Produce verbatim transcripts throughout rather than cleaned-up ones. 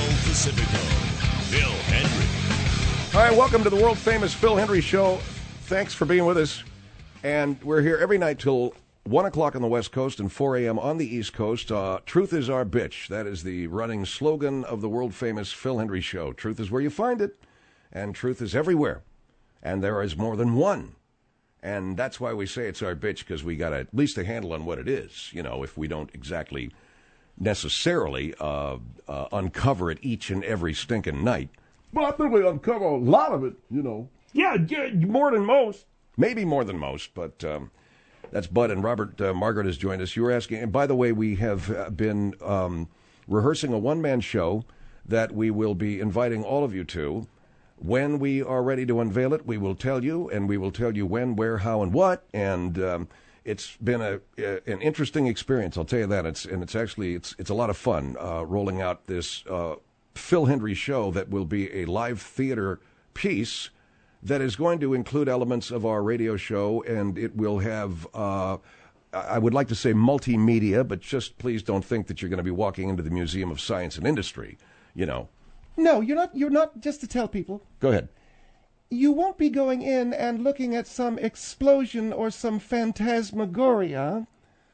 El Pacifico, Phil Hendrie. All right, welcome to the world-famous Phil Hendrie Show. Thanks for being with us. And we're here every night till one o'clock on the West Coast and four a.m. on the East Coast. Uh, Truth is our bitch. That is the running slogan of the world-famous Phil Hendrie Show. Truth is where you find it, and truth is everywhere. And there is more than one. And that's why we say it's our bitch, because we got at least a handle on what it is. You know, if we don't exactly necessarily uh, uh, uncover it each and every stinking night. Well, I think we uncover a lot of it, you know. Yeah, yeah, more than most. Maybe more than most, but um, that's Bud and Robert. Uh, Margaret has joined us. You were asking, and by the way, we have uh, been um, rehearsing a one-man show that we will be inviting all of you to. When we are ready to unveil it, we will tell you, and we will tell you when, where, how, and what. And um, it's been a, a an interesting experience. I'll tell you that. It's and it's actually it's it's a lot of fun uh, rolling out this uh, Phil Hendrie show that will be a live theater piece that is going to include elements of our radio show, and it will have, uh, I would like to say multimedia, but just please don't think that you're going to be walking into the Museum of Science and Industry, you know. No, you're not, you're not, just to tell people. Go ahead. You won't be going in and looking at some explosion or some phantasmagoria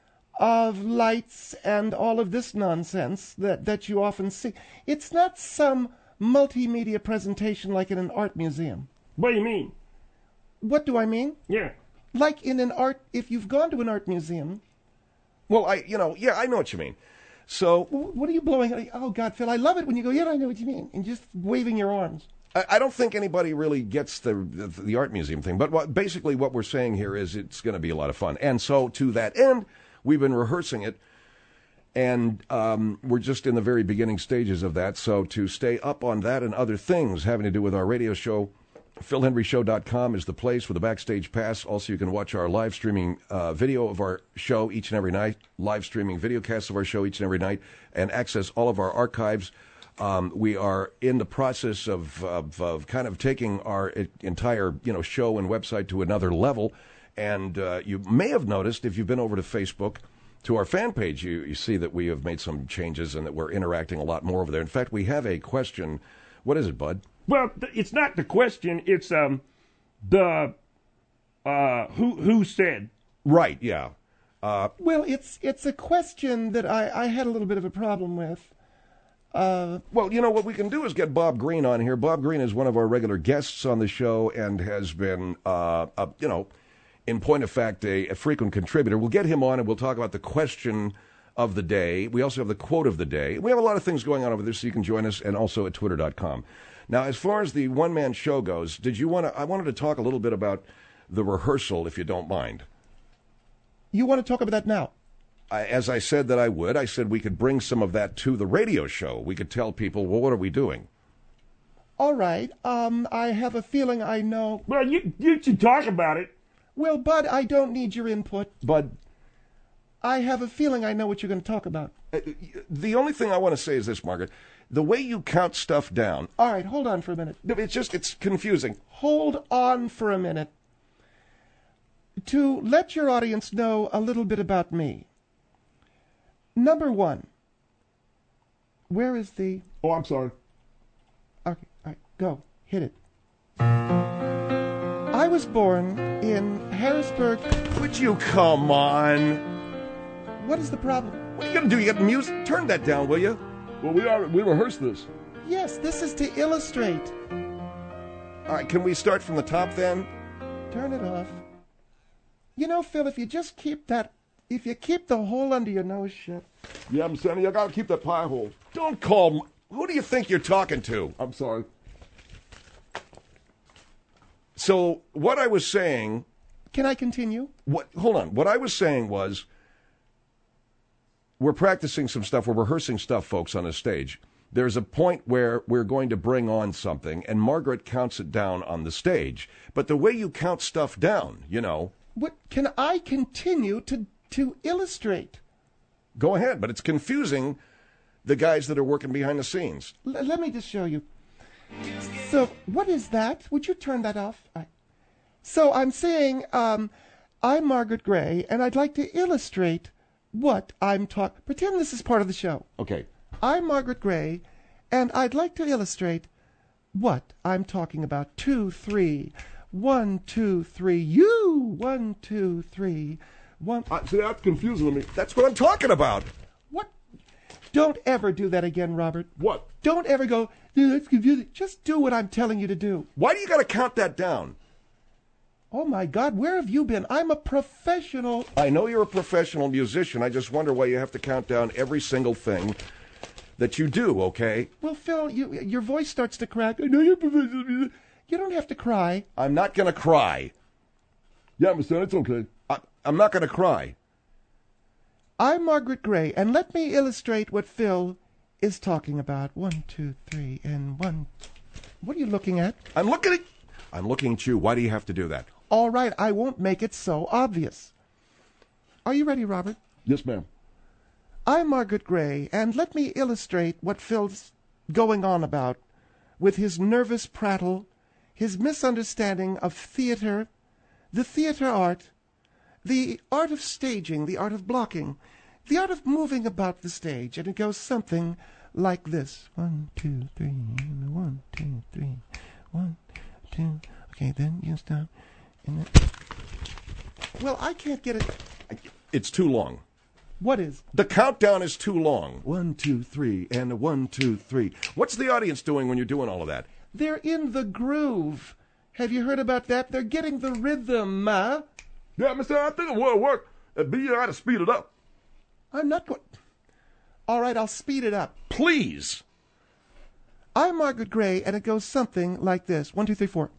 of lights and all of this nonsense that, that you often see. It's not some multimedia presentation like in an art museum. What do you mean? What do I mean? Yeah. Like in an art, if you've gone to an art museum. Well, I, you know, yeah, I know what you mean. So. What are you blowing? Oh, God, Phil, I love it when you go, yeah, I know what you mean. And just waving your arms. I, I don't think anybody really gets the, the, the art museum thing. But what, basically what we're saying here is it's going to be a lot of fun. And so to that end, we've been rehearsing it. And um, we're just in the very beginning stages of that. So to stay up on that and other things having to do with our radio show, phil hendrie show dot com is the place with a backstage pass. Also, you can watch our live streaming uh, video of our show each and every night, live streaming videocasts of our show each and every night, and access all of our archives. Um, we are in the process of, of, of kind of taking our entire, you know, show and website to another level. And uh, you may have noticed, if you've been over to Facebook, to our fan page, you, you see that we have made some changes and that we're interacting a lot more over there. In fact, we have a question. What is it, Bud? Well, th- it's not the question. It's um, the uh, who who said. Right. Yeah. Uh, well, it's it's a question that I, I had a little bit of a problem with. Uh, well, you know, what we can do is get Bob Green on here. Bob Green is one of our regular guests on the show and has been, uh, a, you know, in point of fact, a, a frequent contributor. We'll get him on and we'll talk about the question of the day. We also have the quote of the day. We have a lot of things going on over there, so you can join us, and also at twitter dot com. Now, as far as the one-man show goes, did you want to? I wanted to talk a little bit about the rehearsal, if you don't mind. You want to talk about that now? I, as I said that I would, I said we could bring some of that to the radio show. We could tell people, well, what are we doing? All right. Um, I have a feeling I know. Well, you you should talk about it. Well, Bud, I don't need your input. Bud, I have a feeling I know what you're going to talk about. Uh, the only thing I want to say is this, Margaret. The way you count stuff down... All right, hold on for a minute. It's just, it's confusing. Hold on for a minute. To let your audience know a little bit about me. Number one. Where is the... Oh, I'm sorry. Okay, all right, go. Hit it. I was born in Harrisburg... Would you come on? What is the problem? What are you going to do? You got music? Turn that down, will you? Well, we are we rehearsed this. Yes, this is to illustrate. All right, can we start from the top then? Turn it off. You know, Phil, if you just keep that, if you keep the hole under your nose shut. Yeah, I'm saying you gotta keep that pie hole. Don't call. Who do you think you're talking to? I'm sorry. So what I was saying. Can I continue? What? Hold on. What I was saying was. We're practicing some stuff. We're rehearsing stuff, folks, on the stage. There's a point where we're going to bring on something, and Margaret counts it down on the stage. But the way you count stuff down, you know... What can I continue to, to illustrate? Go ahead, but it's confusing the guys that are working behind the scenes. L- let me just show you. So, what is that? Would you turn that off? I... So, I'm saying, um, I'm Margaret Gray, and I'd like to illustrate... what I'm talking... Pretend this is part of the show. Okay. I'm Margaret Gray, And I'd like to illustrate what I'm talking about. Two, three. One, two, three. You. One, two, three. One. I, see, that's confusing to me. That's what I'm talking about. What? Don't ever do that again, Robert. What? Don't ever go, "Yeah, that's confusing." Just do what I'm telling you to do. Why do you got to count that down? Oh, my God, where have you been? I'm a professional. I know you're a professional musician. I just wonder why you have to count down every single thing that you do, okay? Well, Phil, you, your voice starts to crack. I know you're a professional musician. You don't have to cry. I'm not going to cry. Yeah, Mister It's okay. I, I'm not going to cry. I'm Margaret Gray, and let me illustrate what Phil is talking about. One, two, three, and one. What are you looking at? I'm looking at... I'm looking at you. Why do you have to do that? All right, I won't make it so obvious. Are you ready, Robert? Yes, ma'am. I'm Margaret Gray, and let me illustrate what Phil's going on about with his nervous prattle, his misunderstanding of theater, the theater art, the art of staging, the art of blocking, the art of moving about the stage, and it goes something like this. One, two, three, one, two, three, one, two. Okay, then you stop. And then... Well, I can't get it. It's too long. What is? The countdown is too long. One, two, three, and one, two, three. What's the audience doing when you're doing all of that? They're in the groove. Have you heard about that? They're getting the rhythm, huh? Yeah, Mister I think it will work. It'd be all right to speed it up. I'm not going... All right, I'll speed it up. Please. I'm Margaret Gray, and it goes something like this. One, two, three, four.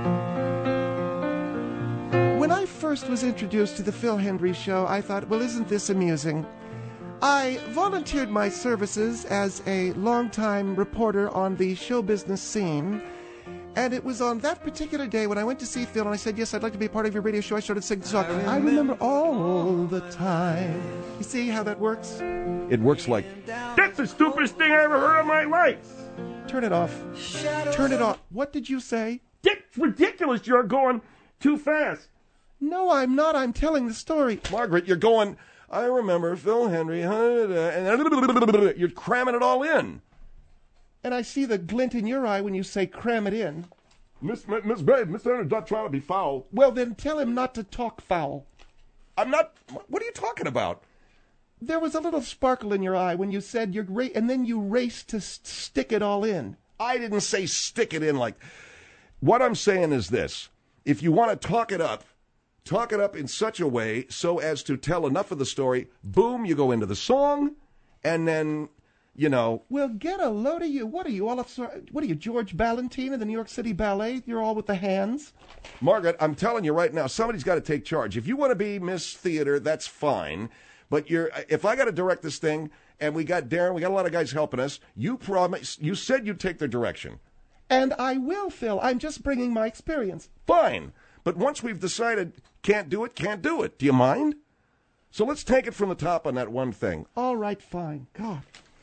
When I first was introduced to the Phil Hendrie Show, I thought, well, isn't this amusing? I volunteered my services as a longtime reporter on the show business scene, and it was on that particular day when I went to see Phil, and I said, yes, I'd like to be a part of your radio show. I started singing the song. I remember all the time. You see how that works? It works like... That's the stupidest thing I ever heard in my life. Turn it off. Turn it off. What did you say? It's ridiculous. You're going too fast. No, I'm not. I'm telling the story. Margaret, you're going... I remember Phil Hendrie, and you're cramming it all in. And I see the glint in your eye when you say cram it in. Miss Miss Babe, Mister Hendrie's not trying to be foul. Well, then tell him not to talk foul. I'm not... What are you talking about? There was a little sparkle in your eye when you said you're great, and then you raced to st- stick it all in. I didn't say stick it in like... What I'm saying is this. If you want to talk it up, talk it up in such a way so as to tell enough of the story. Boom, you go into the song, and then, you know... Well, get a load of you. What are you, all of, what are you, George Ballantyne of the New York City Ballet? You're all with the hands? Margaret, I'm telling you right now, somebody's got to take charge. If you want to be Miss Theater, that's fine. But you're, if I got to direct this thing, and we got Darren, we got a lot of guys helping us, you promised, you said you'd take the direction. And I will, Phil. I'm just bringing my experience. Fine. But once we've decided can't do it, can't do it. Do you mind? So let's take it from the top on that one thing. All right, fine. God.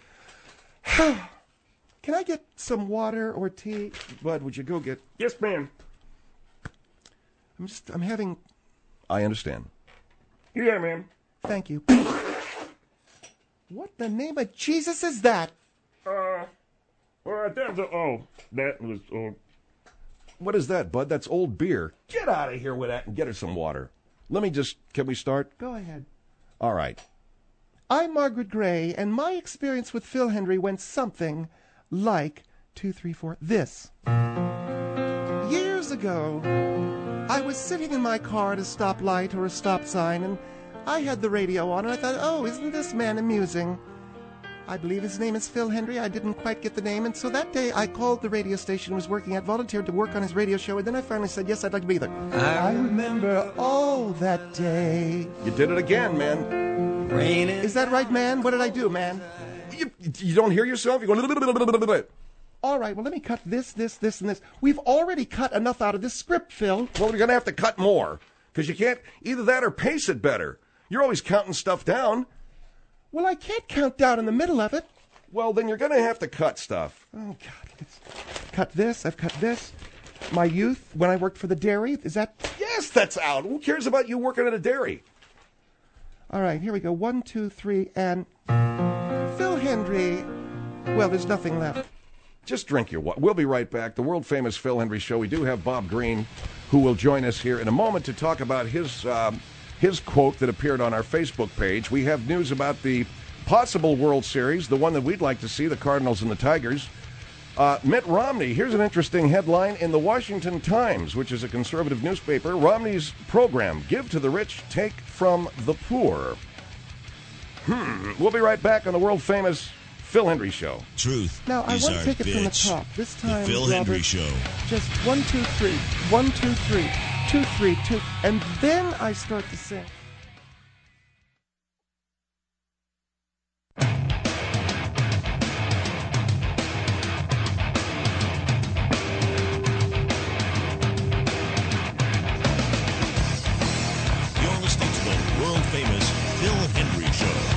Can I get some water or tea? Bud, would you go get... Yes, ma'am. I'm just, I'm having... I understand. Yeah, ma'am. Thank you. What the name of Jesus is that? Uh, well, that's a, oh, that was, oh. What is that, Bud? That's old beer. Get out of here with that and get her some water. Let me just, can we start? Go ahead. All right. I'm Margaret Gray, and my experience with Phil Hendrie went something like, two, three, four, this. Years ago, I was sitting in my car at a stoplight or a stop sign, and I had the radio on, and I thought, oh, isn't this man amusing? I believe his name is Phil Hendrie. I didn't quite get the name, and so that day I called the radio station I was working at, volunteered to work on his radio show, and then I finally said, yes, I'd like to be there. I remember all that day. You did it again, man. Is that right, man? What did I do, man? You, you don't hear yourself? You go... All right, well, let me cut this, this, this, and this. We've already cut enough out of this script, Phil. Well, you're going to have to cut more, because you can't either that or pace it better. You're always counting stuff down. Well, I can't count down in the middle of it. Well, then you're going to have to cut stuff. Oh, God. Let's cut this. I've cut this. My youth, when I worked for the dairy. Is that... Yes, that's out. Who cares about you working at a dairy? All right, here we go. One, two, three, and... Phil Hendrie. Well, there's nothing left. Just drink your water. We'll be right back. The world-famous Phil Hendrie Show. We do have Bob Green, who will join us here in a moment to talk about his um, his quote that appeared on our Facebook page. We have news about the possible World Series, the one that we'd like to see, the Cardinals and the Tigers. Uh, Mitt Romney, here's an interesting headline in the Washington Times, which is a conservative newspaper. Romney's program, Give to the Rich, Take from the Poor. Hmm. We'll be right back on the world-famous Phil Hendrie Show. Truth. Now, I is want our to take it bitch. from the top. This time, the Phil Robert, Hendrie Show. just one, two, three, one, two, three, two, three, two, and then I start to sing. You're listening to the world-famous Phil Hendrie Show.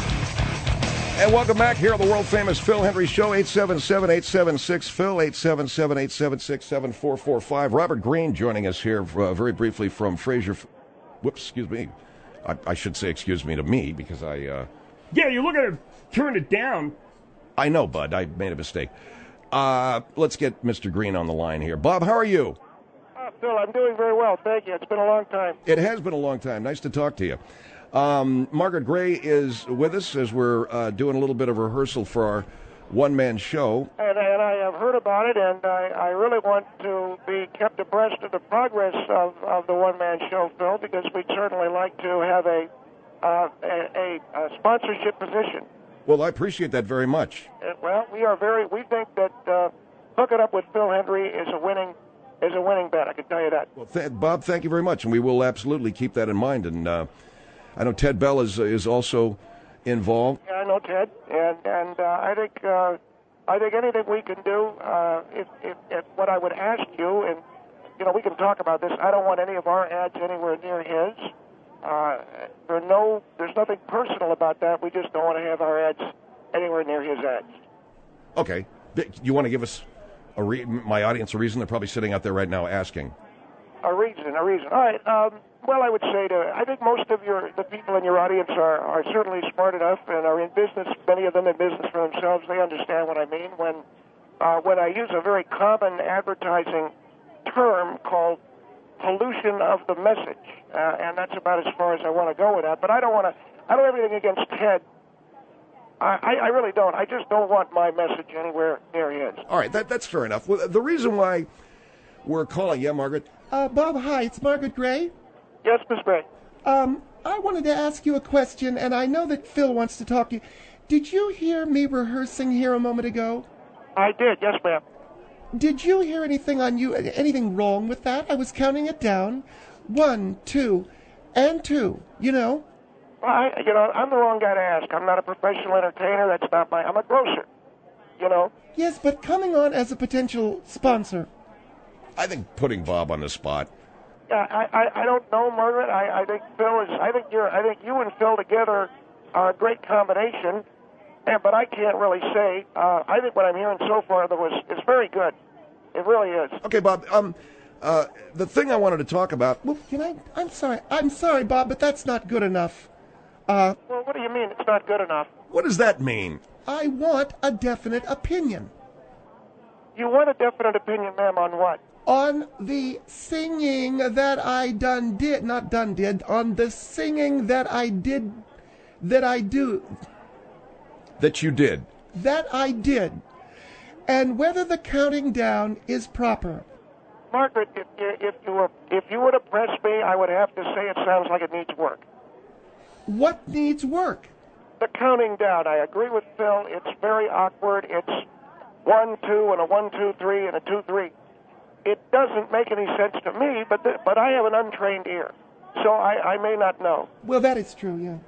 And welcome back here on the world-famous Phil Hendrie Show, eight seven seven, eight seven six, Phil, eight seven seven, eight seven six, seven four four five. Robert Green joining us here uh, very briefly from Fraser. Whoops, excuse me. I, I should say excuse me to me because I... Uh, Yeah, you're looking to turn it down. I know, Bud. I made a mistake. Uh, let's get Mister Green on the line here. Bob, how are you? Uh, Phil, I'm doing very well, thank you. It's been a long time. It has been a long time. Nice to talk to you. Um, Margaret Gray is with us as we're uh, doing a little bit of rehearsal for our one-man show. And, and I have heard about it, and I, I really want to be kept abreast of the progress of, of the one-man show, Phil, because we'd certainly like to have a, uh, a, a, a sponsorship position. Well, I appreciate that very much. Uh, well, we are very. We think that uh, hooking up with Phil Hendrie is a winning is a winning bet. I can tell you that. Well, th- Bob, thank you very much, and we will absolutely keep that in mind. And uh, I know Ted Bell is is also involved. Yeah, I know Ted, and and uh, I think uh, I think anything we can do. Uh, if, if, if what I would ask you, and you know, we can talk about this. I don't want any of our ads anywhere near his. Uh, there no, there's nothing personal about that. We just don't want to have our ads anywhere near his ads. Okay, you want to give us a re- my audience a reason? They're probably sitting out there right now asking. A reason, a reason. All right. Um, well, I would say to, I think most of your the people in your audience are, are certainly smart enough and are in business. Many of them in business for themselves. They understand what I mean when uh, when I use a very common advertising term called pollution of the message, uh, and that's about as far as I want to go with that. But I don't want to. I don't have anything against Ted. I, I, I really don't. I just don't want my message anywhere near his. All right, that that's fair enough. Well, the reason why we're calling, yeah, Margaret. Uh, Bob, hi, it's Margaret Gray. Yes, Miss Gray. Um, I wanted to ask you a question, and I know that Phil wants to talk to you. Did you hear me rehearsing here a moment ago? I did. Yes, ma'am. Did you hear anything on you, anything wrong with that? I was counting it down. One, two, and two, you know? Well, I, you know, I'm the wrong guy to ask. I'm not a professional entertainer. That's not my... I'm a grocer, you know? Yes, but coming on as a potential sponsor. I think putting Bob on the spot. Yeah, I, I, I don't know, Margaret. I, I think Phil is... I think you're... I think you and Phil together are a great combination. And, but I can't really say. Uh, I think what I'm hearing so far, though, is, is very good. It really is. Okay, Bob. Um, uh, the thing I wanted to talk about. Well, can I... I'm sorry. I'm sorry, Bob, but that's not good enough. Uh, well, what do you mean it's not good enough? What does that mean? I want a definite opinion. You want a definite opinion, ma'am, on what? On the singing that I done did, not done did, on the singing that I did, that I do. That you did. That I did. And whether the counting down is proper. Margaret, if you, if you were, if you were to press me, I would have to say it sounds like it needs work. What needs work? The counting down. I agree with Phil. It's very awkward. It's one, two, and a one, two, three, and a two, three. It doesn't make any sense to me, but the, but I have an untrained ear, so I, I may not know. Well, that is true, yeah.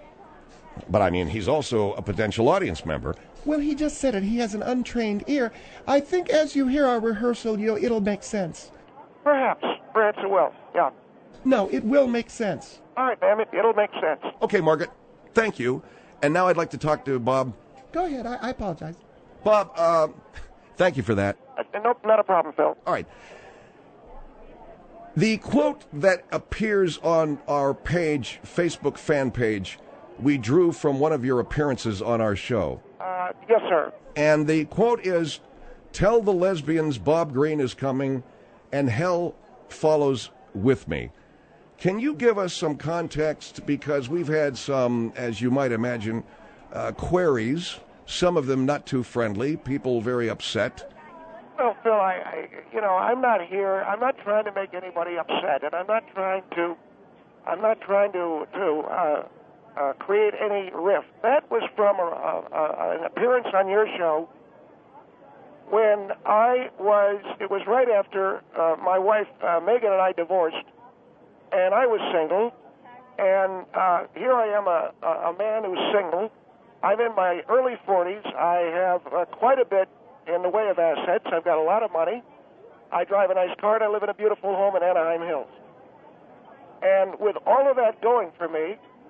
But I mean, he's also a potential audience member. Well, he just said it. He has an untrained ear. I think as you hear our rehearsal, you'll, it'll make sense. Perhaps. Perhaps it will, yeah. No, it will make sense. All right, ma'am, it, it'll make sense. Okay, Margaret, thank you. And now I'd like to talk to Bob. Go ahead. I, I apologize. Bob, uh, thank you for that. Uh, nope, not a problem, Phil. All right. The quote that appears on our page, Facebook fan page, we drew from one of your appearances on our show. Uh, yes, sir. And the quote is, tell the lesbians Bob Green is coming, and hell follows with me. Can you give us some context? Because we've had some, as you might imagine, uh, queries, some of them not too friendly, people very upset. Well, Phil, I, I, you know, I'm not here. I'm not trying to make anybody upset, and I'm not trying to, I'm not trying to to uh, uh, create any rift. That was from a, a, a, an appearance on your show when I was. It was right after uh, my wife uh, Megan and I divorced, and I was single, and uh, here I am, a, a man who's single. I'm in my early forties. I have uh, quite a bit in the way of assets. I've got a lot of money. I drive a nice car, and I live in a beautiful home in Anaheim Hills. And with all of that going for me,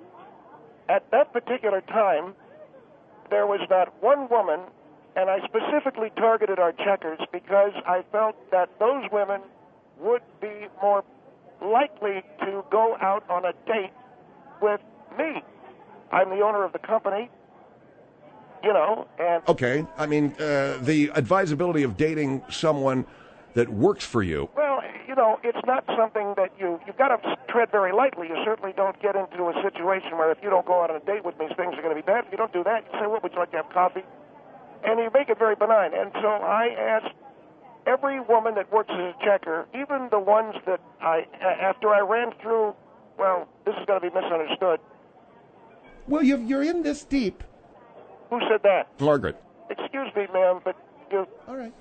at that particular time, there was not one woman, and I specifically targeted our checkers because I felt that those women would be more likely to go out on a date with me. I'm the owner of the company. You know, and okay, I mean, uh, the advisability of dating someone that works for you. Well, you know, it's not something that you you've got to tread very lightly. You certainly don't get into a situation where if you don't go out on a date with me, things are going to be bad. If you don't do that, you say, "Well, would you like to have coffee?" And you make it very benign. And so I asked every woman that works as a checker, even the ones that I after I ran through. Well, this is going to be misunderstood. Well, you're you're in this deep. Who said that? Margaret. Excuse me, ma'am, but you... All right.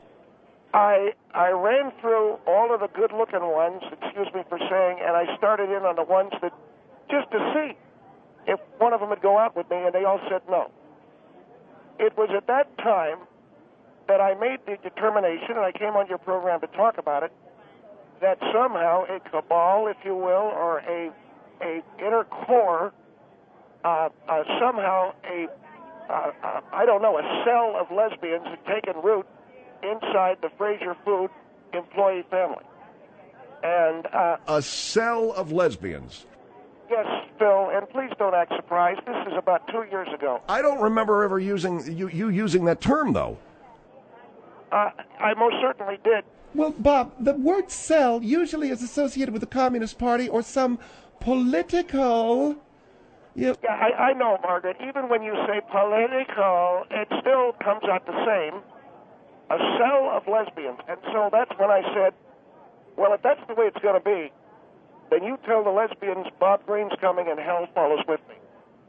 I I ran through all of the good-looking ones, excuse me for saying, and I started in on the ones that, just to see if one of them would go out with me, and they all said no. It was at that time that I made the determination, and I came on your program to talk about it, that somehow a cabal, if you will, or a, a inner core, uh, uh, somehow a Uh, uh, I don't know, a cell of lesbians had taken root inside the Fraser Food employee family. And uh, a cell of lesbians. Yes, Phil, and please don't act surprised. This is about two years ago. I don't remember ever using you, you using that term, though. Uh, I most certainly did. Well, Bob, the word cell usually is associated with the Communist Party or some political... You... Yeah, I, I know, Margaret. Even when you say political, it still comes out the same. A cell of lesbians. And so that's when I said, well, if that's the way it's going to be, then you tell the lesbians Bob Green's coming and hell follows with me.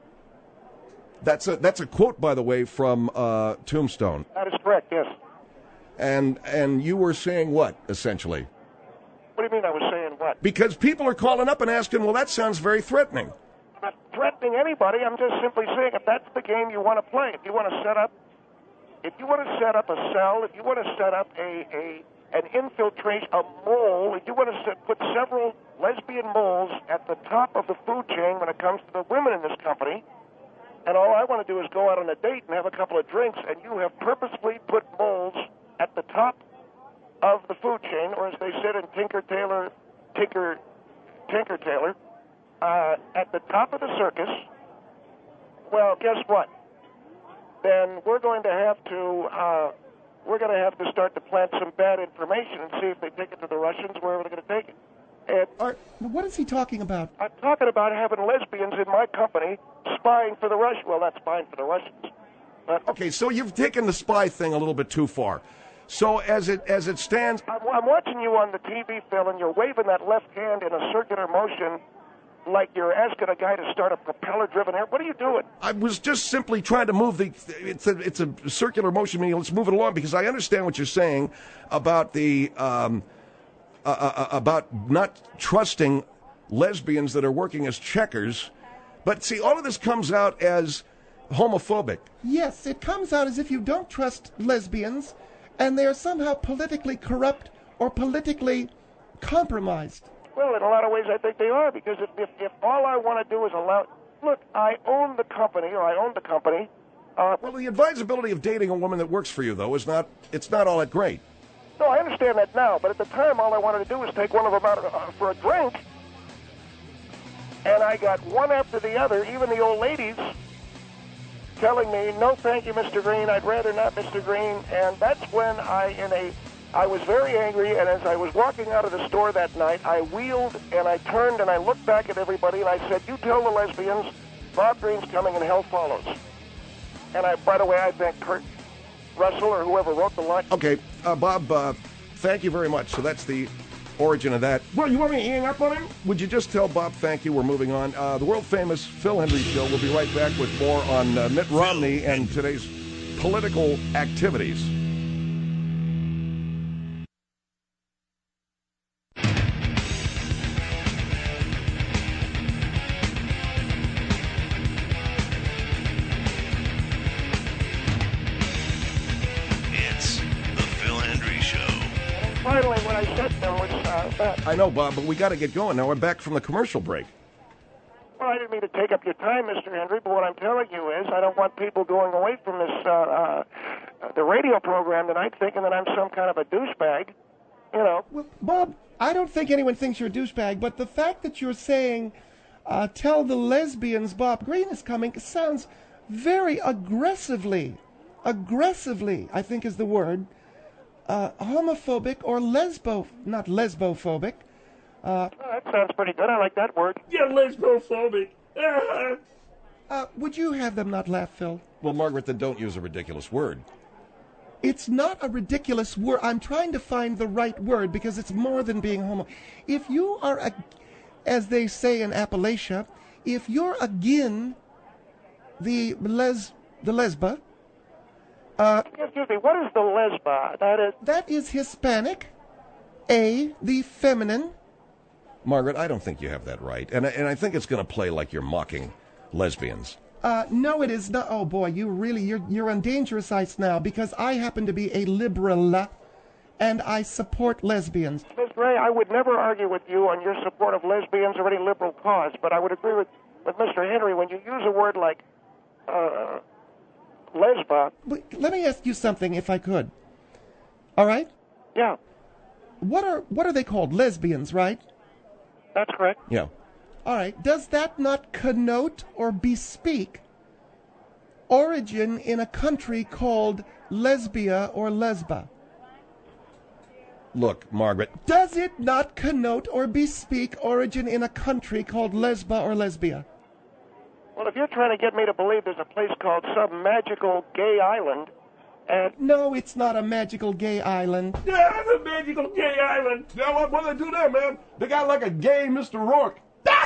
That's a that's a quote, by the way, from uh, Tombstone. That is correct, yes. And and you were saying what, essentially? What do you mean I was saying what? Because people are calling up and asking, well, that sounds very threatening. I'm not threatening anybody. I'm just simply saying if that's the game you want to play, if you want to set up, if you want to set up a cell, if you want to set up a, a an infiltration, a mole, if you want to set, put several lesbian moles at the top of the food chain when it comes to the women in this company, and all I want to do is go out on a date and have a couple of drinks, and you have purposely put moles at the top of the food chain, or as they said in Tinker Tailor, Tinker, Tinker Tailor, uh, at the top of the circus. Well, guess what? Then we're going to have to uh, we're going to have to start to plant some bad information and see if they take it to the Russians, wherever they're going to take it. And Are, what is he talking about? I'm talking about having lesbians in my company spying for the Russians. Well, not spying for the Russians. But Okay, so you've taken the spy thing a little bit too far. So as it as it stands, I'm, I'm watching you on the T V, Phil, and you're waving that left hand in a circular motion like you're asking a guy to start a propeller-driven air. What are you doing? I was just simply trying to move the. It's a it's a circular motion. Meaning, let's move it along because I understand what you're saying about the um, uh, uh, about not trusting lesbians that are working as checkers. But see, all of this comes out as homophobic. Yes, it comes out as if you don't trust lesbians, and they are somehow politically corrupt or politically compromised. Well, in a lot of ways, I think they are, because if, if, if all I want to do is allow... Look, I own the company, or I own the company. Uh, Well, the advisability of dating a woman that works for you, though, is not. It's not all that great. no, I understand that now, but at the time, all I wanted to do was take one of them out uh, for a drink, and I got one after the other, even the old ladies, telling me, no, thank you, Mister Green, I'd rather not, Mister Green. And that's when I, in a, I was very angry, and as I was walking out of the store that night, I wheeled and I turned and I looked back at everybody and I said, you tell the lesbians, Bob Green's coming and hell follows. And I, by the way, I thank Kurt Russell or whoever wrote the line. Okay, uh, Bob, uh, thank you very much. So that's the origin of that. Well, you want me to hang up on him? Would you just tell Bob thank you? We're moving on. Uh, the world-famous Phil Hendrie Show. We'll be right back with more on uh, Mitt Romney and today's political activities. It's the Phil Hendrie Show. Finally, what I said to them was, uh, that, I know, Bob, but we got to get going. Now we're back from the commercial break. well, I didn't mean to take up your time, Mister Hendrie, but what I'm telling you is I don't want people going away from this, uh, uh, the radio program tonight thinking that I'm some kind of a douchebag, you know. Well, Bob, I don't think anyone thinks you're a douchebag, but the fact that you're saying, uh, tell the lesbians Bob Green is coming, sounds very aggressively, aggressively, I think is the word, uh, homophobic or lesbo, not lesbophobic. Oh, that sounds pretty good. I like that word. You're lesbophobic. Uh, would you have them not laugh, Phil? Well, Margaret, then don't use a ridiculous word. It's not a ridiculous word. I'm trying to find the right word because it's more than being homo. If you are, a, as they say in Appalachia, if you're agin the les, the lesba, uh, Excuse me, what is the lesba? That is, that is Hispanic, A, the feminine. Margaret, I don't think you have that right. And, I- and I think it's going to play like you're mocking lesbians. Uh, no, it is not. Oh boy, you really, you're, you're on dangerous ice now because I happen to be a liberal and I support lesbians. Miss Ray, I would never argue with you on your support of lesbians or any liberal cause, but I would agree with, with Mister Henry when you use a word like uh, lesba. But let me ask you something, if I could. All right? Yeah, What are what are they called? Lesbians, right? that's correct. Yeah. All right. Does that not connote or bespeak origin in a country called Lesbia or Lesba? Look, Margaret, Does it not connote or bespeak origin in a country called Lesba or Lesbia? Well, if you're trying to get me to believe there's a place called some magical gay island, and No, it's not a magical gay island. Yeah, the magical gay island. Yeah, what, what do they do there, man? They got like a gay Mister Rourke.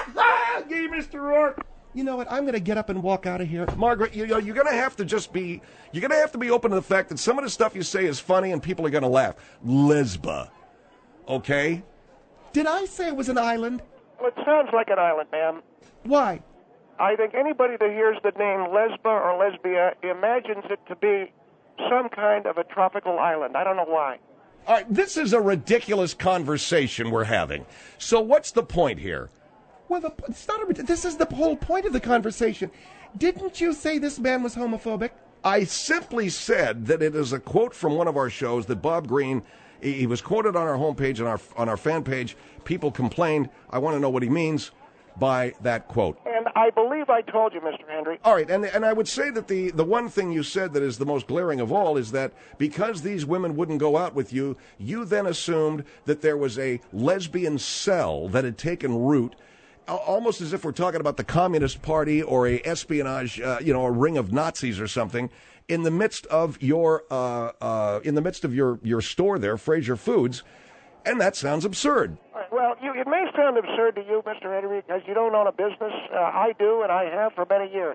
Gay Mister Rourke. You know what? I'm going to get up and walk out of here. Margaret, you know, you're going to have to just be, you're going to have to be open to the fact that some of the stuff you say is funny and people are going to laugh. Lesba. Okay? Did I say it was an island? well, it sounds like an island, ma'am. Why? I think anybody that hears the name Lesba or Lesbia imagines it to be some kind of a tropical island. I don't know why. All right, this is a ridiculous conversation we're having. So what's the point here? Well, the, it's not a, this is the whole point of the conversation. Didn't you say this man was homophobic? I simply said that it is a quote from one of our shows that Bob Green, he he was quoted on our homepage, on our, on our fan page. People complained. I want to know what he means by that quote. And I believe I told you, Mister Henry. All right, and and I would say that the, the one thing you said that is the most glaring of all is that because these women wouldn't go out with you, you then assumed that there was a lesbian cell that had taken root, al- almost as if we're talking about the Communist Party or a espionage, uh, you know, a ring of Nazis or something, in the midst of your uh, uh, in the midst of your, your store there, Fraser Foods, and that sounds absurd. All right, well, you, it may sound absurd to you, Mister Henry, because you don't own a business. Uh, I do, and I have for many years.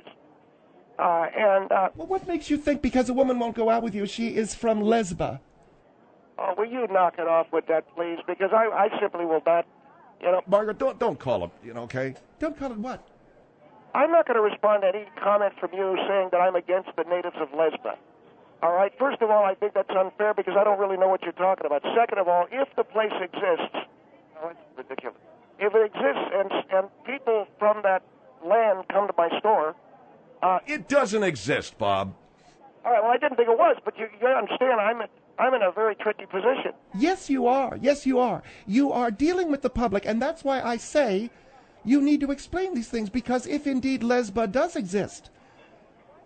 Uh, and, uh, Well, what makes you think because a woman won't go out with you, she is from Lesba? oh, will you knock it off with that, please? Because I, I simply will not, you know, Margaret, don't don't call him, you know, okay? Don't call it what? I'm not going to respond to any comment from you saying that I'm against the natives of Lesba. All right, first of all, I think that's unfair because I don't really know what you're talking about. Second of all, if the place exists, oh, it's ridiculous. If it exists and, and people from that land come to my store, uh, It doesn't exist, Bob. all right, well, I didn't think it was, but you, you understand I'm, I'm in a very tricky position. Yes, you are. Yes, you are. You are dealing with the public, and that's why I say you need to explain these things, because if indeed Lesba does exist,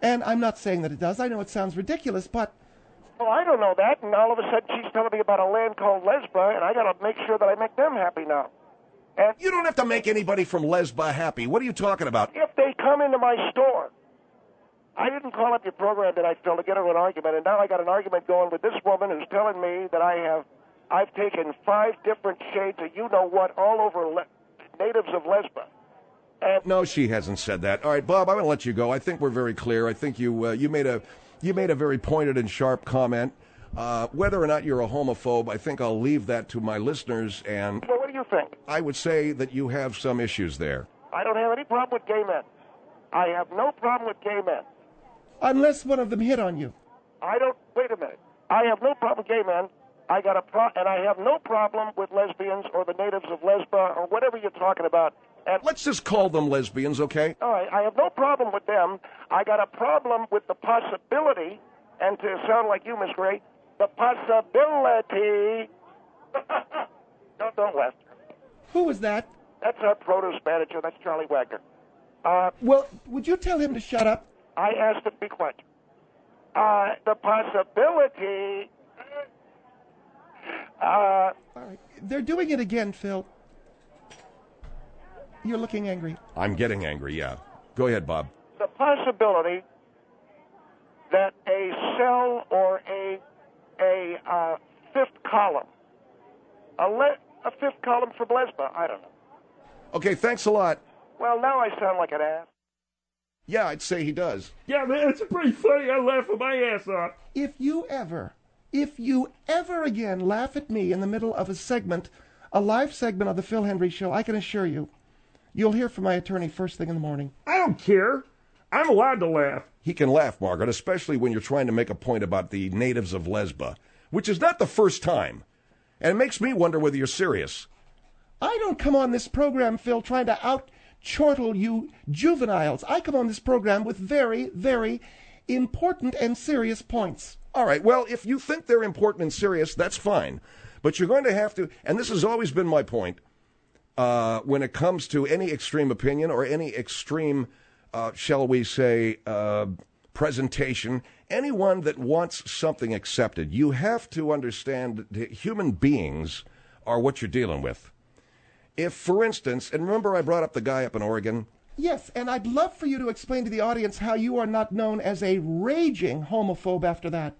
And I'm not saying that it does. I know it sounds ridiculous, but Well, I don't know that, and all of a sudden she's telling me about a land called Lesba, and I got to make sure that I make them happy now. And You don't have to make anybody from Lesba happy. What are you talking about? if they come into my store, I didn't call up your program tonight, Phil, to get into an argument, and now I got an argument going with this woman who's telling me that I have, I've taken five different shades of you-know-what all over le- natives of Lesba. And No, she hasn't said that. All right, Bob, I'm going to let you go. I think we're very clear. I think you uh, you made a you made a very pointed and sharp comment. Uh, whether or not you're a homophobe, I think I'll leave that to my listeners, and well, what do you think? I would say that you have some issues there. I don't have any problem with gay men. I have no problem with gay men. unless one of them hit on you. I don't, wait a minute. I have no problem with gay men. I got a pro, and I have no problem with lesbians or the natives of Lesba or whatever you're talking about. And Let's just call them lesbians, okay? all right, I have no problem with them. I got a problem with the possibility, and to sound like you, Miss Gray, the possibility. don't don't laugh. Who was that? That's our produce manager. That's Charlie Wagner. Uh, Well, would you tell him to shut up? I asked him to be quiet. Uh, the possibility. Uh, All right. They're doing it again, Phil. You're looking angry. I'm getting angry, yeah. Go ahead, Bob. the possibility that a cell or a a uh, fifth column, a, le- a fifth column from Lesba, I don't know. Okay, thanks a lot. Well, now I sound like an ass. Yeah, I'd say he does. Yeah, man, it's pretty funny. I laugh my ass off. If you ever, if you ever again laugh at me in the middle of a segment, a live segment of the Phil Hendry Show, I can assure you, you'll hear from my attorney first thing in the morning. I don't care. I'm allowed to laugh. He can laugh, Margaret, especially when you're trying to make a point about the natives of Lesba, which is not the first time. And it makes me wonder whether you're serious. I don't come on this program, Phil, trying to out-chortle you juveniles. I come on this program with very, very important and serious points. All right, well, if you think they're important and serious, that's fine. But you're going to have to, and this has always been my point, uh, when it comes to any extreme opinion or any extreme, uh, shall we say, uh, presentation, anyone that wants something accepted, you have to understand that human beings are what you're dealing with. If, for instance, and remember I brought up the guy up in Oregon? Yes, and I'd love for you to explain to the audience how you are not known as a raging homophobe after that.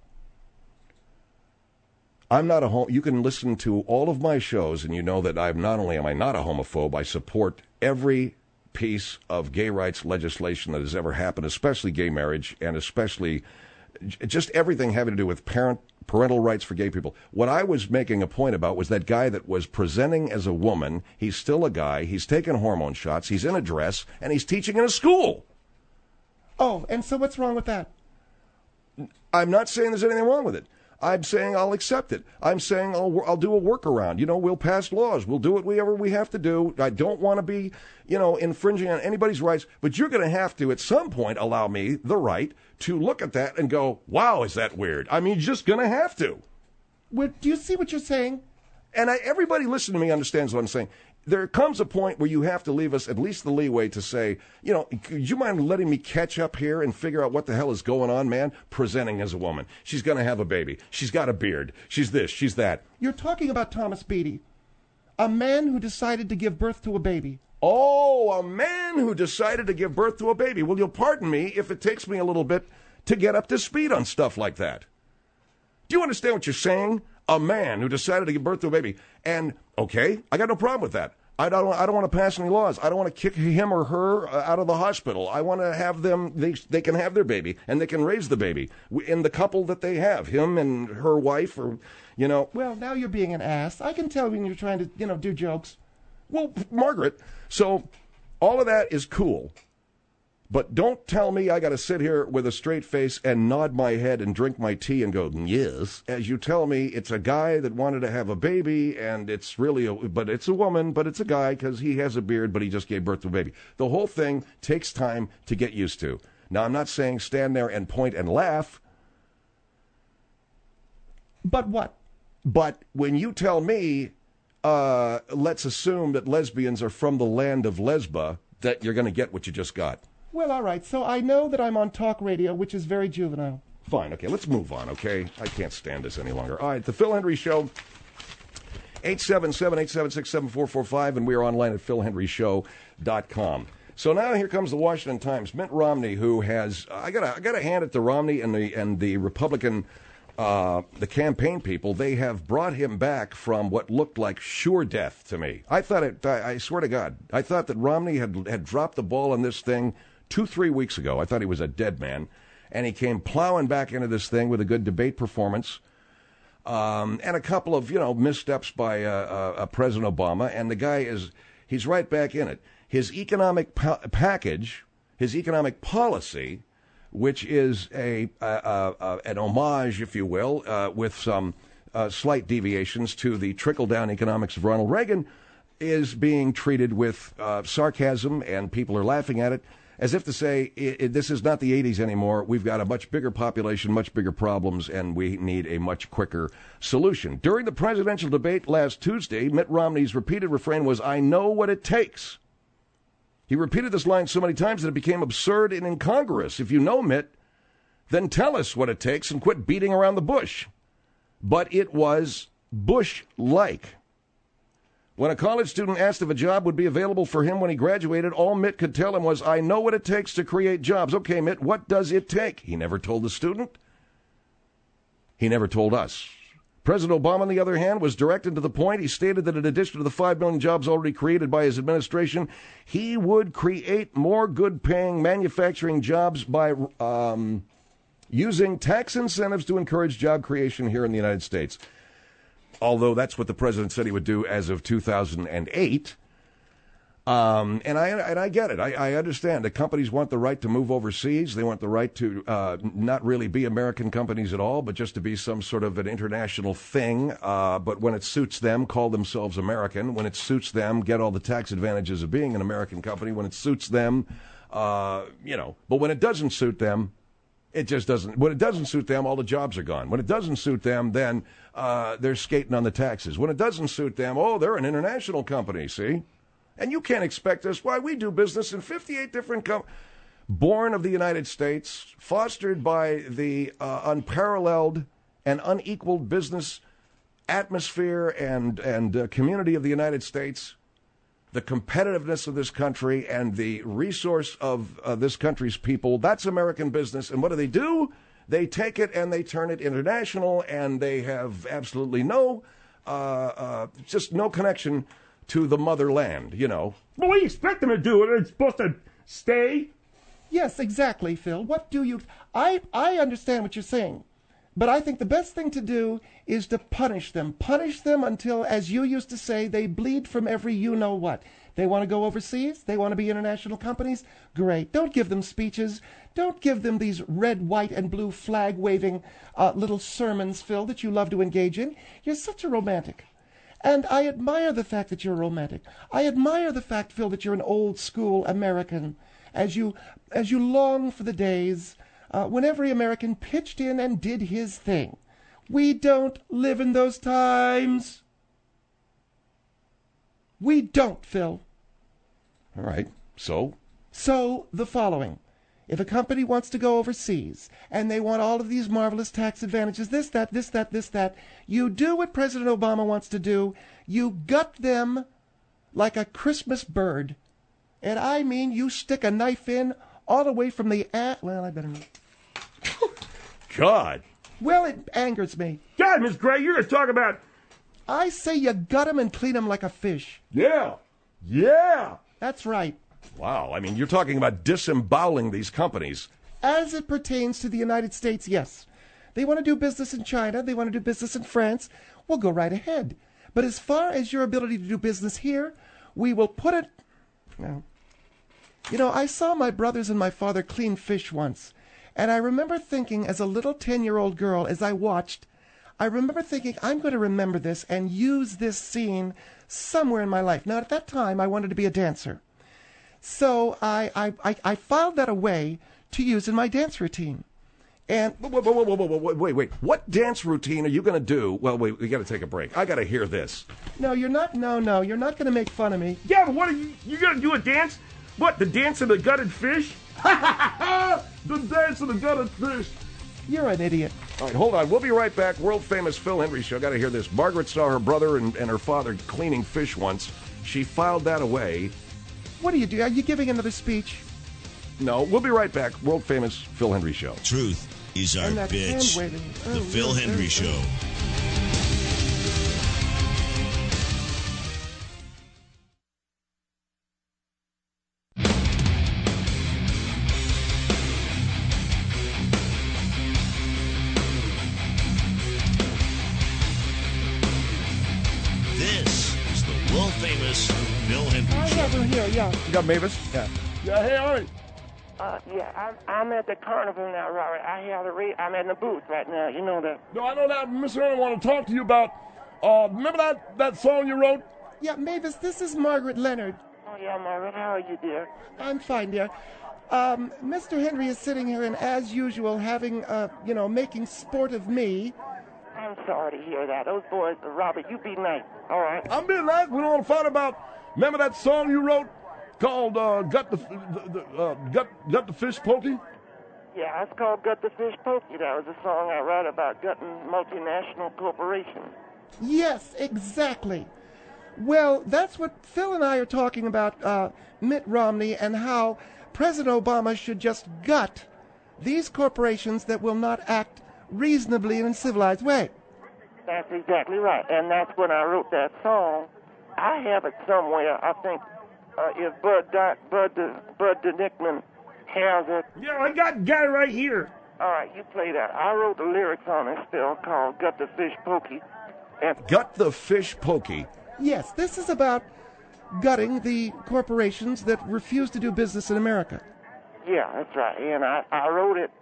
I'm not a hom- you can listen to all of my shows and you know that I'm not only am I not a homophobe, I support every piece of gay rights legislation that has ever happened, especially gay marriage and especially j- just everything having to do with parent parental rights for gay people. What I was making a point about was that guy that was presenting as a woman. He's still a guy. He's taking hormone shots. He's in a dress and he's teaching in a school. Oh, and so what's wrong with that? I'm not saying there's anything wrong with it. I'm saying I'll accept it. I'm saying I'll I'll do a workaround. You know, we'll pass laws. We'll do whatever we have to do. I don't want to be, you know, infringing on anybody's rights. But you're going to have to, at some point, allow me the right to look at that and go, wow, is that weird? I mean, you're just going to have to. Well, do you see what you're saying? And I, everybody listening to me understands what I'm saying. There comes a point where you have to leave us at least the leeway to say, you know, could you mind letting me catch up here and figure out what the hell is going on, man? Presenting as a woman. She's going to have a baby. She's got a beard. She's this. She's that. You're talking about Thomas Beatty, a man who decided to give birth to a baby. Oh, a man who decided to give birth to a baby. Well, you'll pardon me if it takes me a little bit to get up to speed on stuff like that. Do you understand what you're saying? A man who decided to give birth to a baby. And, okay, I got no problem with that. I don't, I don't want to pass any laws. I don't want to kick him or her out of the hospital. I want to have them, they, they can have their baby, and they can raise the baby in the couple that they have, him and her wife, or, you know. Well, now you're being an ass. I can tell when you're trying to, you know, do jokes. Well, Margaret, so all of that is cool. But don't tell me I got to sit here with a straight face and nod my head and drink my tea and go, yes, as you tell me it's a guy that wanted to have a baby, and it's really, a, but it's a woman, but it's a guy because he has a beard, but he just gave birth to a baby. The whole thing takes time to get used to. Now, I'm not saying stand there and point and laugh. But what? But when you tell me, uh, let's assume that lesbians are from the land of Lesba, that you're going to get what you just got. Well, all right. So I know that I'm on talk radio, which is very juvenile. Fine, okay, let's move on, okay? I can't stand this any longer. All right, the Phil Hendrie Show, eight seven seven, eight seven six, seven four four five, and we are online at phil hendrie show dot com. So now here comes the Washington Times. Mitt Romney, who has, I gotta, I gotta hand it to Romney and the and the Republican, uh, the campaign people. They have brought him back from what looked like sure death to me. I thought it. I, I swear to God, I thought that Romney had had dropped the ball on this thing two, three weeks ago. I thought he was a dead man. And he came plowing back into this thing with a good debate performance um, and a couple of, you know, missteps by uh, uh, President Obama. And the guy is, he's right back in it. His economic pa- package, his economic policy, which is a uh, uh, uh, an homage, if you will, uh, with some uh, slight deviations to the trickle-down economics of Ronald Reagan, is being treated with uh, sarcasm, and people are laughing at it. As if to say, it, it, this is not the eighties anymore. We've got a much bigger population, much bigger problems, and we need a much quicker solution. During the presidential debate last Tuesday, Mitt Romney's repeated refrain was, I know what it takes. He repeated this line so many times that it became absurd and incongruous. If you know Mitt, then tell us what it takes and quit beating around the bush. But it was Bush-like. When a college student asked if a job would be available for him when he graduated, all Mitt could tell him was, I know what it takes to create jobs. Okay, Mitt, what does it take? He never told the student. He never told us. President Obama, on the other hand, was direct and to the point. He stated that in addition to the five million jobs already created by his administration, he would create more good-paying manufacturing jobs by um, using tax incentives to encourage job creation here in the United States. Although that's what the president said he would do as of two thousand eight. Um, and I and I get it. I, I understand. The companies want the right to move overseas. They want the right to uh, not really be American companies at all, but just to be some sort of an international thing. Uh, but when it suits them, call themselves American. When it suits them, get all the tax advantages of being an American company. When it suits them, uh, you know. But when it doesn't suit them, it just doesn't. When it doesn't suit them, all the jobs are gone. When it doesn't suit them, then uh, they're skating on the taxes. When it doesn't suit them, oh, they're an international company, see? And you can't expect us. Why, we do business in fifty-eight different companies. Born of the United States, fostered by the uh, unparalleled and unequaled business atmosphere and, and uh, community of the United States, the competitiveness of this country and the resource of uh, this country's people. That's American business. And what do they do? They take it and they turn it international, and they have absolutely no, uh, uh, just no connection to the motherland, you know. But what do you expect them to do? Are they supposed to stay? Yes, exactly, Phil. What do you... I, I understand what you're saying, but I think the best thing to do is to punish them. Punish them until, as you used to say, they bleed from every you-know-what. They want to go overseas? They want to be international companies? Great. Don't give them speeches. Don't give them these red, white, and blue flag-waving uh, little sermons, Phil, that you love to engage in. You're such a romantic. And I admire the fact that you're romantic. I admire the fact, Phil, that you're an old-school American, as you as you long for the days uh, when every American pitched in and did his thing. We don't live in those times. We don't, Phil. All right. So? So, the following. If a company wants to go overseas, and they want all of these marvelous tax advantages, this, that, this, that, this, that, you do what President Obama wants to do. You gut them like a Christmas bird. And I mean, you stick a knife in all the way from the... A- well, I better not. God. Well, it angers me. God, Miss Gray, you're going to talk about... I say you gut them and clean them like a fish. Yeah. Yeah. That's right. Wow. I mean, you're talking about disemboweling these companies. As it pertains to the United States, yes. They want to do business in China. They want to do business in France. We'll go right ahead. But as far as your ability to do business here, we will put it... Well, you know, I saw my brothers and my father clean fish once, and I remember thinking as a little ten-year-old girl, as I watched, I remember thinking, I'm going to remember this and use this scene somewhere in my life. Now, at that time, I wanted to be a dancer. So I, I, I, I filed that away to use in my dance routine. And wait, wait, wait, wait, wait, wait, wait. What dance routine are you going to do? Well, wait, we got to take a break. I got to hear this. No, you're not. No, no, you're not going to make fun of me. Yeah, but what are you? You going to do a dance? What, the dance of the gutted fish? The dance of the gutted fish. You're an idiot. All right, hold on. We'll be right back. World famous Phil Hendrie show. Got to hear this. Margaret saw her brother and, and her father cleaning fish once. She filed that away. What do you do? Are you giving another speech? No, we'll be right back. World famous Phil Hendrie show. Truth is our And that bitch. hand waving. The Oh, Phil oh, Hendrie oh, Show. This is the world famous Phil Hendrie I Show. have her here, yeah. You got Mavis? Yeah. Yeah, hey, Arnie. Uh, yeah, I'm, I'm at the carnival now, Robert. I have the re- I'm in the booth right now. You know that. No, I know that, Mister Ernie, I want to talk to you about, uh, remember that, that song you wrote? Yeah, Mavis, this is Margaret Leonard. Oh, yeah, Margaret, how are you, dear? I'm fine, dear. Um, Mister Henry is sitting here and, as usual, having, uh, you know, making sport of me. I'm sorry to hear that. Those boys, uh, Robert, you be nice, all right? I'm being nice. We don't want to fight about, remember that song you wrote called uh, Gut the, the, the uh, Gut, Gut the Fish Pokey? Yeah, it's called Gut the Fish Pokey. That was a song I wrote about gutting multinational corporations. Yes, exactly. Well, that's what Phil and I are talking about, uh, Mitt Romney, and how President Obama should just gut these corporations that will not act reasonably in a civilized way. That's exactly right, and that's when I wrote that song. I have it somewhere. I think uh, if Bud Di- Bud De- Bud De Nickman has it. Yeah, I got got it right here. All right, you play that. I wrote the lyrics on this still called "Gut the Fish Pokey," and Gut the Fish Pokey. Yes, this is about gutting the corporations that refuse to do business in America. yeah, that's right. And I I wrote it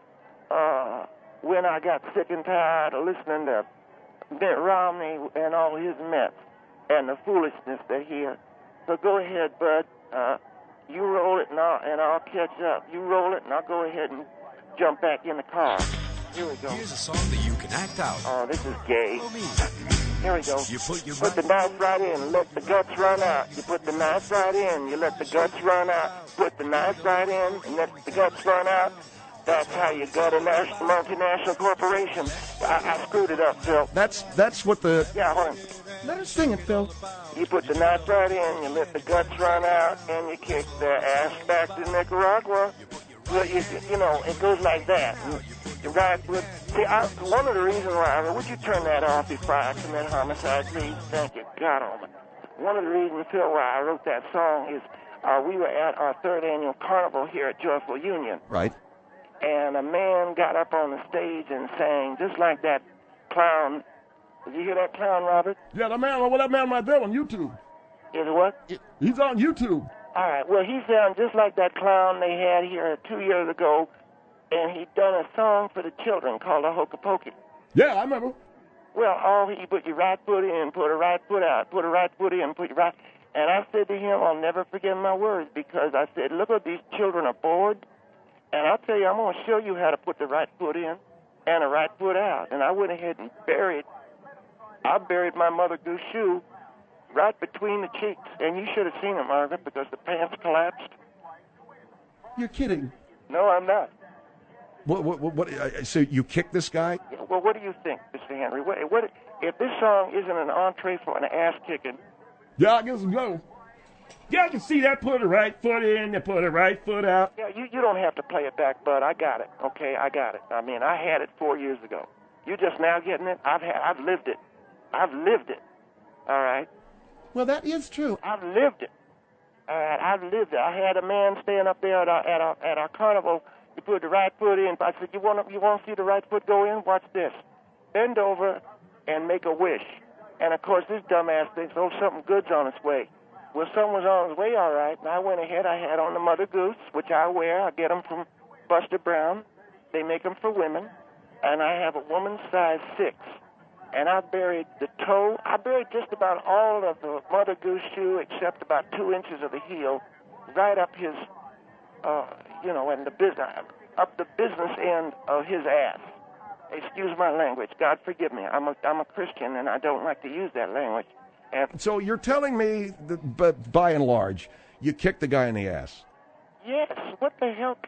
uh, when I got sick and tired of listening to Mitt Romney and all his mess and the foolishness they hear. So go ahead, Bud. Uh, you roll it and I'll, and I'll catch up. You roll it and I'll go ahead and jump back in the car. Here we go. Here's a song that you can act out. Oh, this is gay. Follow me. Here we go. You put your Put the knife right in, let the guts run out. You put the knife right in, you let the guts run out. Put the knife right in and let the guts run out. That's how you gut a national, multinational corporation. I, I screwed it up, Phil. That's that's what the Yeah, hold on. Let her sing it, Phil. You put the knife right in, you let the guts run out, and you kick their ass back to Nicaragua. Well, you, you know, it goes like that. You right with, see, I, one of the reasons why, I, would you turn that off before I commit homicide, please? Thank you, God Almighty. One of the reasons, Phil, why I wrote that song is uh, we were at our third annual carnival here at Joyful Union, right. and a man got up on the stage and sang just like that clown. Did you hear that clown, Robert? Yeah, that man, well, that man right there on YouTube. Is it what? He's on YouTube. All right. Well, he sounds just like that clown they had here two years ago, and he done a song for the children called a Hokey Pokey. Yeah, I remember. Well, all he put your right foot in, put a right foot out, put a right foot in, put your right. And I said to him, I'll never forget my words, because I said, look at these children are bored, and I'll tell you, I'm going to show you how to put the right foot in and a right foot out. And I went ahead and buried, I buried my Mother Goose shoe right between the cheeks, and you should have seen it, Margaret, because the pants collapsed. You're kidding. No, I'm not. What, what, what, what, uh, so you kicked this guy? Well, what do you think, Mister Henry? What, what if this song isn't an entree for an ass kicking? Yeah, I guess it's go. Yeah, I can see that. Put the right foot in, and put the right foot out. Yeah, you, you don't have to play it back, bud. I got it. Okay, I got it. I mean, I had it four years ago. You just now getting it? I've had, I've lived it. I've lived it. All right. Well, that is true. I've lived it. All right, I've lived it. I had a man staying up there at our at our, at our carnival. He put the right foot in. I said, "You want to you want to see the right foot go in? Watch this. Bend over and make a wish." And of course, this dumbass thinks, "Oh, something good's on its way." Well, something was on its way, all right. And I went ahead. I had on the Mother Goose, which I wear. I get them from Buster Brown. They make them for women, and I have a woman's size six. And I buried the toe. I buried just about all of the Mother Goose shoe except about two inches of the heel, right up his, uh, you know, and the business, up the business end of his ass. Excuse my language. God forgive me. I'm a, I'm a Christian, and I don't like to use that language. And So you're telling me that, but by and large, you kicked the guy in the ass. yes, what the hell?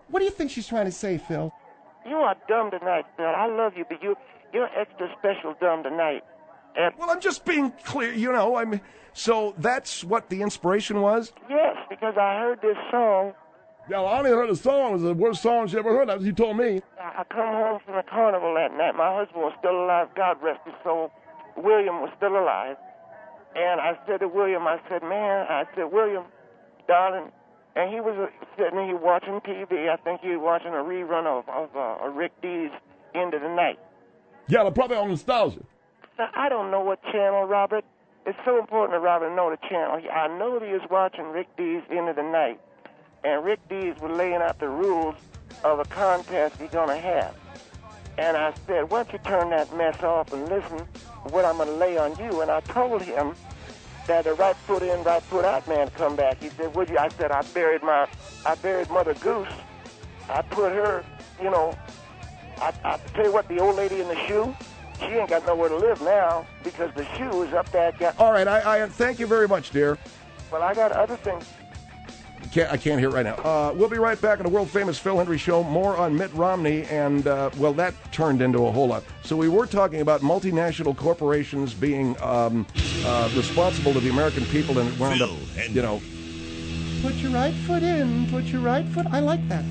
What do you think she's trying to say, Phil? You are dumb tonight, Phil. I love you, but you, you're extra special dumb tonight. And Well, I'm just being clear, you know. I mean, so that's what the inspiration was? yes, because I heard this song. Yeah, well, I only heard the song. It's the worst song she ever heard. That's what you told me. I I come home from the carnival that night. My husband was still alive. God rest his soul. William was still alive. And I said to William, I said, man, I said, William, darling, and he was uh, sitting here watching T V. I think he was watching a rerun of, of uh, Rick Dees' End of the Night. Yeah, they're probably on nostalgia. Now, I don't know what channel, Robert. It's so important to Robert to know the channel. He- I know that he was watching Rick Dees' End of the Night. And Rick Dees was laying out the rules of a contest he's going to have. And I said, why don't you turn that mess off and listen to what I'm going to lay on you? And I told him that the right foot in, right foot out man come back. He said, would you? I said, I buried my, I buried Mother Goose. I put her, you know, I, I tell you what, the old lady in the shoe, she ain't got nowhere to live now because the shoe is up there. Got, All right, I, I thank you very much, dear. well, I got other things. Can't, I can't hear it right now. Uh, we'll be right back on the world-famous Phil Hendry Show. More on Mitt Romney, and, uh, well, that turned into a whole lot. So we were talking about multinational corporations being um, uh, responsible to the American people, and it wound Phil up, Hendry. you know... Put your right foot in, put your right foot... I like that.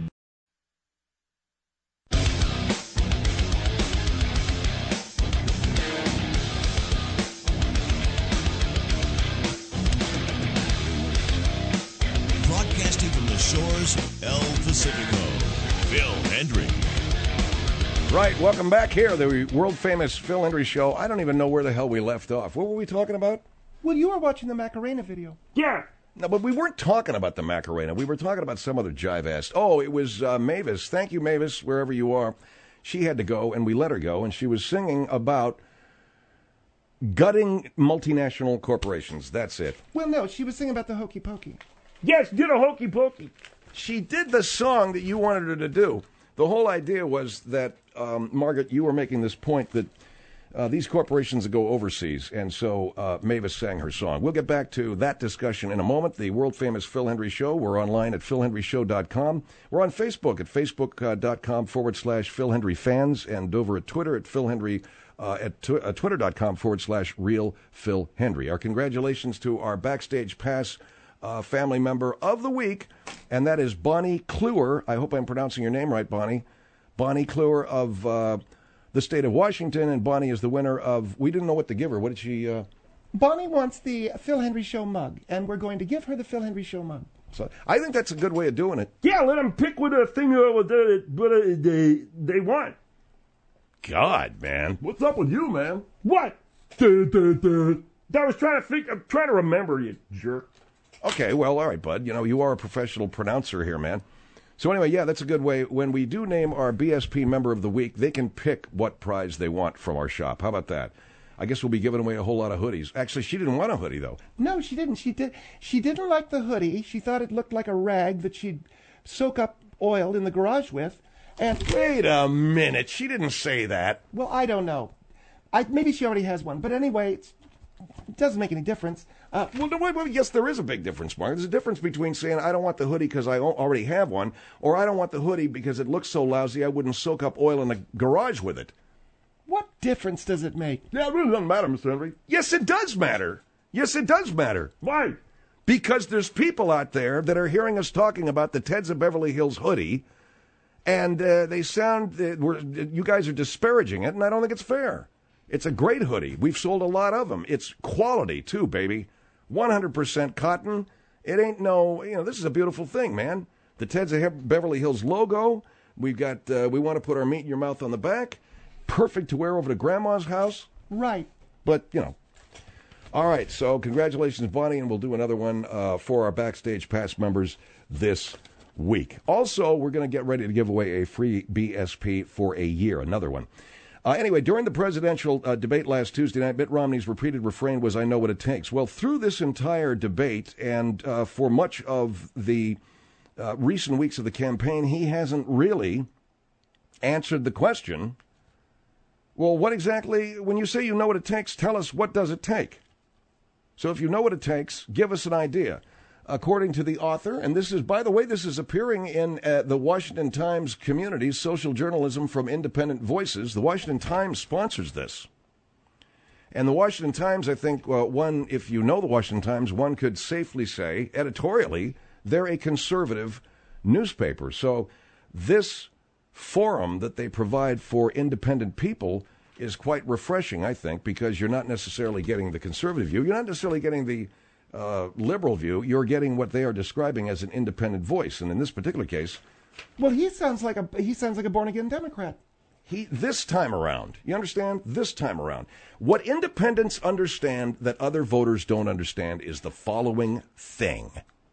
Broadcasting from the shores of El Pacifico, Phil Hendry. Right, welcome back here, the world-famous Phil Hendry Show. I don't even know where the hell we left off. What were we talking about? Well, you were watching the Macarena video. Yeah. No, but we weren't talking about the Macarena. We were talking about some other jive-ass. Oh, it was uh, Mavis. Thank you, Mavis, wherever you are. She had to go, and we let her go, and she was singing about gutting multinational corporations. That's it. Well, no, she was singing about the hokey pokey. Yes, did a hokey pokey. She did the song that you wanted her to do. The whole idea was that, um, Margaret, you were making this point that uh, these corporations go overseas, and so uh, Mavis sang her song. We'll get back to that discussion in a moment. The world-famous Phil Hendry Show. We're online at phil hendry show dot com. We're on Facebook at facebook.com forward slash Phil Hendry fans, and over at Twitter at Phil Hendry, uh, at tw- uh, twitter.com forward slash real Phil Hendry. Our congratulations to our Backstage Pass Uh, family member of the week, and that is Bonnie Kluwer. I hope I'm pronouncing your name right, Bonnie. Bonnie Kluwer of uh, the state of Washington, and Bonnie is the winner of, we didn't know what to give her. What did she... Uh, Bonnie wants the Phil Hendry Show mug, and we're going to give her the Phil Hendry Show mug. so I think that's a good way of doing it. Yeah, let them pick what a thing uh, what they, what uh, they, they want. God, man. What's up with you, man? What? Duh, duh, duh. I was trying to think, I'm trying to remember, you jerk. Okay, well, all right, bud. You know, you are a professional pronouncer here, man. So anyway, yeah, that's a good way. When we do name our B S P member of the week, they can pick what prize they want from our shop. How about that? I guess we'll be giving away a whole lot of hoodies. Actually, she didn't want a hoodie, though. No, she didn't. She did. She didn't like the hoodie. She thought it looked like a rag that she'd soak up oil in the garage with. And Wait a minute. She didn't say that. well, I don't know. I maybe she already has one. But anyway, it's, it doesn't make any difference. Uh, Well, no, wait, wait, yes, there is a big difference, Mark. There's a difference between saying, I don't want the hoodie because I al- already have one, or I don't want the hoodie because it looks so lousy I wouldn't soak up oil in the garage with it. what difference does it make? Yeah, it really doesn't matter, Mister Henry. Yes, it does matter. Yes, it does matter. Why? Because there's people out there that are hearing us talking about the Teds of Beverly Hills hoodie, and uh, they sound, uh, we're, you guys are disparaging it, and I don't think it's fair. It's a great hoodie. We've sold a lot of them. It's quality, too, baby. one hundred percent cotton. It ain't no, you know, this is a beautiful thing, man. The Teds of Beverly Hills logo. We've got, uh, we want to put our meat in your mouth on the back. Perfect to wear over to Grandma's house. Right. But, you know. All right, so congratulations, Bonnie, and we'll do another one uh, for our Backstage Pass members this week. Also, we're going to get ready to give away a free B S P for a year, another one. Uh, anyway, during the presidential uh, debate last Tuesday night, Mitt Romney's repeated refrain was, I know what it takes. Well, through this entire debate and uh, for much of the uh, recent weeks of the campaign, he hasn't really answered the question, well, what exactly, when you say you know what it takes, tell us what does it take? So if you know what it takes, give us an idea. according to the author, and this is, by the way, this is appearing in uh, the Washington Times community, Social Journalism from Independent Voices. The Washington Times sponsors this. And the Washington Times, I think, uh, one, if you know the Washington Times, one could safely say, editorially, they're a conservative newspaper. So this forum that they provide for independent people is quite refreshing, I think, because you're not necessarily getting the conservative view. You're not necessarily getting the uh, liberal view. You're getting what they are describing as an independent voice. And in this particular case... Well, he sounds like a he sounds like a born-again Democrat. He, this time around, you understand? This time around. What independents understand that other voters don't understand is the following thing.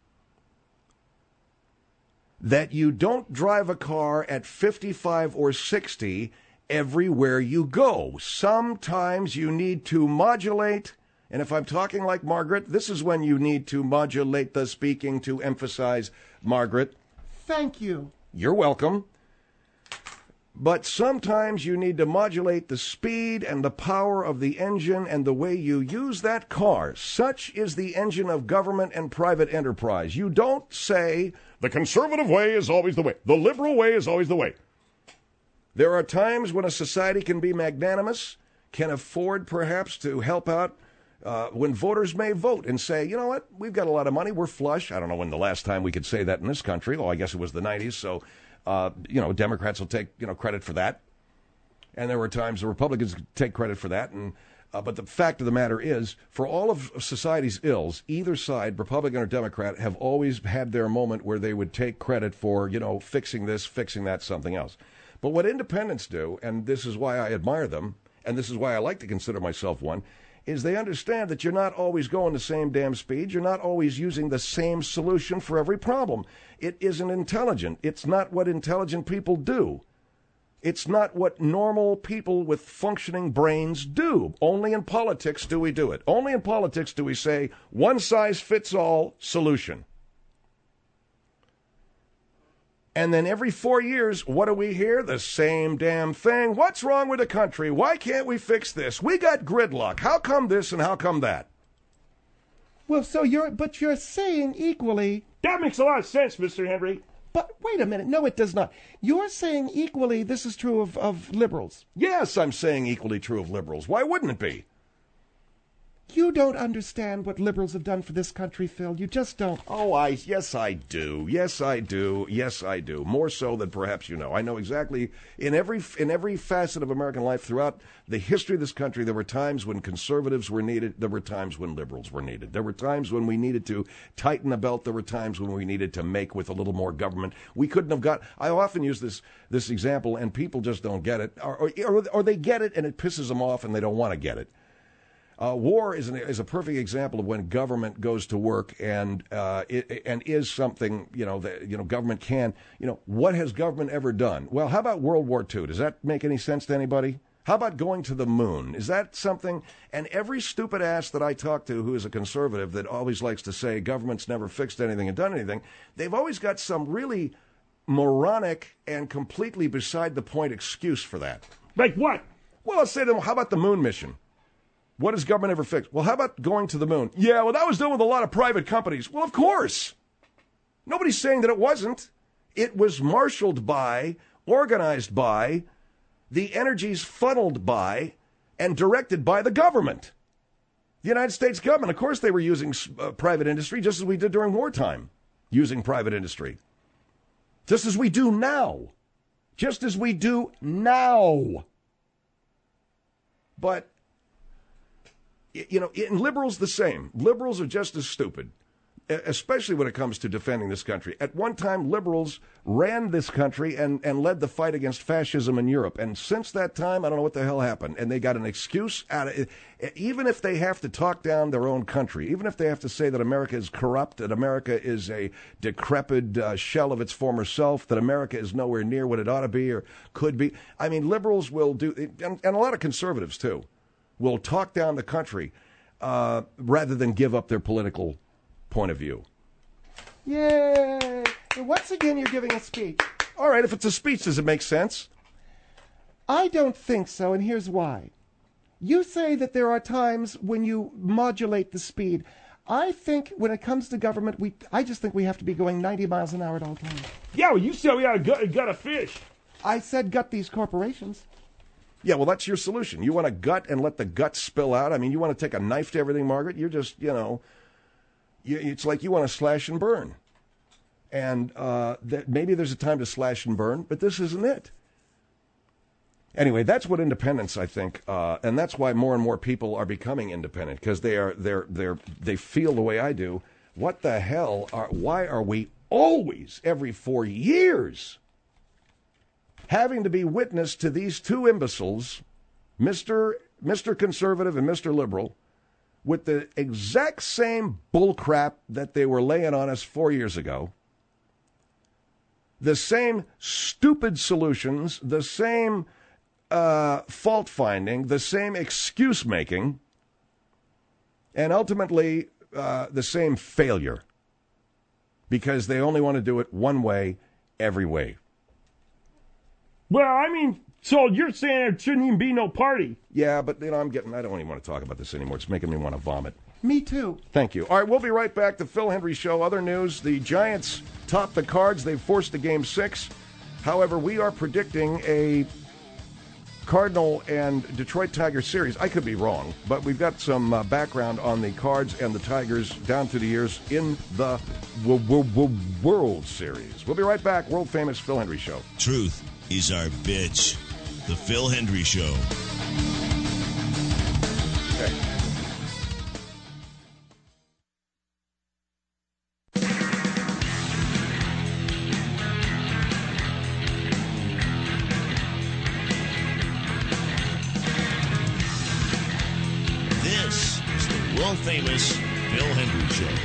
That you don't drive a car at fifty-five or sixty everywhere you go. Sometimes you need to modulate, and if I'm talking like Margaret, this is when you need to modulate the speaking to emphasize Margaret. Thank you. You're welcome. But sometimes you need to modulate the speed and the power of the engine and the way you use that car. Such is the engine of government and private enterprise. You don't say, the conservative way is always the way. The liberal way is always the way. There are times when a society can be magnanimous, can afford perhaps to help out uh, when voters may vote and say, you know what, we've got a lot of money, we're flush. I don't know when the last time we could say that in this country. Oh, I guess it was the nineties, so... Uh, you know, Democrats will take, you know, credit for that. And there were times the Republicans take credit for that. And uh, but the fact of the matter is, for all of society's ills, either side, Republican or Democrat, have always had their moment where they would take credit for, you know, fixing this, fixing that, something else. But what independents do, and this is why I admire them, and this is why I like to consider myself one, is they understand that you're not always going the same damn speed. You're not always using the same solution for every problem. It isn't intelligent. It's not what intelligent people do. It's not what normal people with functioning brains do. Only in politics do we do it. Only in politics do we say one-size-fits-all solution. And then every four years, what do we hear? The same damn thing. What's wrong with the country? Why can't we fix this? We got gridlock. How come this and how come that? Well, so you're, but you're saying equally... That makes a lot of sense, Mister Henry. But wait a minute. No, it does not. You're saying equally this is true of, of liberals. Yes, I'm saying equally true of liberals. Why wouldn't it be? You don't understand what liberals have done for this country, Phil. You just don't. Oh, I yes, I do. Yes, I do. Yes, I do. More so than perhaps you know. I know exactly in every in every facet of American life throughout the history of this country, there were times when conservatives were needed. There were times when liberals were needed. There were times when we needed to tighten the belt. There were times when we needed to make with a little more government. We couldn't have got. I often use this this example, and people just don't get it, or or, or they get it, and it pisses them off, and they don't want to get it. Uh, war is, an, is a perfect example of when government goes to work and uh, it, and is something, you know, that, you know, government can, you know, what has government ever done? Well, how about World War Two? Does that make any sense to anybody? How about going to the moon? Is that something? And every stupid ass that I talk to who is a conservative that always likes to say government's never fixed anything and done anything, they've always got some really moronic and completely beside the point excuse for that. Like what? Well, let's say to them, how about the moon mission? What has government ever fixed? Well, how about going to the moon? Yeah, well, that was done with a lot of private companies. Well, of course. Nobody's saying that it wasn't. It was marshaled by, organized by, the energies funneled by, and directed by the government. The United States government. Of course, they were using uh, private industry just as we did during wartime, using private industry. Just as we do now. Just as we do now. But... You know, and liberals the same. Liberals are just as stupid, especially when it comes to defending this country. At one time, liberals ran this country and, and led the fight against fascism in Europe. And since that time, I don't know what the hell happened. And they got an excuse out of it. Even if they have to talk down their own country, even if they have to say that America is corrupt, that America is a decrepit uh, shell of its former self, that America is nowhere near what it ought to be or could be. I mean, liberals will do, and, and a lot of conservatives, too, will talk down the country uh, rather than give up their political point of view. Yay! And once again, you're giving a speech. All right, if it's a speech, does it make sense? I don't think so, and here's why. You say that there are times when you modulate the speed. I think when it comes to government, we I just think we have to be going ninety miles an hour at all times. Yeah, well, you said we ought to gut, gut a fish. I said gut these corporations. Yeah, well, that's your solution. You want to gut and let the guts spill out? I mean, you want to take a knife to everything, Margaret? You're just, you know, you, it's like you want to slash and burn. And uh, that maybe there's a time to slash and burn, but this isn't it. Anyway, that's what independence, I think, uh, and that's why more and more people are becoming independent, because they are they're they're they feel the way I do. What the hell are? Why are we always every four years having to be witness to these two imbeciles, Mister Mister Conservative and Mister Liberal, with the exact same bullcrap that they were laying on us four years ago? The same stupid solutions, the same uh, fault finding, the same excuse making, and ultimately uh, the same failure, because they only want to do it one way, every way. Well, I mean, so you're saying there shouldn't even be no party? Yeah, but you know, I'm getting. I don't even want to talk about this anymore. It's making me want to vomit. Me too. Thank you. All right, we'll be right back. The Phil Hendry Show. Other news: the Giants top the Cards. They've forced a game six. However, we are predicting a Cardinal and Detroit Tigers series. I could be wrong, but we've got some uh, background on the Cards and the Tigers down through the years in the w- w- w- World Series. We'll be right back. World famous Phil Hendry Show. Truth is our bitch. The Phil Hendry Show. Okay. This is the world famous Phil Hendry Show.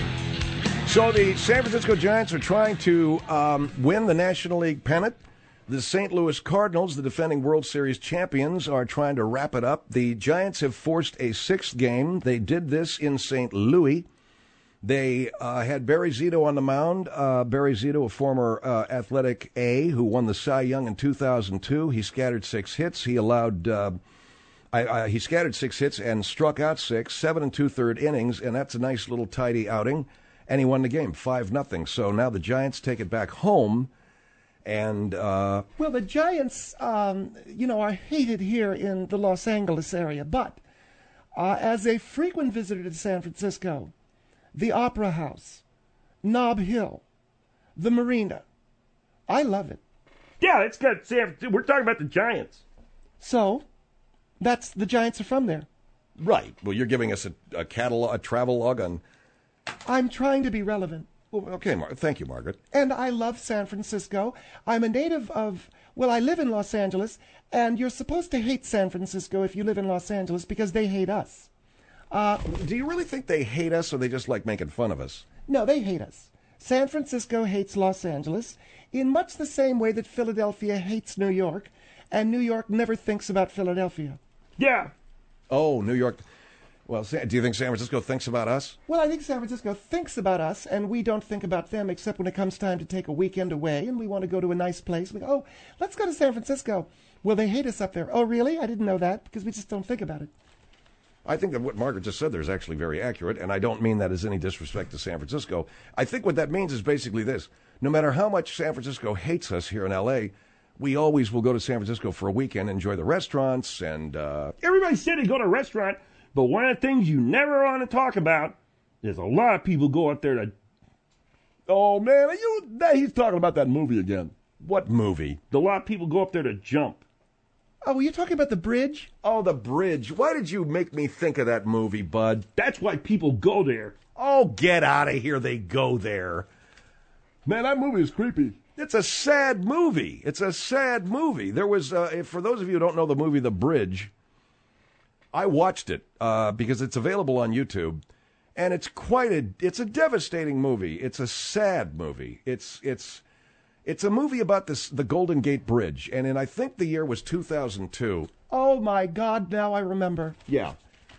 So the San Francisco Giants are trying to um, win the National League pennant. The Saint Louis Cardinals, the defending World Series champions, are trying to wrap it up. The Giants have forced a sixth game. They did this in Saint Louis. They uh, had Barry Zito on the mound. Uh, Barry Zito, a former uh, Athletic A who won the Cy Young in two thousand two. He scattered six hits. He allowed... Uh, I, I, he scattered six hits and struck out six, seven and two-third innings, and that's a nice little tidy outing. And he won the game, five nothing. So now the Giants take it back home. And uh, Well, the Giants, um, you know, are hated here in the Los Angeles area. But uh, as a frequent visitor to San Francisco, the Opera House, Nob Hill, the Marina, I love it. Yeah, it's got San. We're talking about the Giants. So, that's the Giants are from there. right. Well, you're giving us a, a catalog, a travel log on. I'm trying to be relevant. Well, okay, Mar- thank you, Margaret. And I love San Francisco. I'm a native of, well, I live in Los Angeles, and you're supposed to hate San Francisco if you live in Los Angeles because they hate us. Uh, Do you really think they hate us, or they just like making fun of us? no, they hate us. San Francisco hates Los Angeles in much the same way that Philadelphia hates New York, and New York never thinks about Philadelphia. Yeah. Oh, New York. Well, Sa- do you think San Francisco thinks about us? Well, I think San Francisco thinks about us, and we don't think about them except when it comes time to take a weekend away, and we want to go to a nice place. We go, oh, let's go to San Francisco. Well, they hate us up there. Oh, really? I didn't know that, because we just don't think about it. I think that what Margaret just said there is actually very accurate, and I don't mean that as any disrespect to San Francisco. I think what that means is basically this. No matter how much San Francisco hates us here in L A, we always will go to San Francisco for a weekend, enjoy the restaurants, and... Uh, Everybody said they go to a restaurant, but one of the things you never want to talk about is a lot of people go up there to. Oh, man, are you, now he's talking about that movie again. what movie? A lot of people go up there to jump. Oh, were you talking about the bridge? Oh, The Bridge. Why did you make me think of that movie, Bud? That's why people go there. Oh, get out of here. They go there. Man, that movie is creepy. It's a sad movie. It's a sad movie. There was, uh, for those of you who don't know the movie The Bridge, I watched it uh, because it's available on YouTube, and it's quite a, it's a devastating movie. It's a sad movie. It's, it's, it's a movie about this, the Golden Gate Bridge, and in, I think the year was two thousand two. Oh, my God, now I remember. Yeah.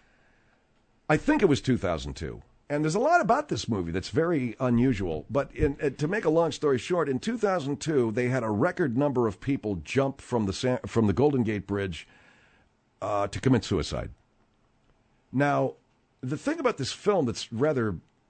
I think it was two thousand two. And there's a lot about this movie that's very unusual. But in, uh, to make a long story short, in two thousand two, they had a record number of people jump from the San, from the Golden Gate Bridge uh, to commit suicide. Now, the thing about this film that's rather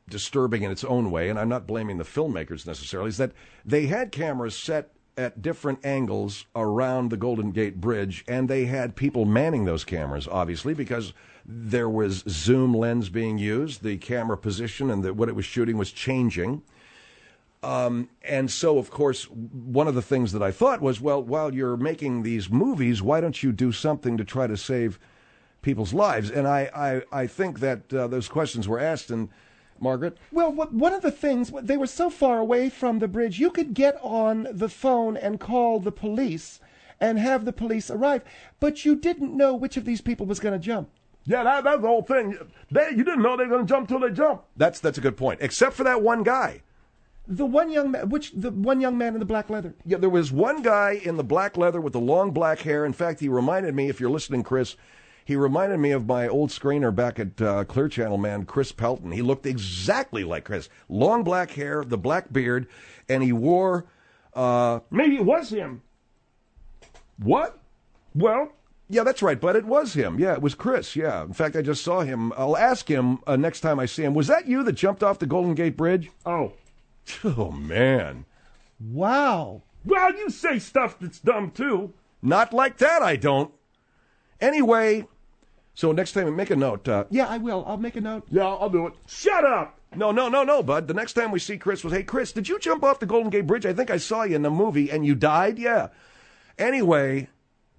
disturbing in its own way, and I'm not blaming the filmmakers necessarily, is that they had cameras set at different angles around the Golden Gate Bridge, and they had people manning those cameras, obviously, because there was zoom lens being used, the camera position and the, what it was shooting was changing. Um, and so, of course, one of the things that I thought was, well, while you're making these movies, why don't you do something to try to save people's lives? And I, I, I think that uh, those questions were asked, and Margaret? Well, what, one of the things, they were so far away from the bridge, you could get on the phone and call the police and have the police arrive, but you didn't know which of these people was going to jump. Yeah, that, that's the whole thing. They, you didn't know they were going to jump till they jumped. That's that's a good point, except for that one guy. The one young man, which the one young man in the black leather. Yeah, there was one guy in the black leather with the long black hair. In fact, he reminded me, if you're listening, Chris, he reminded me of my old screener back at uh, Clear Channel man, Chris Pelton. He looked exactly like Chris. Long black hair, the black beard, and he wore... Uh, Maybe it was him. What? Well... Yeah, that's right, but it was him. Yeah, it was Chris, yeah. In fact, I just saw him. I'll ask him uh, next time I see him. Was that you that jumped off the Golden Gate Bridge? Oh. Oh, man. Wow. Well, you say stuff that's dumb, too. Not like that, I don't. Anyway... So next time, make a note. Uh, yeah, I will. I'll make a note. Yeah, I'll do it. Shut up! No, no, no, no, bud. The next time we see Chris was, hey, Chris, did you jump off the Golden Gate Bridge? I think I saw you in the movie, and you died? Yeah. Anyway,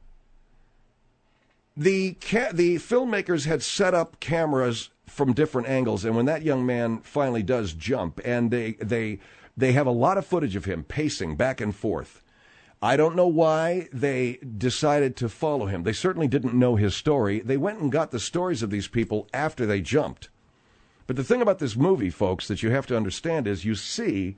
the ca- the filmmakers had set up cameras from different angles, and when that young man finally does jump, and they they they have a lot of footage of him pacing back and forth. I don't know why they decided to follow him. They certainly didn't know his story. They went and got the stories of these people after they jumped. But the thing about this movie, folks, that you have to understand is you see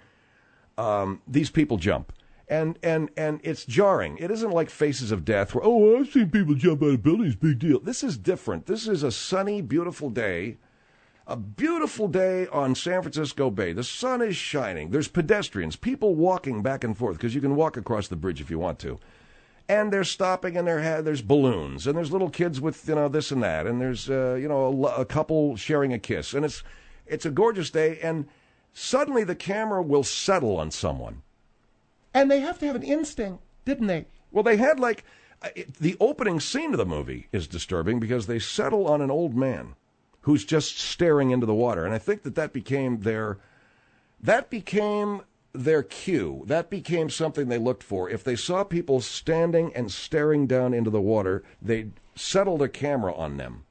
um, these people jump. And, and, and it's jarring. It isn't like Faces of Death where, oh, I've seen people jump out of buildings, big deal. This is different. This is a sunny, beautiful day. A beautiful day on San Francisco Bay. The sun is shining. There's pedestrians, people walking back and forth, because you can walk across the bridge if you want to. And they're stopping, and there there's balloons, and there's little kids with, you know, this and that, and there's, uh, you know, a, a couple sharing a kiss. And it's it's a gorgeous day, and suddenly the camera will settle on someone. And they have to have an instinct, didn't they? Well, they had, like, it, the opening scene of the movie is disturbing because they settle on an old man who's just staring into the water. And I think that that became their, that became their cue. That became something they looked for. If they saw people standing and staring down into the water, they'd settle their camera on them.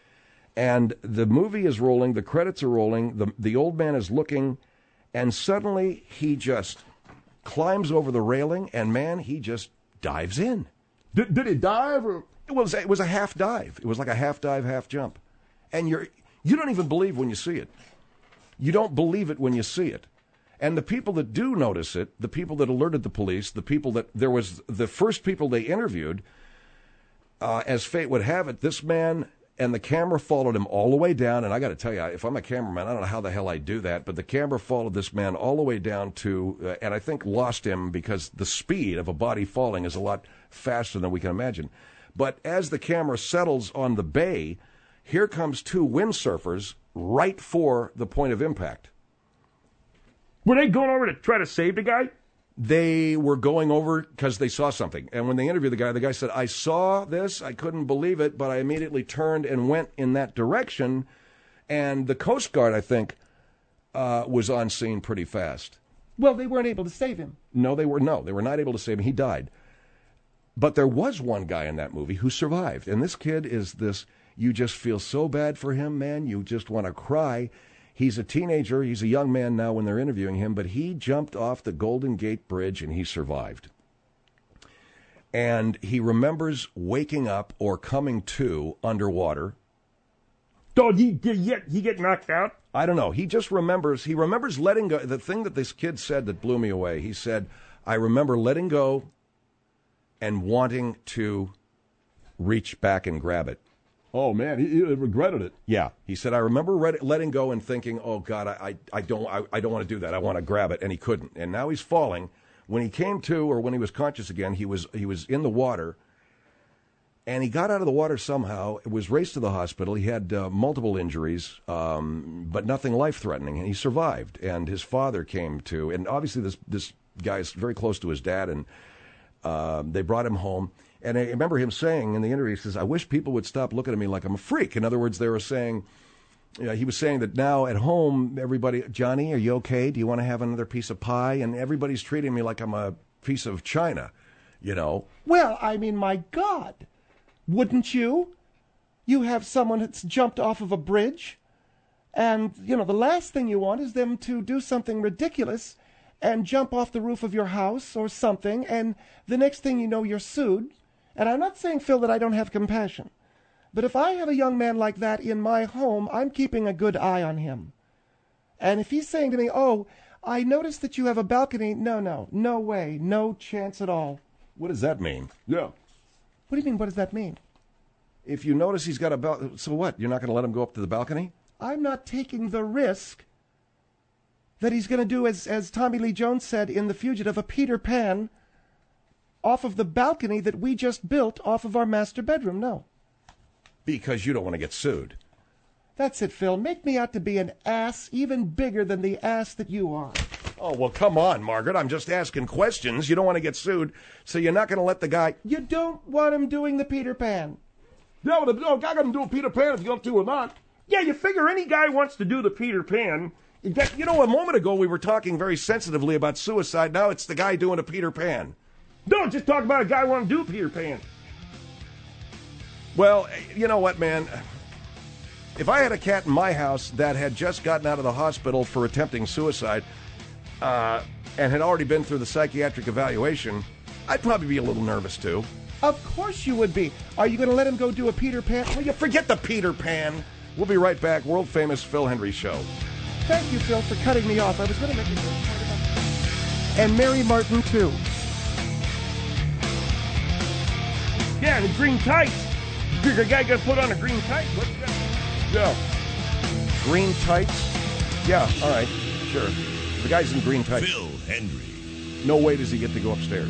And the movie is rolling, the credits are rolling, the, the old man is looking, and suddenly he just climbs over the railing, and, man, he just dives in. Did, did he dive? Or? It was, it was a half dive. It was like a half dive, half jump. And you're, you don't even believe when you see it. You don't believe it when you see it. And the people that do notice it, the people that alerted the police, the people that, there was the first people they interviewed, uh, as fate would have it, this man and the camera followed him all the way down. And I got to tell you, if I'm a cameraman, I don't know how the hell I do that, but the camera followed this man all the way down to, uh, and I think lost him because the speed of a body falling is a lot faster than we can imagine. But as the camera settles on the bay, here comes two windsurfers right for the point of impact. Were they going over to try to save the guy? They were going over because they saw something. And when they interviewed the guy, the guy said, I saw this, I couldn't believe it, but I immediately turned and went in that direction. And the Coast Guard, I think, uh, was on scene pretty fast. Well, they weren't able to save him. No, they were no, they were not able to save him. He died. But there was one guy in that movie who survived. And this kid is this... You just feel so bad for him, man. You just want to cry. He's a teenager. He's a young man now when they're interviewing him, but he jumped off the Golden Gate Bridge and he survived. And he remembers waking up or coming to underwater. Did he, did he, get, he get knocked out? I don't know. He just remembers. He remembers letting go. The thing that this kid said that blew me away, he said, I remember letting go and wanting to reach back and grab it. Oh, man, he, he regretted it. Yeah. He said, I remember red, letting go and thinking, oh, God, I, I, I don't I, I don't want to do that. I want to grab it. And he couldn't. And now he's falling. When he came to, or when he was conscious again, he was he was in the water. And he got out of the water somehow, was raced to the hospital. He had uh, multiple injuries, um, but nothing life-threatening, and he survived. And his father came to, and obviously this this guy is very close to his dad, and uh, they brought him home. And I remember him saying in the interview, he says, I wish people would stop looking at me like I'm a freak. In other words, they were saying, you know, he was saying that now at home, everybody, Johnny, are you okay? Do you want to have another piece of pie? And everybody's treating me like I'm a piece of china, you know. Well, I mean, my God. Wouldn't you? You have someone that's jumped off of a bridge, and, you know, the last thing you want is them to do something ridiculous and jump off the roof of your house or something, and the next thing you know, you're sued. And I'm not saying, Phil, that I don't have compassion, but if I have a young man like that in my home, I'm keeping a good eye on him. And if he's saying to me, oh, I noticed that you have a balcony, no, no, no way, no chance at all. What does that mean? Yeah. What do you mean, what does that mean? If you notice he's got a balcony, so what? You're not going to let him go up to the balcony? I'm not taking the risk that he's going to do, as, as Tommy Lee Jones said in The Fugitive, a Peter Pan off of the balcony that we just built off of our master bedroom. No. Because you don't want to get sued. That's it, Phil. Make me out to be an ass even bigger than the ass that you are. Oh, well, come on, Margaret. I'm just asking questions. You don't want to get sued, so you're not going to let the guy... You don't want him doing the Peter Pan. Yeah, well, no, guy got him doing Peter Pan if you want to or not. Yeah, you figure any guy wants to do the Peter Pan. That, you know, a moment ago we were talking very sensitively about suicide. Now it's the guy doing a Peter Pan. Don't just talk about a guy wanting to do Peter Pan. Well, you know what, man? If I had a cat in my house that had just gotten out of the hospital for attempting suicide uh, and had already been through the psychiatric evaluation, I'd probably be a little nervous, too. Of course you would be. Are you going to let him go do a Peter Pan? Will you forget the Peter Pan? We'll be right back. World-famous Phil Hendrie Show. Thank you, Phil, for cutting me off. I was going to make a good point about that. And Mary Martin, too. Yeah, and the green tights. You figure a guy got to put on a green tight? What you got? Yeah. Green tights? Yeah, all right, sure. The guy's in green tights. Phil Hendrie. No way does he get to go upstairs.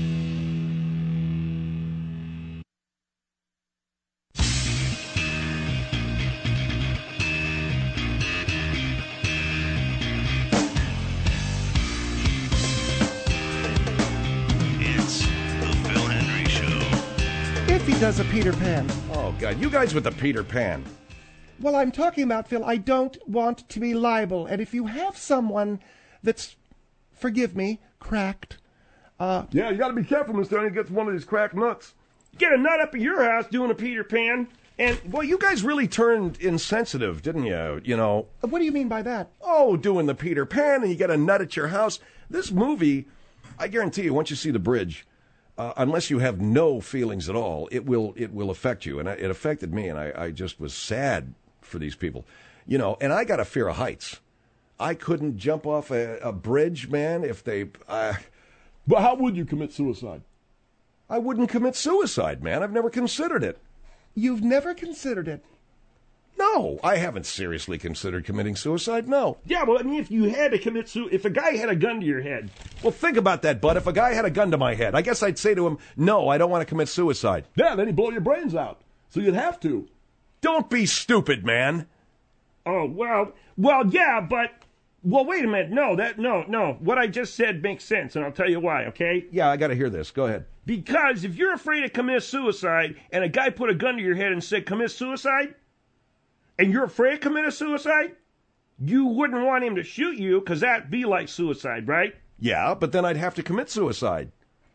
It's the Phil Hendrie Show. If he does a Peter Pan. Oh, God, you guys with the Peter Pan. Well, I'm talking about, Phil, I don't want to be liable. And if you have someone that's, forgive me, cracked, uh... Yeah, you got to be careful, Mister He gets one of these cracked nuts. Get a nut up at your house doing a Peter Pan. And, well, you guys really turned insensitive, didn't you? You know. What do you mean by that? Oh, doing the Peter Pan and you get a nut at your house. This movie, I guarantee you, once you see the bridge, uh, unless you have no feelings at all, it will it will affect you. And it affected me, and I, I just was sad for these people. You know, and I got a fear of heights. I couldn't jump off a, a bridge, man, if they... Uh, But how would you commit suicide? I wouldn't commit suicide, man. I've never considered it. You've never considered it. No, I haven't seriously considered committing suicide, no. Yeah, well, I mean, if you had to commit suicide, if a guy had a gun to your head. Well, think about that, bud. If a guy had a gun to my head, I guess I'd say to him, no, I don't want to commit suicide. Yeah, then he'd blow your brains out. So you'd have to. Don't be stupid, man. Oh, well, well, yeah, but, well, wait a minute. No, that, no, no. What I just said makes sense, and I'll tell you why, okay? Yeah, I got to hear this. Go ahead. Because if you're afraid to commit suicide, and a guy put a gun to your head and said, commit suicide, and you're afraid to commit suicide, you wouldn't want him to shoot you, because that'd be like suicide, right? Yeah, but then I'd have to commit suicide.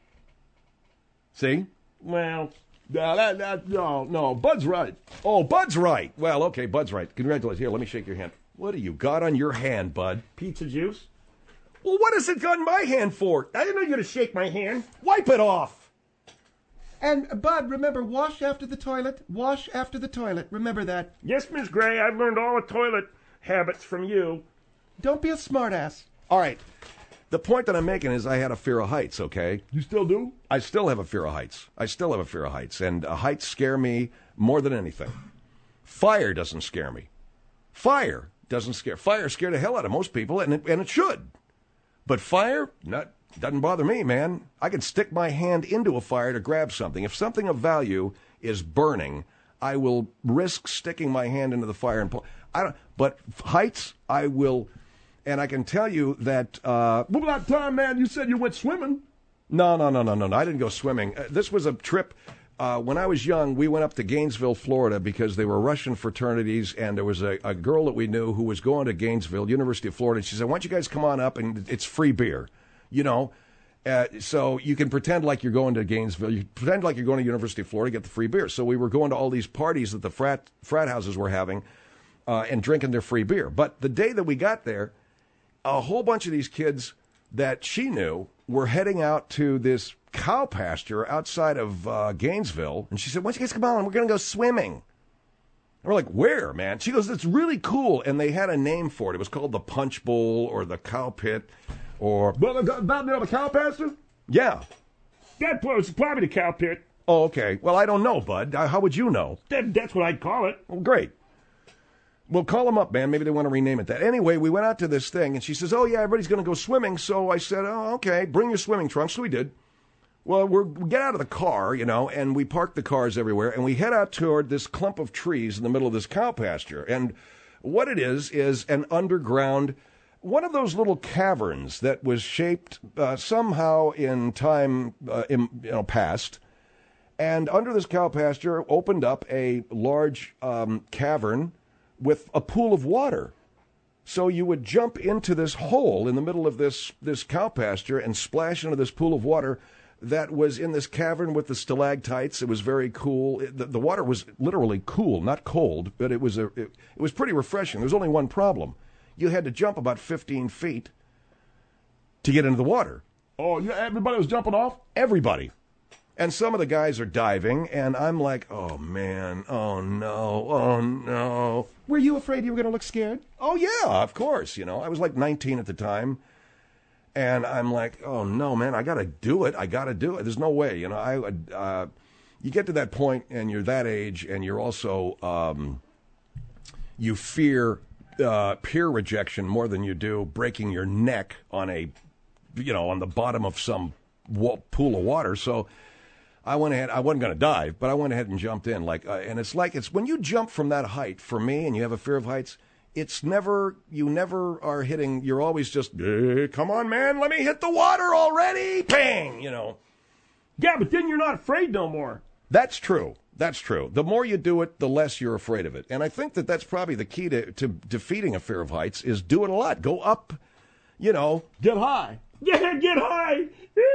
See? Well... No, that, that, no, no, Bud's right. Oh, Bud's right. Well, okay, Bud's right. Congratulations. Here, let me shake your hand. What do you got on your hand, Bud? Pizza juice? Well, what has it got in my hand for? I didn't know you were going to shake my hand. Wipe it off. And, Bud, remember, wash after the toilet. Wash after the toilet. Remember that. Yes, Miss Gray, I've learned all the toilet habits from you. Don't be a smartass. All right. The point that I'm making is I had a fear of heights, okay? You still do? I still have a fear of heights. I still have a fear of heights. And uh, heights scare me more than anything. Fire doesn't scare me. Fire doesn't scare. Fire scared the hell out of most people, and it, and it should. But fire, not, doesn't bother me, man. I can stick my hand into a fire to grab something. If something of value is burning, I will risk sticking my hand into the fire and pull. I don't. But heights, I will. And I can tell you that. Uh, What about that time, man? You said you went swimming. no, no, no, no, no, no. I didn't go swimming. Uh, this was a trip. Uh, when I was young, we went up to Gainesville, Florida, because they were Russian fraternities, and there was a, a girl that we knew who was going to Gainesville, University of Florida. And she said, "Why don't you guys come on up, and it's free beer, you know." Uh, so you can pretend like you're going to Gainesville. You pretend like you're going to University of Florida, get the free beer. So we were going to all these parties that the frat frat houses were having, uh, and drinking their free beer. But the day that we got there, a whole bunch of these kids that she knew were heading out to this cow pasture outside of uh, Gainesville. And she said, "Why don't you guys come on? We're going to go swimming." And we're like, "Where, man?" She goes, "It's really cool." And they had a name for it. It was called the Punch Bowl or the Cow Pit or... But about near the cow pasture? Yeah. That was probably the cow pit. Oh, okay. Well, I don't know, Bud. How would you know? That, that's what I'd call it. Well, great. Well, call them up, man. Maybe they want to rename it that. Anyway, we went out to this thing, and she says, "Oh, yeah, everybody's going to go swimming." So I said, "Oh, okay, bring your swimming trunks." So we did. Well, we're, we get out of the car, you know, and we park the cars everywhere, and we head out toward this clump of trees in the middle of this cow pasture. And what it is is an underground, one of those little caverns that was shaped uh, somehow in time, uh, in, you know, past. And under this cow pasture opened up a large um, cavern with a pool of water. So you would jump into this hole in the middle of this, this cow pasture and splash into this pool of water that was in this cavern with the stalactites. It was very cool. It, the, the water was literally cool, not cold, but it was a it, it was pretty refreshing. There was only one problem. You had to jump about fifteen feet to get into the water. Oh, yeah, everybody was jumping off? Everybody. And some of the guys are diving, and I'm like, "Oh, man, oh, no, oh, no." Were you afraid you were going to look scared? Oh, yeah, of course, you know. I was like nineteen at the time, and I'm like, "Oh, no, man, I got to do it. I got to do it. There's no way." You know, I uh, you get to that point, and you're that age, and you're also, um, you fear uh, peer rejection more than you do breaking your neck on a, you know, on the bottom of some wa- pool of water. So I went ahead. I wasn't going to dive, but I went ahead and jumped in. Like, uh, and it's like it's when you jump from that height. For me, and you have a fear of heights, it's never. You never are hitting. You're always just, eh, "Come on, man, let me hit the water already!" Bang, you know. Yeah, but then you're not afraid no more. That's true. That's true. The more you do it, the less you're afraid of it. And I think that that's probably the key to, to defeating a fear of heights is do it a lot. Go up, you know. Get high. Yeah, get high.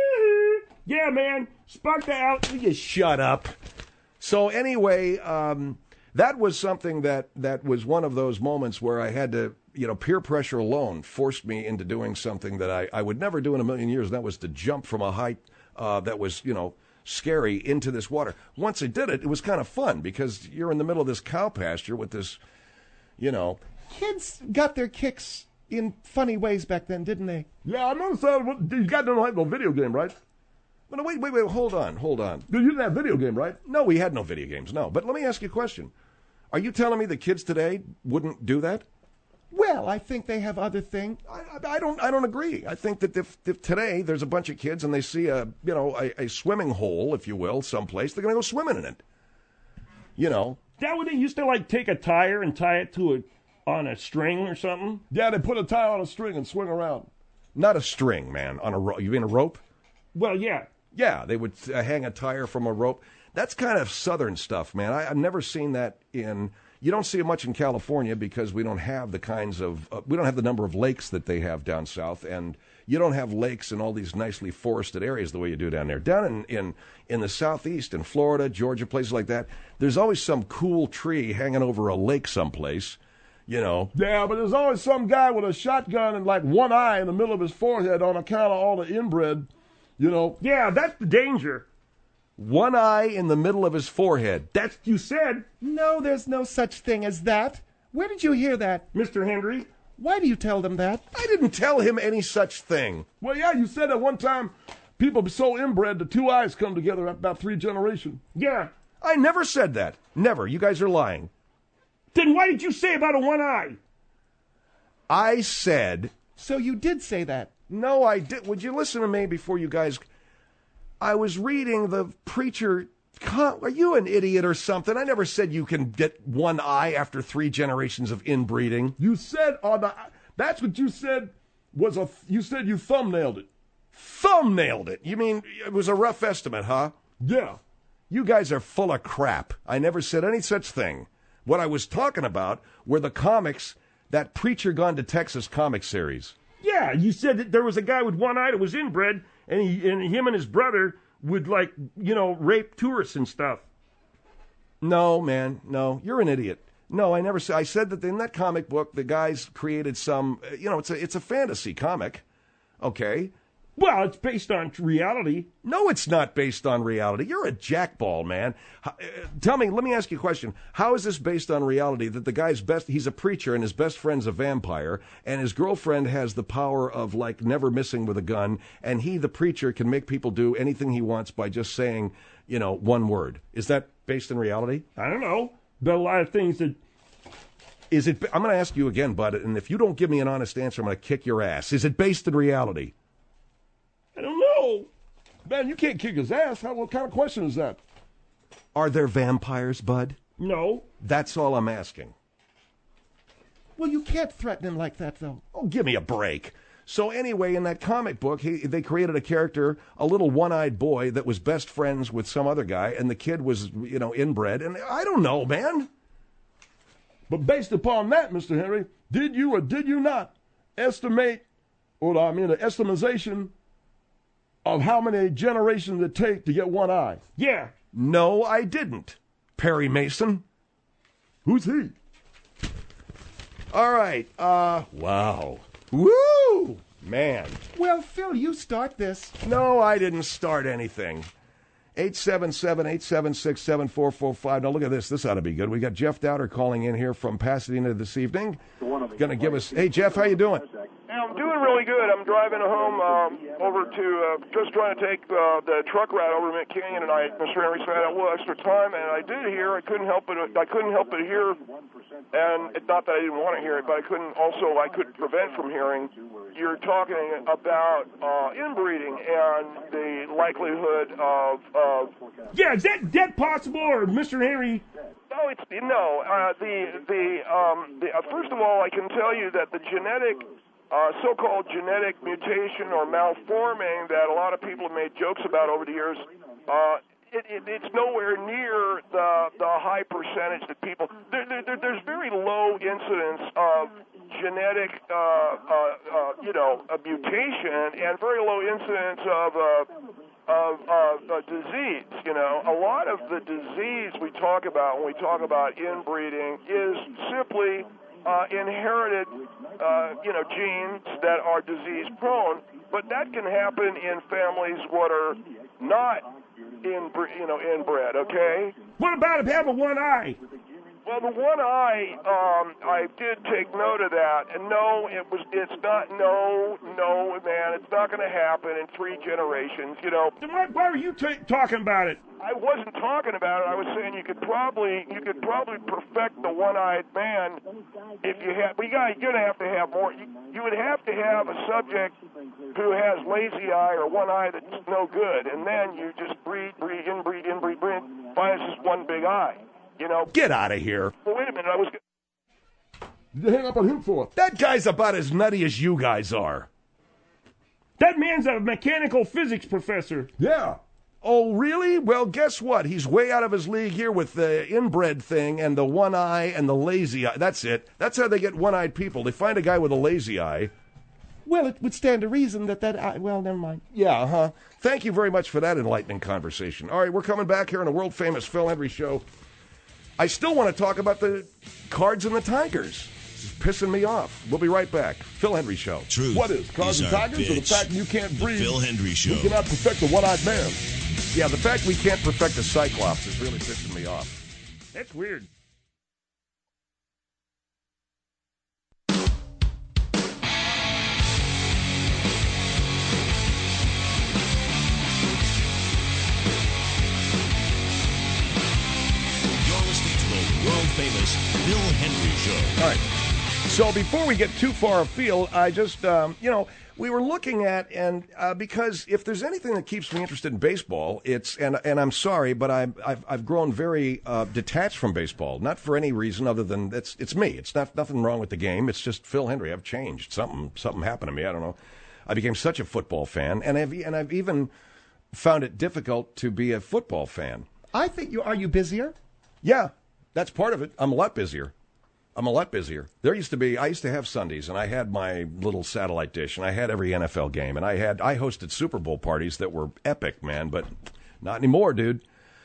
Yeah, man. Spark the out. You shut up. So anyway, um, that was something that, that was one of those moments where I had to, you know, peer pressure alone forced me into doing something that I, I would never do in a million years. And that was to jump from a height uh, that was, you know, scary into this water. Once I did it, it was kind of fun because you're in the middle of this cow pasture with this, you know. Kids got their kicks in funny ways back then, didn't they? Yeah, I noticed that. You guys don't have no video game, right? No, wait, wait, wait, hold on, hold on. You didn't have video game, right? No, we had no video games, no. But let me ask you a question. Are you telling me the kids today wouldn't do that? Well, I think they have other things. I, I, I don't. I don't agree. I think that if, if today there's a bunch of kids and they see a, you know, a, a swimming hole, if you will, someplace, they're going to go swimming in it. You know. That what they used to like take a tire and tie it to a on a string or something. Yeah, they put a tire on a string and swing around. Not a string, man. On a rope. You mean a rope? Well, yeah. Yeah, they would uh, hang a tire from a rope. That's kind of southern stuff, man. I, I've never seen that in. You don't see it much in California because we don't have the kinds of uh, we don't have the number of lakes that they have down south, and you don't have lakes in all these nicely forested areas the way you do down there. Down in in, in the southeast, in Florida, Georgia, places like that, there's always some cool tree hanging over a lake someplace. You know. Yeah, but there's always some guy with a shotgun and like one eye in the middle of his forehead on account of all the inbred. You know. Yeah, that's the danger. One eye in the middle of his forehead. That's what you said. No, there's no such thing as that. Where did you hear that? Mister Henry? Why do you tell them that? I didn't tell him any such thing. Well, yeah, you said that one time people be so inbred the two eyes come together after about three generations. Yeah. I never said that. Never. You guys are lying. Then why did you say about a one eye? I said... So you did say that? No, I did. Would you listen to me before you guys... I was reading the preacher Con- are you an idiot or something? I never said you can get one eye after three generations of inbreeding. You said on the. That's what you said was a. You said you thumbnailed it. Thumbnailed it. You mean it was a rough estimate, huh? Yeah. You guys are full of crap. I never said any such thing. What I was talking about were the comics, that Preacher Gone to Texas comic series. Yeah, you said that there was a guy with one eye that was inbred, and he and him and his brother would, like, you know, rape tourists and stuff. No, man, no. You're an idiot. No, I never said. I said that in that comic book, the guys created some, you know, it's a, it's a fantasy comic. Okay. Well, it's based on reality. No, it's not based on reality. You're a jackball, man. How, uh, tell me, let me ask you a question. How is this based on reality that the guy's best, he's a preacher and his best friend's a vampire, and his girlfriend has the power of, like, never missing with a gun, and he, the preacher, can make people do anything he wants by just saying, you know, one word. Is that based in reality? I don't know. But a lot of things that... Is it, I'm going to ask you again, bud, and if you don't give me an honest answer, I'm going to kick your ass. Is it based in reality? I don't know. Man, you can't kick his ass. How, what kind of question is that? Are there vampires, bud? No. That's all I'm asking. Well, you can't threaten him like that, though. Oh, give me a break. So anyway, in that comic book, he, they created a character, a little one-eyed boy that was best friends with some other guy, and the kid was, you know, inbred. And I don't know, man. But based upon that, Mister Henry, did you or did you not estimate, or I mean, an estimation of how many generations it take to get one eye? Yeah. No, I didn't. Perry Mason. Who's he? All right. Uh, wow. Woo! Man. Well, Phil, you start this. No, I didn't start anything. eight seven seven, eight seven six, seven four four five. Now, look at this. This ought to be good. We got Jeff Dowder calling in here from Pasadena this evening. Going to give us... Hey, Jeff, how you doing? Yeah, I'm doing really good. I'm driving home um, over to, uh, just trying to take uh, the truck route over to Mint Canyon, and I, Mister Henry said I had a little extra time, and I did hear, I couldn't help it, I couldn't help but hear, and it's not that I didn't want to hear it, but I couldn't, also, I couldn't prevent from hearing, you're talking about uh, inbreeding and the likelihood of, of... Yeah, is that, that possible, or Mister Henry... No, it's no. Uh, the the um. The, uh, first of all, I can tell you that the genetic, uh, so-called genetic mutation or malforming that a lot of people have made jokes about over the years, uh, it, it, it's nowhere near the the high percentage that people. There, there, there's very low incidence of genetic, uh, uh, uh, you know, a mutation, and very low incidence of. Uh, Of uh, uh, disease, you know, a lot of the disease we talk about when we talk about inbreeding is simply uh, inherited, uh, you know, genes that are disease prone. But that can happen in families what are not in, you know, inbred. Okay. What about if having one eye? Well, the one eye, um, I did take note of that, and no, it was, it's not, no, no, man, it's not going to happen in three generations, you know. Then why, why are you t- talking about it? I wasn't talking about it. I was saying you could probably, you could probably perfect the one-eyed man if you had. We got, you're gonna have to have more. You, you would have to have a subject who has lazy eye or one eye that's no good, and then you just breed, breed, inbreed, inbreed, breed. Finally, it's just one big eye. You know, get out of here. Well, wait a minute. I was. Did you hang up on him for? That guy's about as nutty as you guys are. That man's a mechanical physics professor. Yeah. Oh, really? Well, guess what? He's way out of his league here with the inbred thing and the one eye and the lazy eye. That's it. That's how they get one-eyed people. They find a guy with a lazy eye. Well, it would stand to reason that that eye... Well, never mind. Yeah, huh? Thank you very much for that enlightening conversation. All right, we're coming back here on a world-famous Phil Hendrie show. I still want to talk about the Cards and the Tigers. This is pissing me off. We'll be right back. Phil Hendrie Show. Truth. What is, Cards and Tigers, or the fact you can't breathe? The Phil Hendrie Show. You cannot perfect the one-eyed man. Yeah, the fact we can't perfect a Cyclops is really pissing me off. That's weird. You're listening to the world-famous Phil Hendrie Show. All right. So before we get too far afield, I just, um, you know, we were looking at, and uh, because if there's anything that keeps me interested in baseball, it's, and and I'm sorry, but I'm, I've, I've grown very uh, detached from baseball, not for any reason other than it's it's me. It's not nothing wrong with the game. It's just Phil Hendrie. I've changed. Something something happened to me. I don't know. I became such a football fan, and I've and I've even found it difficult to be a football fan. I think you are you busier? Yeah, that's part of it. I'm a lot busier. I'm a lot busier. There used to be, I used to have Sundays, and I had my little satellite dish, and I had every N F L game, and I had, I hosted Super Bowl parties that were epic, man, but not anymore, dude.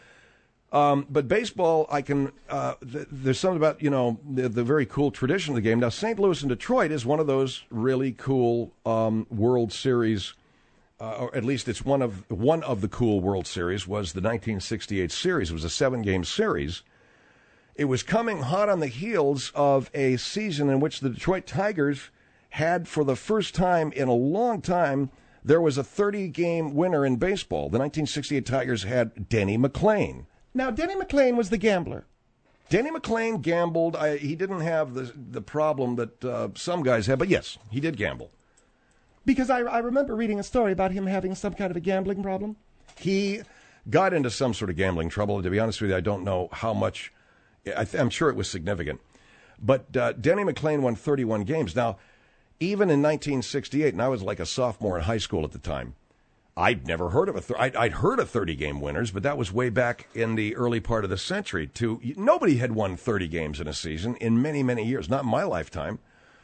Um, but baseball, I can, uh, th- there's something about, you know, the, the very cool tradition of the game. Now, Saint Louis and Detroit is one of those really cool um, World Series, uh, or at least it's one of, one of the cool World Series was the nineteen sixty-eight series. It was a seven-game series. It was coming hot on the heels of a season in which the Detroit Tigers had, for the first time in a long time, there was a thirty-game winner in baseball. The nineteen sixty-eight Tigers had Denny McLain. Now, Denny McLain was the gambler. Denny McLain gambled. I, he didn't have the the problem that uh, some guys have, but yes, he did gamble. Because I, I remember reading a story about him having some kind of a gambling problem. He got into some sort of gambling trouble, and to be honest with you, I don't know how much. I th- I'm sure it was significant. But uh, Denny McLain won thirty-one games. Now, even in nineteen sixty-eight, and I was like a sophomore in high school at the time, I'd never heard of a th- I'd, I'd heard of thirty-game winners, but that was way back in the early part of the century. To nobody had won thirty games in a season in many, many years, not in my lifetime.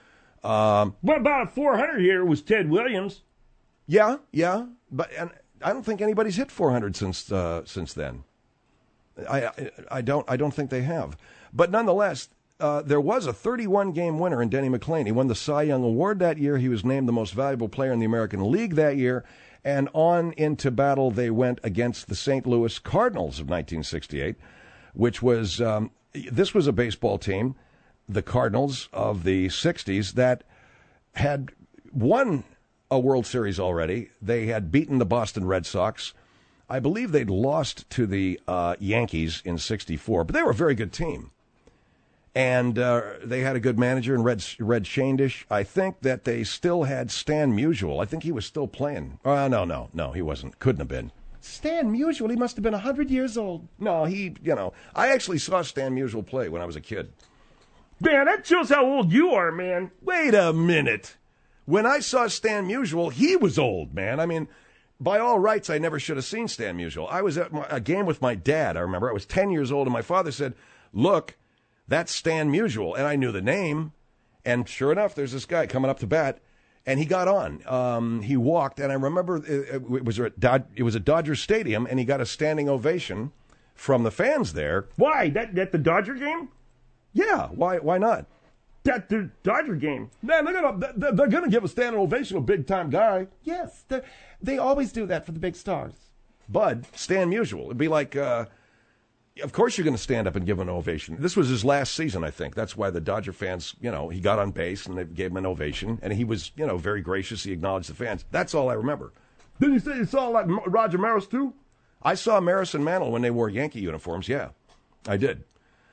Um, what about a four hundred here was Ted Williams? Yeah, yeah, but and I don't think anybody's hit four hundred since uh, since then. I, I I don't I don't think they have, but nonetheless, uh, there was a thirty-one game winner in Denny McLain. He won the Cy Young Award that year. He was named the most valuable player in the American League that year, and on into battle they went against the Saint Louis Cardinals of nineteen sixty-eight, which was um, this was a baseball team, the Cardinals of the sixties, that had won a World Series already. They had beaten the Boston Red Sox. I believe they'd lost to the uh, Yankees in sixty-four, but they were a very good team. And uh, they had a good manager in Red, Red Shandish. I think that they still had Stan Musial. I think he was still playing. Oh, no, no, no, he wasn't. Couldn't have been. Stan Musial, he must have been one hundred years old. No, he, you know, I actually saw Stan Musial play when I was a kid. Man, that shows how old you are, man. Wait a minute. When I saw Stan Musial, he was old, man. I mean, by all rights, I never should have seen Stan Musial. I was at my, a game with my dad, I remember. I was ten years old, and my father said, look, that's Stan Musial. And I knew the name. And sure enough, there's this guy coming up to bat, and he got on. Um, he walked, and I remember it, it, was at Dod- it was at Dodger Stadium, and he got a standing ovation from the fans there. Why? That, that the Dodger game? Yeah, why why not? That the Dodger game. Man, they're gonna they're, they're gonna give a standing ovation to a big time guy. Yes, they always do that for the big stars. Bud, Stan Musial. It'd be like, uh, of course you're going to stand up and give an ovation. This was his last season, I think. That's why the Dodger fans, you know, he got on base and they gave him an ovation, and he was, you know, very gracious. He acknowledged the fans. That's all I remember. Didn't you say you saw like Roger Maris too? I saw Maris and Mantle when they wore Yankee uniforms. Yeah, I did.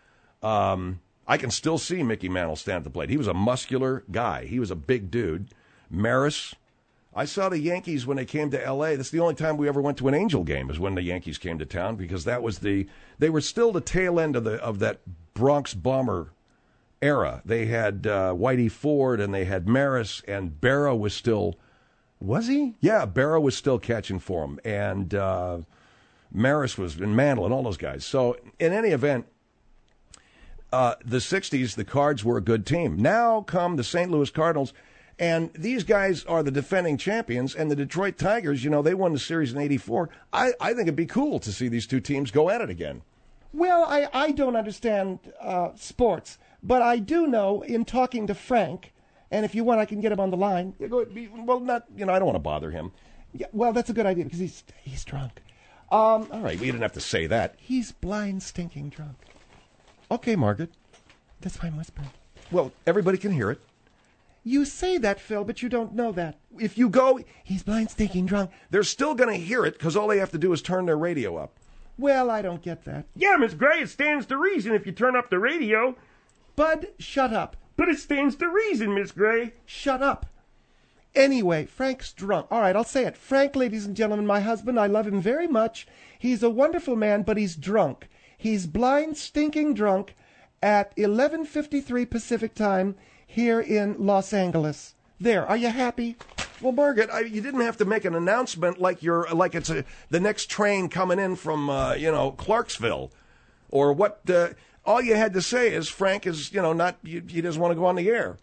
Um. I can still see Mickey Mantle stand at the plate. He was a muscular guy. He was a big dude. Maris. I saw the Yankees when they came to L A. That's the only time we ever went to an Angel game, is when the Yankees came to town, because that was the they were still the tail end of the of that Bronx Bomber era. They had uh, Whitey Ford and they had Maris, and Barrow was still was he? Yeah, Barrow was still catching for him, and uh, Maris was in Mantle and all those guys. So in any event. Uh, the sixties, the Cards were a good team. Now come the Saint Louis Cardinals, and these guys are the defending champions, and the Detroit Tigers, you know, they won the series in eighty-four. I, I think it'd be cool to see these two teams go at it again. Well, I, I don't understand uh, sports, but I do know in talking to Frank, and if you want, I can get him on the line. Yeah, go, well, not, you know, I don't want to bother him. Yeah, well, that's a good idea, because he's, he's drunk. Um, All right, we didn't have to say that. He's blind, stinking drunk. Okay, Margaret. That's why I'm whispering. Well, everybody can hear it. You say that, Phil, but you don't know that. If you go, he's blind, stinking drunk. They're still going to hear it, because all they have to do is turn their radio up. Well, I don't get that. Yeah, Miss Gray, it stands to reason if you turn up the radio. Bud, shut up. But it stands to reason, Miss Gray. Shut up. Anyway, Frank's drunk. All right, I'll say it. Frank, ladies and gentlemen, my husband, I love him very much. He's a wonderful man, but he's drunk. He's blind, stinking drunk at eleven fifty-three Pacific time here in Los Angeles. There, are you happy? Well, Margaret, I, you didn't have to make an announcement like you're like it's a, the next train coming in from uh, you know Clarksville, or what. Uh, all you had to say is Frank is you know not he, he doesn't want to go on the air.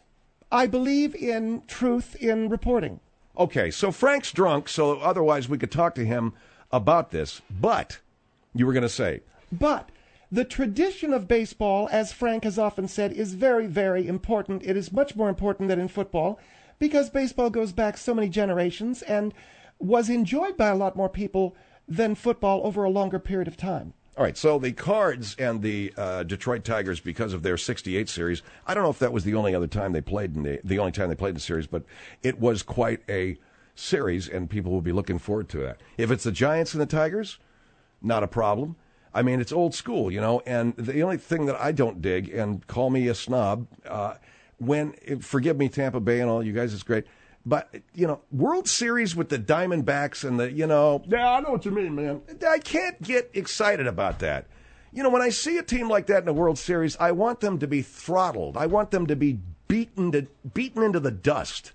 I believe in truth in reporting. Okay, so Frank's drunk, so otherwise we could talk to him about this. But you were going to say, but the tradition of baseball, as Frank has often said, is very, very important. It is much more important than in football, because baseball goes back so many generations and was enjoyed by a lot more people than football over a longer period of time. All right, so the Cards and the uh, Detroit Tigers, because of their sixty-eight series, I don't know if that was the only other time they played in the the only time they played in the series, but it was quite a series, and people will be looking forward to that. If it's the Giants and the Tigers, not a problem. I mean, it's old school, you know, and the only thing that I don't dig, and call me a snob, uh, when, forgive me, Tampa Bay and all you guys, it's great, but, you know, World Series with the Diamondbacks and the, you know. Yeah, I know what you mean, man. I can't get excited about that. You know, when I see a team like that in a World Series, I want them to be throttled. I want them to be beaten to beaten into the dust.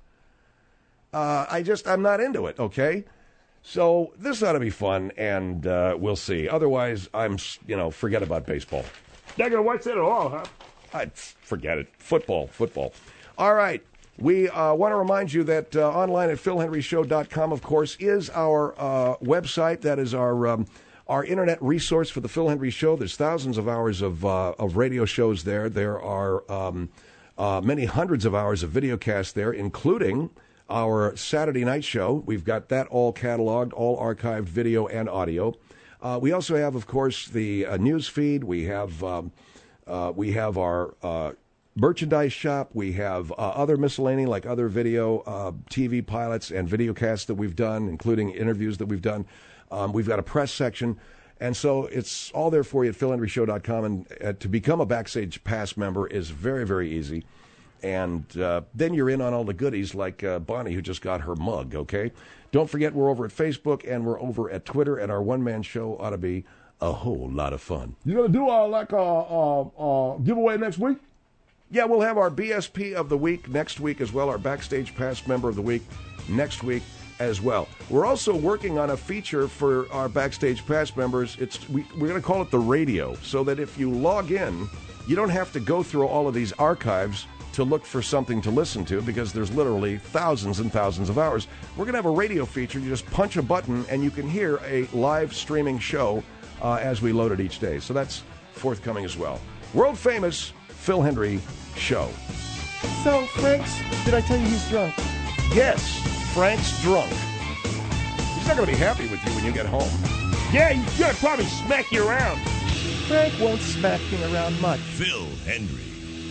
Uh, I just, I'm not into it, okay? So this ought to be fun, and uh, we'll see. Otherwise, I'm, you know, forget about baseball. Not gonna watch that at all, huh? I'd forget it. Football, football. All right. We uh, want to remind you that uh, online at phil henry show dot com, of course, is our uh, website. That is our um, our internet resource for the Phil Henry Show. There's thousands of hours of uh, of radio shows there. There are um, uh, many hundreds of hours of videocast there, including our Saturday night show. We've got that all cataloged, all archived video and audio. Uh, we also have, of course, the uh, news feed. We have um, uh, we have our uh, merchandise shop. We have uh, other miscellany, like other video, uh, T V pilots and videocasts that we've done, including interviews that we've done. Um, we've got a press section. And so it's all there for you at phil henry show dot com. And uh, to become a Backstage Pass member is very, very easy. And uh, then you're in on all the goodies like uh, Bonnie, who just got her mug, okay? Don't forget we're over at Facebook and we're over at Twitter, and our one-man show ought to be a whole lot of fun. You going to do uh, like a uh, uh, giveaway next week? Yeah, we'll have our B S P of the week next week as well, our Backstage Pass member of the week next week as well. We're also working on a feature for our Backstage Pass members. It's we, We're going to call it the radio, so that if you log in, you don't have to go through all of these archives to look for something to listen to, because there's literally thousands and thousands of hours. We're going to have a radio feature. You just punch a button and you can hear a live streaming show uh, as we load it each day. So that's forthcoming as well. World famous Phil Henry Show. So, Frank's, did I tell you he's drunk? Yes, Frank's drunk. He's not going to be happy with you when you get home. Yeah, he's gonna probably smack you around. Frank won't smack me around much. Phil Henry.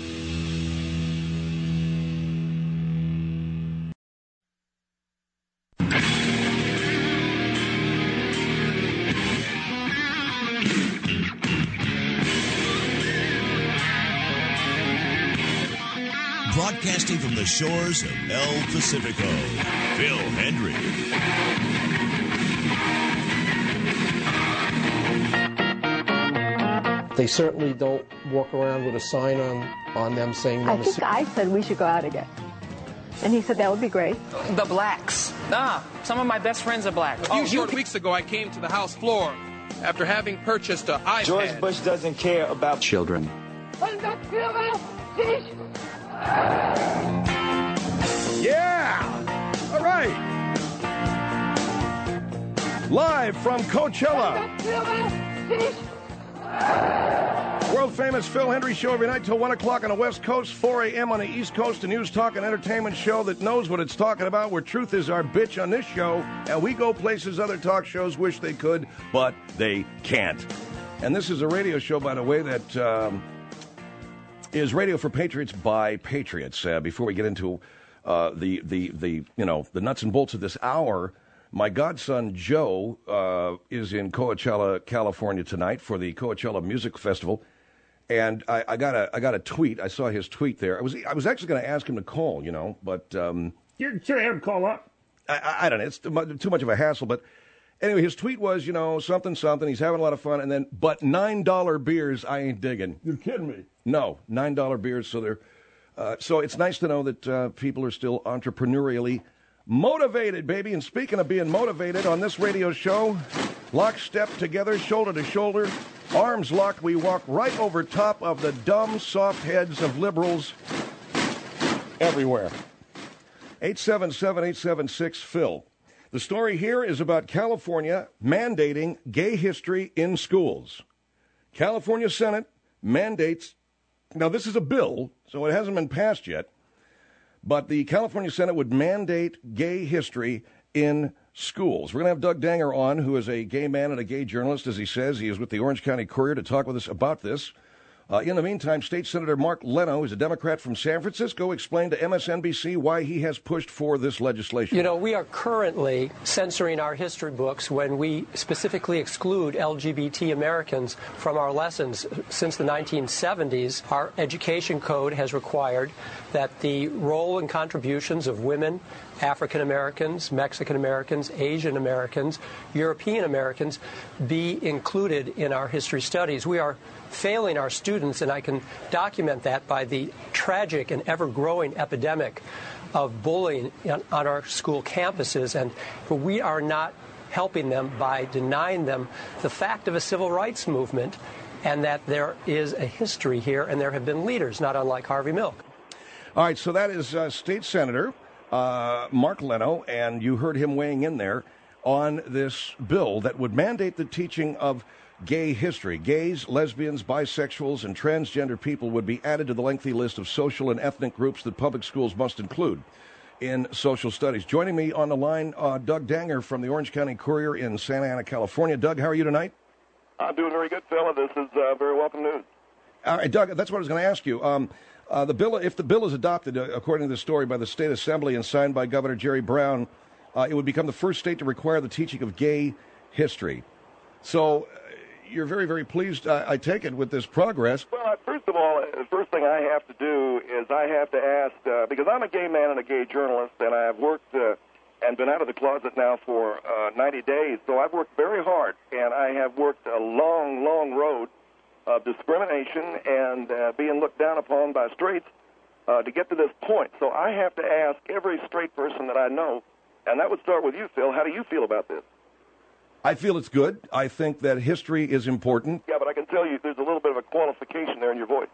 Broadcasting from the shores of El Pacifico, Phil Henry. They certainly don't walk around with a sign on, on them saying... I think I said we should go out again. And he said that would be great. The blacks. Ah, some of my best friends are black. A few oh, short weeks ago, I came to the House floor after having purchased an iPad. George Bush doesn't care about children. Yeah! All right. Live from Coachella. World famous Phil Henry Show every night till one o'clock on the West Coast, four a.m. on the East Coast, a news, talk, and entertainment show that knows what it's talking about, where truth is our bitch on this show, and we go places other talk shows wish they could, but they can't. And this is a radio show, by the way, that um, is Radio for Patriots by Patriots. Uh, before we get into uh, the, the, the, you know, the nuts and bolts of this hour, my godson Joe uh, is in Coachella, California tonight for the Coachella Music Festival. And I, I got a I got a tweet. I saw his tweet there. I was I was actually going to ask him to call, you know, but um, you should have him call up. I, I, I don't know. It's too much, too much of a hassle. But anyway, his tweet was, you know, something something. He's having a lot of fun, and then but nine dollar beers, I ain't digging. You're kidding me? No, nine dollar beers. So they're uh, so it's nice to know that uh, people are still entrepreneurially motivated, baby. And speaking of being motivated, on this radio show, lockstep together, shoulder to shoulder. Arms locked, we walk right over top of the dumb, soft heads of liberals everywhere. eight seven seven, eight seven six, Phil. The story here is about California mandating gay history in schools. California Senate mandates, now this is a bill, so it hasn't been passed yet, but the California Senate would mandate gay history in schools. We're going to have Doug Danger on, who is a gay man and a gay journalist, as he says. He is with the Orange County Courier to talk with us about this. Uh, in the meantime, State Senator Mark Leno, who's a Democrat from San Francisco, explained to M S N B C why he has pushed for this legislation. You know, we are currently censoring our history books when we specifically exclude L G B T Americans from our lessons. Since the nineteen seventies, our education code has required that the role and contributions of women, African Americans, Mexican Americans, Asian Americans, European Americans be included in our history studies. We are failing our students, and I can document that by the tragic and ever-growing epidemic of bullying on our school campuses, and we are not helping them by denying them the fact of a civil rights movement and that there is a history here and there have been leaders, not unlike Harvey Milk. All right, so that is uh, State Senator uh, Mark Leno, and you heard him weighing in there on this bill that would mandate the teaching of gay history. Gays, lesbians, bisexuals, and transgender people would be added to the lengthy list of social and ethnic groups that public schools must include in social studies. Joining me on the line, uh, Doug Danger from the Orange County Courier in Santa Ana, California. Doug, how are you tonight? I'm doing very good, fella. This is uh, very welcome news. All right, Doug, that's what I was going to ask you. Um, uh, the bill, if the bill is adopted, uh, according to the story, by the State Assembly and signed by Governor Jerry Brown, uh, it would become the first state to require the teaching of gay history. So you're very, very pleased, uh, I take it, with this progress. Well, first of all, the first thing I have to do is I have to ask, uh, because I'm a gay man and a gay journalist, and I have worked uh, and been out of the closet now for uh, ninety days, so I've worked very hard, and I have worked a long, long road of discrimination and uh, being looked down upon by straights uh, to get to this point. So I have to ask every straight person that I know, and that would start with you, Phil, how do you feel about this? I feel it's good. I think that history is important. Yeah, but I can tell you there's a little bit of a qualification there in your voice.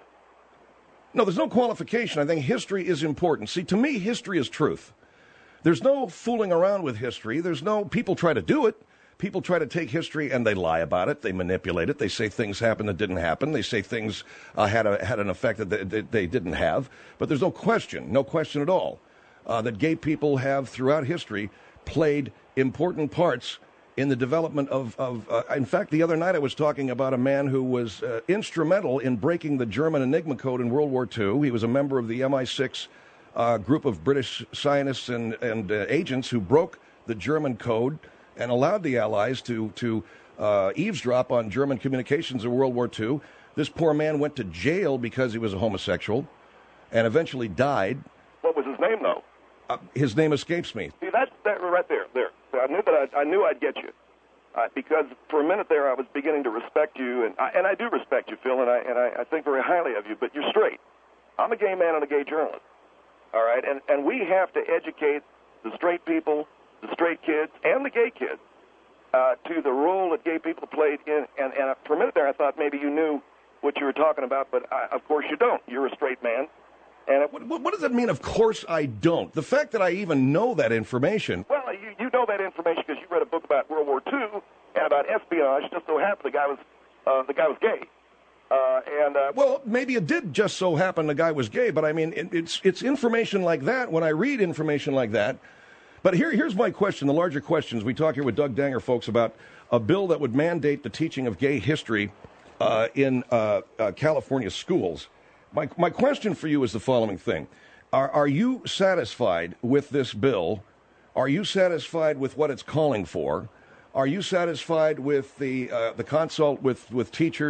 No, there's no qualification. I think history is important. See, to me, history is truth. There's no fooling around with history. There's no, people try to do it. People try to take history and they lie about it. They manipulate it. They say things happened that didn't happen. They say things uh, had a, had an effect that they, that they didn't have. But there's no question, no question at all, uh, that gay people have throughout history played important parts in the development of, of uh, in fact, the other night I was talking about a man who was uh, instrumental in breaking the German Enigma Code in World War Two. He was a member of the M I six uh, group of British scientists and, and uh, agents who broke the German code and allowed the Allies to, to uh, eavesdrop on German communications in World War Two. This poor man went to jail because he was a homosexual and eventually died. What was his name, though? Uh, his name escapes me. See, that's that right there, there. I knew that I, I knew I'd get you, uh, because for a minute there I was beginning to respect you, and I, and I do respect you, Phil, and I and I, I think very highly of you. But you're straight. I'm a gay man and a gay journalist. All right, and and we have to educate the straight people, the straight kids, and the gay kids uh, to the role that gay people played in. And, and for a minute there, I thought maybe you knew what you were talking about, but I, of course you don't. You're a straight man. And it, what, what does that mean? Of course I don't. The fact that I even know that information. Well, you, you know that information because you read a book about World War Two and about espionage. Just so happened the guy was uh, the guy was gay. Uh, and uh, well, maybe it did just so happen the guy was gay, but I mean, it, it's it's information like that. When I read information like that, but here here's my question: the larger questions. We talk here with Doug Danger, folks, about a bill that would mandate the teaching of gay history uh, in uh, uh, California schools. My my question for you is the following thing: Are are you satisfied with this bill? Are you satisfied with what it's calling for? Are you satisfied with the uh, the consult with, with teachers,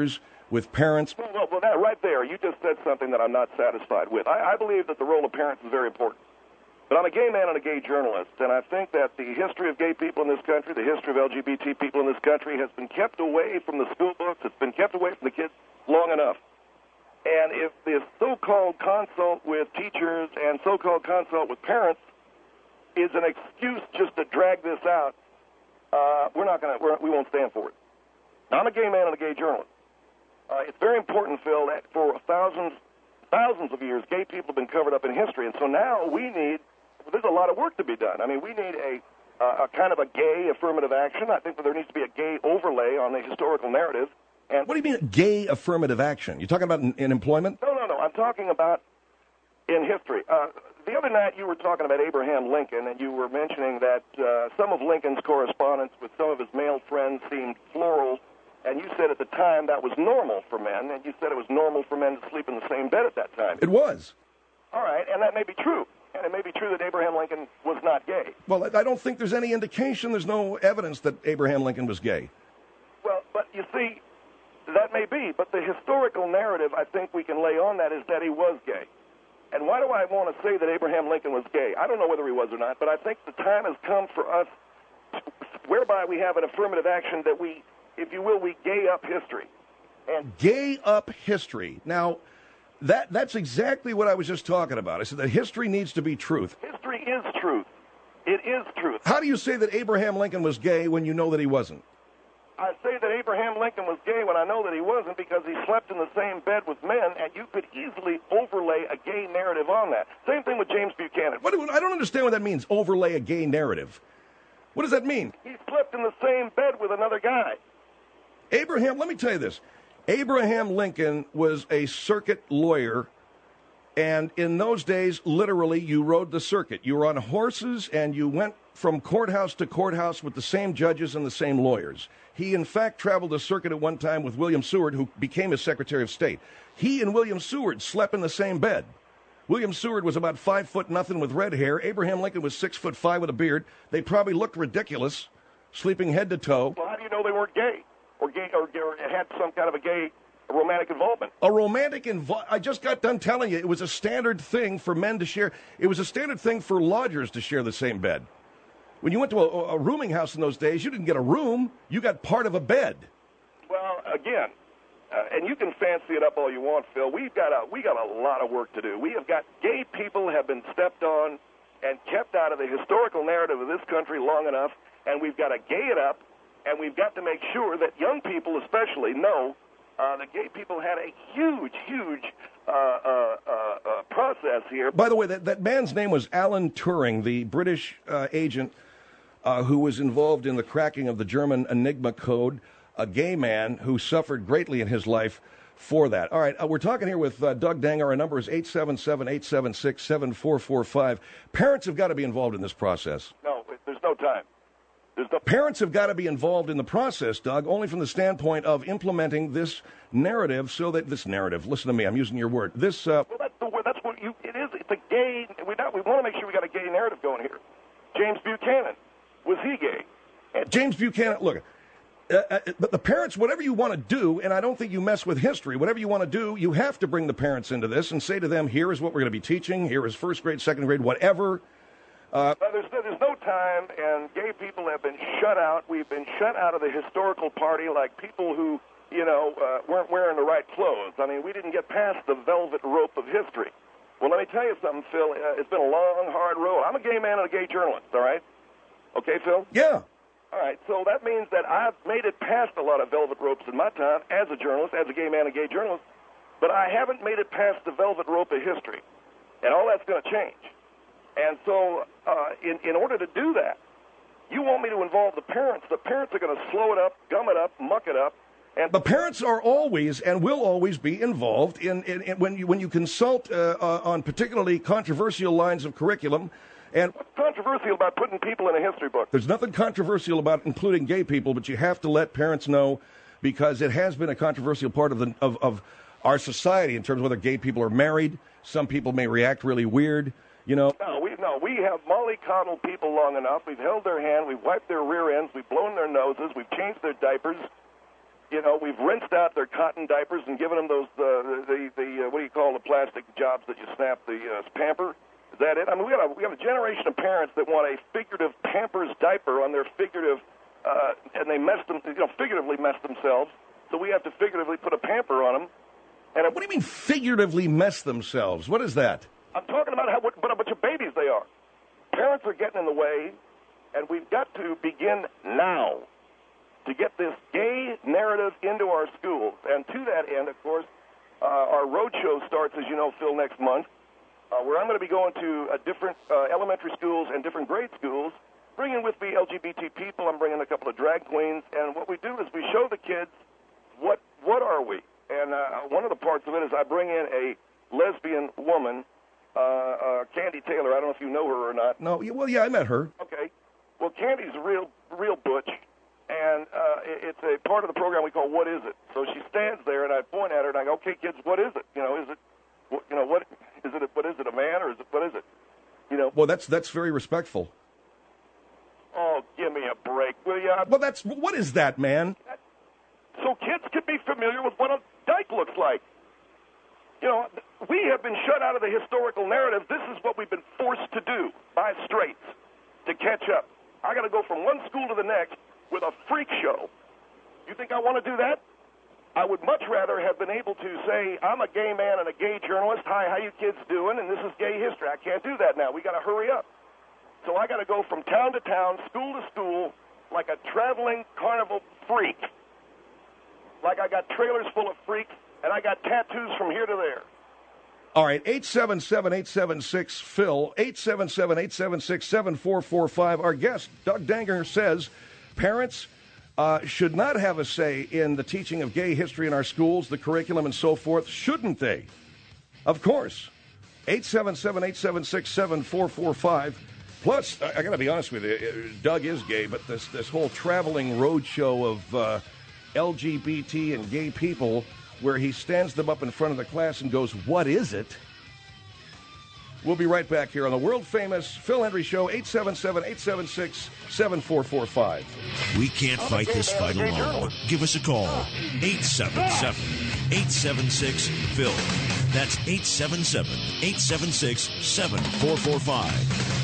with parents. Well, well, well, that right there, you just said something that I'm not satisfied with. I, I believe that the role of parents is very important. But I'm a gay man and a gay journalist, and I think that the history of gay people in this country, the history of L G B T people in this country, has been kept away from the school books. It's been kept away from the kids long enough. And if this so-called consult with teachers and so-called consult with parents is an excuse just to drag this out, uh, we're not going to, we won't stand for it. Now, I'm a gay man and a gay journalist. Uh, it's very important, Phil, that for thousands, thousands of years, gay people have been covered up in history, and so now we need. There's a lot of work to be done. I mean, we need a, uh, a kind of a gay affirmative action. I think that there needs to be a gay overlay on the historical narrative. And what do you mean gay affirmative action? You're talking about in, in employment? No, no, no. I'm talking about in history. Uh, the other night you were talking about Abraham Lincoln, and you were mentioning that uh, some of Lincoln's correspondence with some of his male friends seemed floral, and you said at the time that was normal for men, and you said it was normal for men to sleep in the same bed at that time. It was. All right, and that may be true. And it may be true that Abraham Lincoln was not gay. Well, I don't think there's any indication, there's no evidence that Abraham Lincoln was gay. Well, but you see, that may be, but the historical narrative I think we can lay on that is that he was gay. And why do I want to say that Abraham Lincoln was gay? I don't know whether he was or not, but I think the time has come for us whereby we have an affirmative action that we, if you will, we gay up history. And gay up history. Now, That that's exactly what I was just talking about. I said that history needs to be truth. History is truth. It is truth. How do you say that Abraham Lincoln was gay when you know that he wasn't? I say that Abraham Lincoln was gay when I know that he wasn't because he slept in the same bed with men, and you could easily overlay a gay narrative on that. Same thing with James Buchanan. What, I don't understand what that means, overlay a gay narrative. What does that mean? He slept in the same bed with another guy. Abraham, let me tell you this. Abraham Lincoln was a circuit lawyer, and in those days, literally, you rode the circuit. You were on horses, and you went from courthouse to courthouse with the same judges and the same lawyers. He, in fact, traveled the circuit at one time with William Seward, who became his Secretary of State. He and William Seward slept in the same bed. William Seward was about five foot nothing with red hair. Abraham Lincoln was six foot five with a beard. They probably looked ridiculous, sleeping head to toe. Well, how do you know they weren't gay? Or, gay, or, or had some kind of a gay romantic involvement. A romantic involvement. I just got done telling you, it was a standard thing for men to share. It was a standard thing for lodgers to share the same bed. When you went to a, a rooming house in those days, you didn't get a room. You got part of a bed. Well, again, uh, and you can fancy it up all you want, Phil. We've got a, we got a lot of work to do. We have got gay people have been stepped on and kept out of the historical narrative of this country long enough, and we've got to gay it up. And we've got to make sure that young people especially know uh, that gay people had a huge, huge uh, uh, uh, uh, process here. By the way, that, that man's name was Alan Turing, the British uh, agent uh, who was involved in the cracking of the German Enigma code, a gay man who suffered greatly in his life for that. All right, uh, we're talking here with uh, Doug Danger. Our number is eight seven seven, eight seven six, seven four four five. Parents have got to be involved in this process. No, there's no time. No- Parents have got to be involved in the process, Doug, only from the standpoint of implementing this narrative so that this narrative, listen to me, I'm using your word, this... Uh, well, that's, the word, that's what you, it is, it's a gay, we, not, we want to make sure we got a gay narrative going here. James Buchanan, was he gay? And James Buchanan, look, uh, uh, but the parents, whatever you want to do, and I don't think you mess with history, whatever you want to do, you have to bring the parents into this and say to them, here is what we're going to be teaching, here is first grade, second grade, whatever... Uh, there's, there's no time, and gay people have been shut out. We've been shut out of the historical party like people who, you know, uh, weren't wearing the right clothes. I mean, we didn't get past the velvet rope of history. Well, let me tell you something, Phil. Uh, it's been a long, hard road. I'm a gay man and a gay journalist, all right? Okay, Phil? Yeah. All right, so that means that I've made it past a lot of velvet ropes in my time as a journalist, as a gay man and gay journalist, but I haven't made it past the velvet rope of history, and all that's going to change. And so uh, in, in order to do that, you want me to involve the parents. The parents are going to slow it up, gum it up, muck it up. And the parents are always and will always be involved in, in, in when you when you consult uh, uh, on particularly controversial lines of curriculum. And what's controversial about putting people in a history book? There's nothing controversial about including gay people, but you have to let parents know because it has been a controversial part of the of, of our society in terms of whether gay people are married. Some people may react really weird. You know, no, we no, we have mollycoddled people long enough. We've held their hand, we've wiped their rear ends, we've blown their noses, we've changed their diapers. You know, we've rinsed out their cotton diapers and given them those, uh, the, the uh, what do you call the plastic jobs that you snap the uh, pamper? Is that it? I mean, we got a, we got a generation of parents that want a figurative Pampers diaper on their figurative, uh, and they mess them, you know, figuratively mess themselves. So we have to figuratively put a pamper on them. And what do you mean figuratively mess themselves? What is that? I'm talking about how what, what a bunch of babies they are. Parents are getting in the way, and we've got to begin now to get this gay narrative into our schools. And to that end, of course, uh, our roadshow starts, as you know, Phil, next month, uh, where I'm going to be going to uh, different uh, elementary schools and different grade schools, bringing with me L G B T people. I'm bringing a couple of drag queens. And what we do is we show the kids what what are we. And uh, one of the parts of it is I bring in a lesbian woman, uh, uh, Candy Taylor. I don't know if you know her or not. No, well, yeah, I met her. Okay. Well, Candy's a real, real butch. And uh, it's a part of the program we call What Is It? So she stands there, and I point at her, and I go, okay, kids, what is it? You know, is it, you know, what is it? What is it? A man, or is it? What is it? You know. Well, that's that's very respectful. Oh, give me a break, will you? Well, that's what is that, man? So kids can be familiar with what a dyke looks like. You know, we have been shut out of the historical narrative. This is what we've been forced to do by straights to catch up. I got to go from one school to the next with a freak show. You think I want to do that? I would much rather have been able to say, I'm a gay man and a gay journalist. Hi, how you kids doing? And this is gay history. I can't do that now. We got to hurry up. So I got to go from town to town, school to school, like a traveling carnival freak. Like I got trailers full of freaks, and I got tattoos from here to there. All right, eight seven seven, eight seven six, Phil, eight seven seven, eight seven six, seven four four five. Our guest, Doug Danger, says parents uh, should not have a say in the teaching of gay history in our schools, the curriculum, and so forth, shouldn't they? Of course. eight seven seven, eight seven six, seven four four five. Plus, I, I got to be honest with you, Doug is gay, but this, this whole traveling road show of uh, L G B T and gay people where he stands them up in front of the class and goes, what is it? We'll be right back here on the world-famous Phil Hendrie Show, eight seven seven, eight seven six, seven four four five. We can't fight this fight alone. Give us a call, eight seven seven, eight seven six, Phil. That's eight seven seven, eight seven six, seven four four five.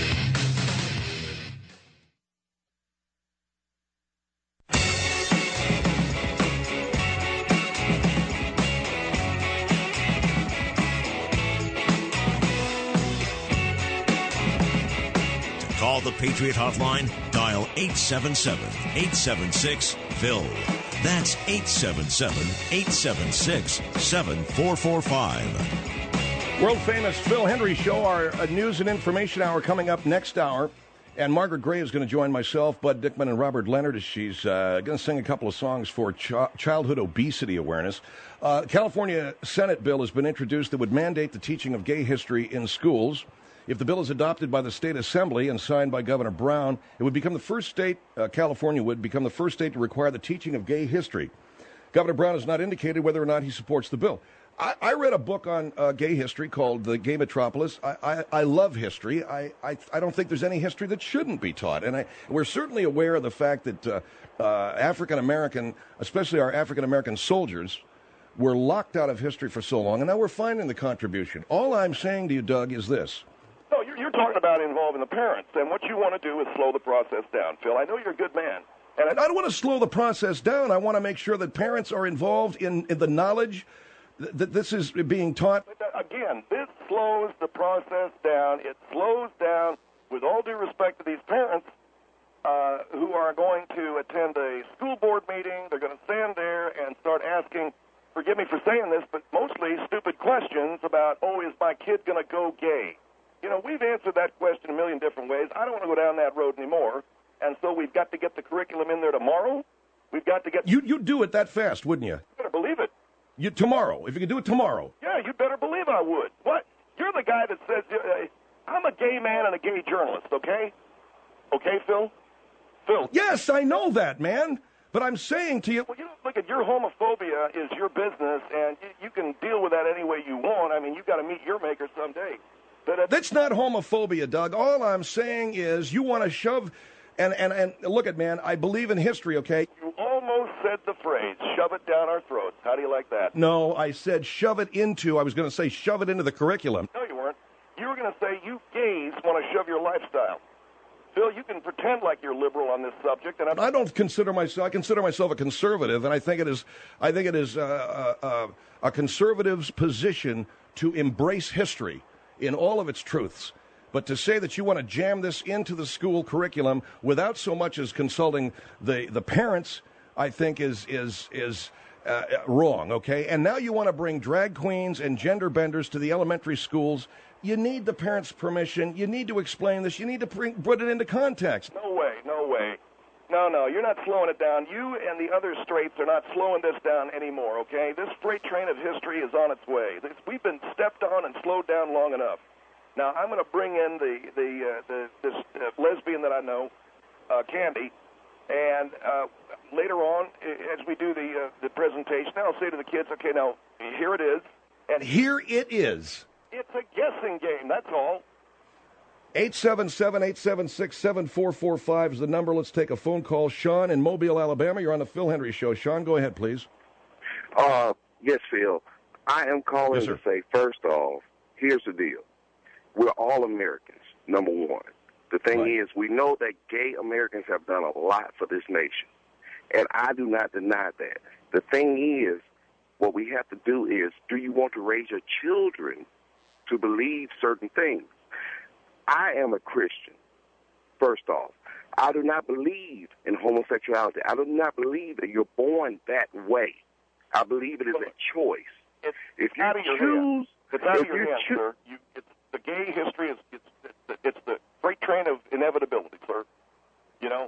Call the Patriot Hotline, dial eight seven seven, eight seven six, Phil. That's eight seven seven, eight seven six, seven four four five. World-famous Phil Hendrie Show, our uh, news and information hour coming up next hour. And Margaret Gray is going to join myself, Bud Dickman, and Robert Leonard as she's uh, going to sing a couple of songs for ch- childhood obesity awareness. Uh, California Senate bill has been introduced that would mandate the teaching of gay history in schools. If the bill is adopted by the state assembly and signed by Governor Brown, it would become the first state, uh, California would become the first state to require the teaching of gay history. Governor Brown has not indicated whether or not he supports the bill. I, I read a book on uh, gay history called The Gay Metropolis. I, I, I love history. I, I, I don't think there's any history that shouldn't be taught. And I, we're certainly aware of the fact that uh, uh, African-American, especially our African-American soldiers, were locked out of history for so long, and now we're finding the contribution. All I'm saying to you, Doug, is this. No, you're, you're talking about involving the parents, and what you want to do is slow the process down, Phil. I know you're a good man. And I, I don't want to slow the process down. I want to make sure that parents are involved in, in the knowledge th- that this is being taught. But again, this slows the process down. It slows down, with all due respect to these parents uh, who are going to attend a school board meeting. They're going to stand there and start asking, forgive me for saying this, but mostly stupid questions about, oh, is my kid going to go gay? You know, we've answered that question a million different ways. I don't want to go down that road anymore. And so we've got to get the curriculum in there tomorrow. We've got to get... You, you'd do it that fast, wouldn't you? You better believe it. You, tomorrow. If you could do it tomorrow. Yeah, you better believe I would. What? You're the guy that says, uh, I'm a gay man and a gay journalist, okay? Okay, Phil? Phil? Yes, I know that, man. But I'm saying to you... Well, you know, look, at your homophobia is your business, and you, you can deal with that any way you want. I mean, you've got to meet your maker someday. But, uh, That's not homophobia, Doug. All I'm saying is you want to shove... And, and, and look at, man, I believe in history, okay? You almost said the phrase, shove it down our throats. How do you like that? No, I said shove it into, I was going to say shove it into the curriculum. No, you weren't. You were going to say you gays want to shove your lifestyle. Phil, you can pretend like you're liberal on this subject, and I'm I don't consider myself. I consider myself a conservative, and I think it is. I think it is uh, uh, a conservative's position to embrace history in all of its truths. But to say that you want to jam this into the school curriculum without so much as consulting the, the parents, I think is is is uh, wrong. Okay, and now you want to bring drag queens and gender benders to the elementary schools. You need the parents' permission. You need to explain this. You need to bring, put it into context. No way, no way. No, no, you're not slowing it down. You and the other straights are not slowing this down anymore, okay? This freight train of history is on its way. This, we've been stepped on and slowed down long enough. Now, I'm going to bring in the, the, uh, the this uh, lesbian that I know, uh, Candy, and uh, later on, as we do the, uh, the presentation, I'll say to the kids, okay, now, here it is. And here it is. It's a guessing game, that's all. eight seven seven, eight seven six, seven four four five is the number. Let's take a phone call. Sean in Mobile, Alabama. You're on the Phil Hendry Show. Sean, go ahead, please. Uh, yes, Phil. I am calling yes, to say, first off, here's the deal. We're all Americans, number one. The thing right. is, we know that gay Americans have done a lot for this nation, and I do not deny that. The thing is, what we have to do is, do you want to raise your children to believe certain things? I am a Christian, first off. I do not believe in homosexuality. I do not believe that you're born that way. I believe it is a choice. It's if you out of your choose, hands. It's out of if your you hands, choo- sir. You, it's, the gay history is it's, it's, it's the freight train of inevitability, sir. You know?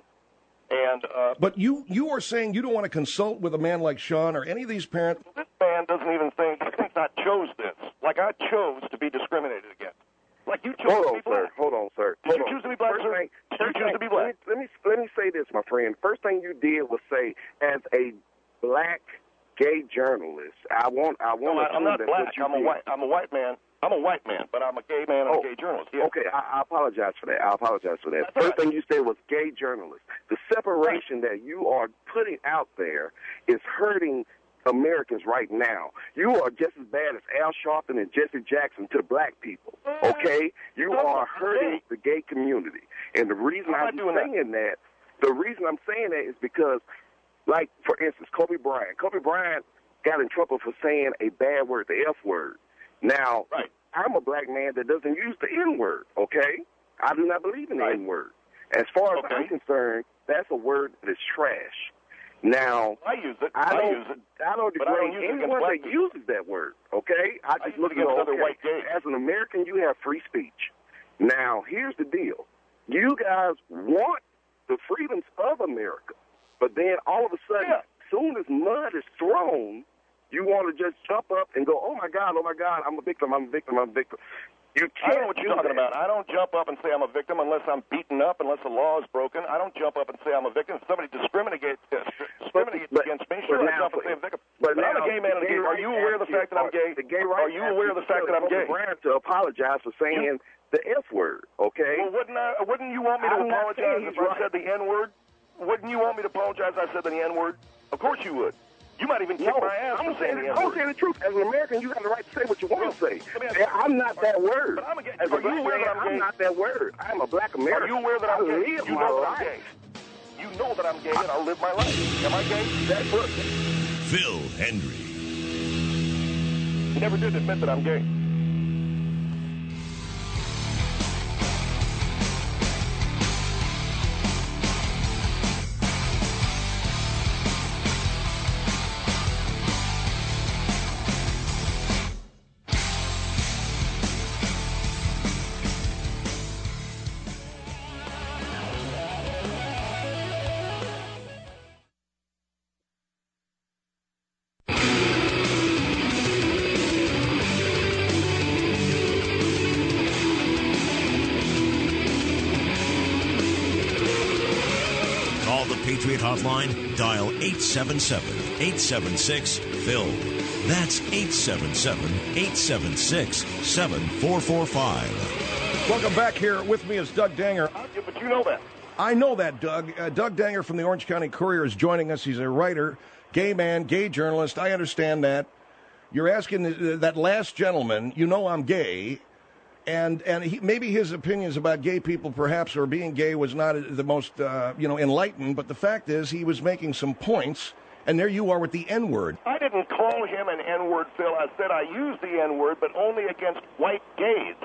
And uh, But you, you are saying you don't want to consult with a man like Sean or any of these parents? This man doesn't even think, he thinks I chose this. Like I chose to be discriminated against. Like you chose Hold to on, be black. sir. Hold on, sir. Did Hold you on. choose to be black, first sir? Thing, Did first you choose thing, to be black? Let me, let me let me say this, my friend. First thing you did was say, as a black gay journalist, I want I want no, to. I'm not that black. what you I'm a did. white. I'm a white man. I'm a white man, but I'm a gay man and oh, a gay journalist. Yeah. Okay, I, I apologize for that. I apologize for that. That's First right. thing you said was gay journalist. The separation right. that you are putting out there is hurting Americans right now. You are just as bad as Al Sharpton and Jesse Jackson to black people, okay? You are hurting the gay community. And the reason I'm saying that, the reason I'm saying that is because, like, for instance, Kobe Bryant. Kobe Bryant got in trouble for saying a bad word, the F word. Now, right. I'm a black man that doesn't use the N word, okay? I do not believe in the right. N word. As far as okay. I'm concerned, that's a word that is trash. Now, I use it. I don't, I use it. I don't But I don't degrade use it anyone against black that people. uses that word, okay? I I just use look it at against okay, other white gays. as an American, you have free speech. Now, here's the deal. You guys want the freedoms of America, but then all of a sudden, yeah. as soon as mud is thrown, you want to just jump up and go, oh, my God, oh, my God, I'm a victim, I'm a victim, I'm a victim. You can't I don't know what you're do talking that. about. I don't jump up and say I'm a victim unless I'm beaten up, unless the law is broken. I don't jump up and say I'm a victim. If somebody discriminates, uh, discriminates but, against me, but sure, I now, jump up and say I'm a victim. But, But now, I'm a gay man and a gay. Are you aware of the fact that I'm gay? The gay Are you aware of the fact that I'm gay? Brand to apologize for saying the F word, okay? Well, wouldn't I, wouldn't you want me to I'm not apologize saying if he's I said the N word? Wouldn't you want me to apologize if I said the N word? Of course you would. You might even kick No, my ass I'm for saying saying, the I'm N-word. saying the truth. As an American, you have the right to say what you want to say. ask And I'm not that word. But I'm a gay. As a Are you black aware man, that I'm I'm gay? not that word. I'm a black American. Are you aware that I'm I gay? live You my know that life. I'm gay. You know that I'm gay, and I'll live my life. Am I gay? That's what. Phil Hendry. He never did admit that I'm gay. Call the Patriot Hotline. Dial eight seven seven, eight seven six, Phil. That's eight seven seven, eight seven six, seven four four five. Welcome back. Here with me is Doug Danger. Yeah, but you know that. I know that, Doug. Uh, Doug Danger from the Orange County Courier is joining us. He's a writer, gay man, gay journalist. I understand that. You're asking the, that last gentleman, you know I'm gay, and and he, maybe his opinions about gay people perhaps or being gay was not the most, uh, you know, enlightened, but the fact is he was making some points, and there you are with the N-word. I didn't call him an N-word, Phil. I said I used the N-word, but only against white gays.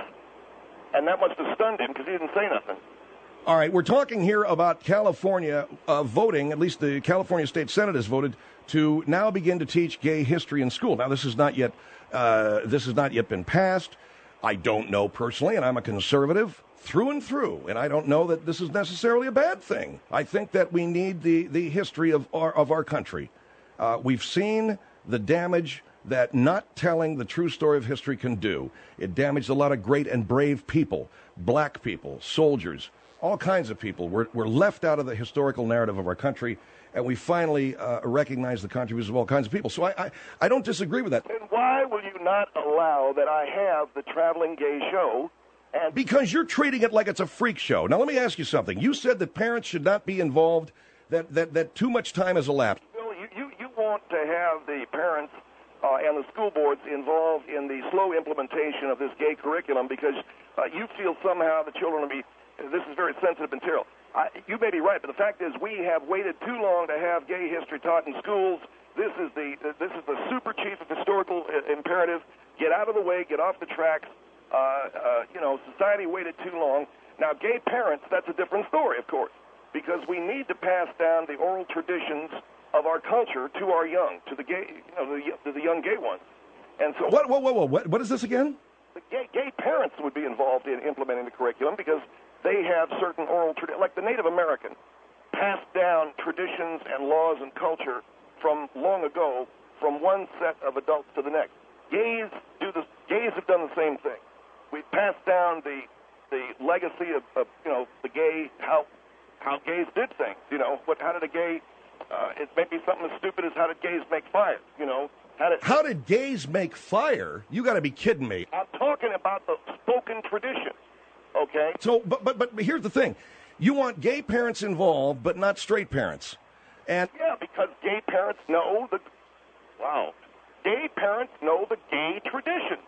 And that must have stunned him because he didn't say nothing. All right, we're talking here about California uh, voting, at least the California State Senate has voted, to now begin to teach gay history in school. Now, this is not yet, uh, this has not yet been passed. I don't know personally, and I'm a conservative through and through, and I don't know that this is necessarily a bad thing. I think that we need the, the history of our, of our country. Uh, we've seen the damage that not telling the true story of history can do. It damaged a lot of great and brave people, black people, soldiers, all kinds of people were, were left out of the historical narrative of our country, and we finally uh, recognize the contributions of all kinds of people. So I, I, I don't disagree with that. Then why will you not allow that I have the traveling gay show? And because you're treating it like it's a freak show. Now, let me ask you something. You said that parents should not be involved, that, that, that too much time has elapsed. Bill, you, you, you want to have the parents uh, and the school boards involved in the slow implementation of this gay curriculum because uh, you feel somehow the children will be... This is very sensitive material. I, you may be right, but the fact is we have waited too long to have gay history taught in schools. This is the this is the super chief of historical imperative. Get out of the way. Get off the tracks. Uh, uh, you know, society waited too long. Now, gay parents, that's a different story, of course, because we need to pass down the oral traditions of our culture to our young, to the gay, you know, the, to the young gay ones. And so, what, whoa, whoa, whoa, what, what is this again? The gay, gay parents would be involved in implementing the curriculum because they have certain oral traditions, like the Native American, passed down traditions and laws and culture from long ago from one set of adults to the next. Gays do this. Gays have done the same thing. We've passed down the the legacy of, of you know the gay how how gays did things. You know what? How did a gay? Uh, it may be something as stupid as how did gays make fire? You know how did how did gays make fire? You got to be kidding me! I'm talking about the spoken tradition. Okay. So, but but but here's the thing: you want gay parents involved, but not straight parents. And yeah, because gay parents know the wow, gay parents know the gay tradition.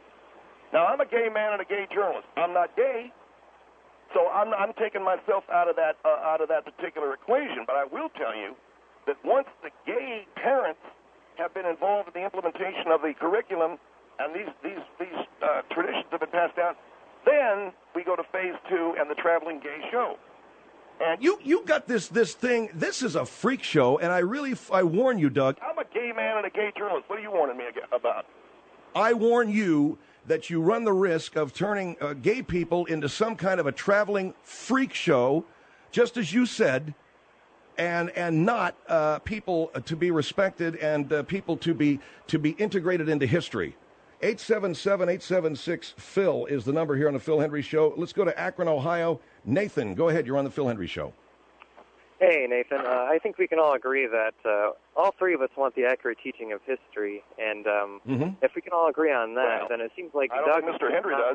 Now, I'm a gay man and a gay journalist. I'm not gay, so I'm I'm taking myself out of that uh, out of that particular equation. But I will tell you that once the gay parents have been involved in the implementation of the curriculum, and these these these uh, traditions have been passed down. Then we go to phase two and the traveling gay show. And you you got this this thing. This is a freak show, and I really I warn you, Doug. I'm a gay man and a gay journalist. What are you warning me about? I warn you that you run the risk of turning uh, gay people into some kind of a traveling freak show, just as you said, and and not uh, people to be respected and uh, people to be to be integrated into history. eight seven seven, eight seven six, Phil is the number here on the Phil Hendry Show. Let's go to Akron, Ohio. Nathan, go ahead. You're on the Phil Hendry Show. Hey, Nathan. Uh, I think we can all agree that uh, all three of us want the accurate teaching of history. And um, mm-hmm. if we can all agree on that, well, then it seems like I don't Doug think Mister Henry not, does.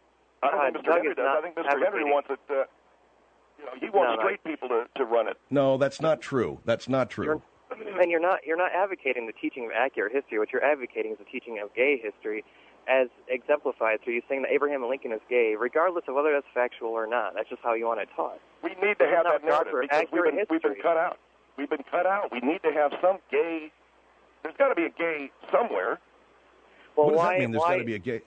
I don't uh, think Mister Doug Henry does. I think Mister Henry wants it, uh, you know, he wants no, straight no. people to, to run it. No, that's not true. That's not true. You're, and you're not you're not advocating the teaching of accurate history. What you're advocating is the teaching of gay history, as exemplified through you saying that Abraham Lincoln is gay, regardless of whether that's factual or not. That's just how you want it taught. We need to have that narrative for because we've been, history. we've been cut out. We've been cut out. We need to have some gay. There's got to be a gay somewhere. Well, what does why, that mean? There's why, got to be a gay.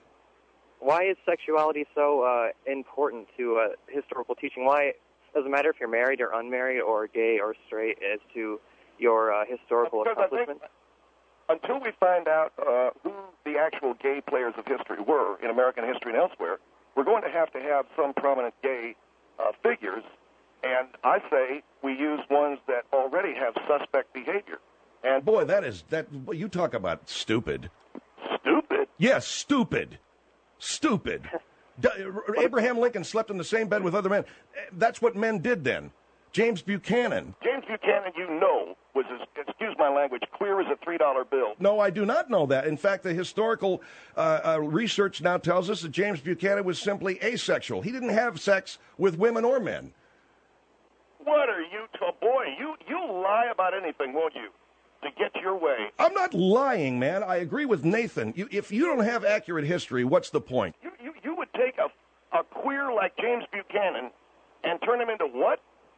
Why is sexuality so uh, important to uh, historical teaching? Why doesn't matter if you're married or unmarried or gay or straight as to your uh, historical because accomplishment? I think until we find out uh, who the actual gay players of history were in American history and elsewhere, we're going to have to have some prominent gay uh, figures. And I say we use ones that already have suspect behavior. And boy, that is that. You talk about stupid. Stupid? Yes, stupid. Stupid. D- Abraham Lincoln slept in the same bed with other men. That's what men did then. James Buchanan. James Buchanan, you know, was, as, excuse my language, clear as a three dollar bill. No, I do not know that. In fact, the historical uh, uh, research now tells us that James Buchanan was simply asexual. He didn't have sex with women or men. What are you, to boy? You you lie about anything, won't you? To get your way. I'm not lying, man. I agree with Nathan. You, if you don't have accurate history, what's the point? You you, you would take a a queer like James Buchanan and turn him into what?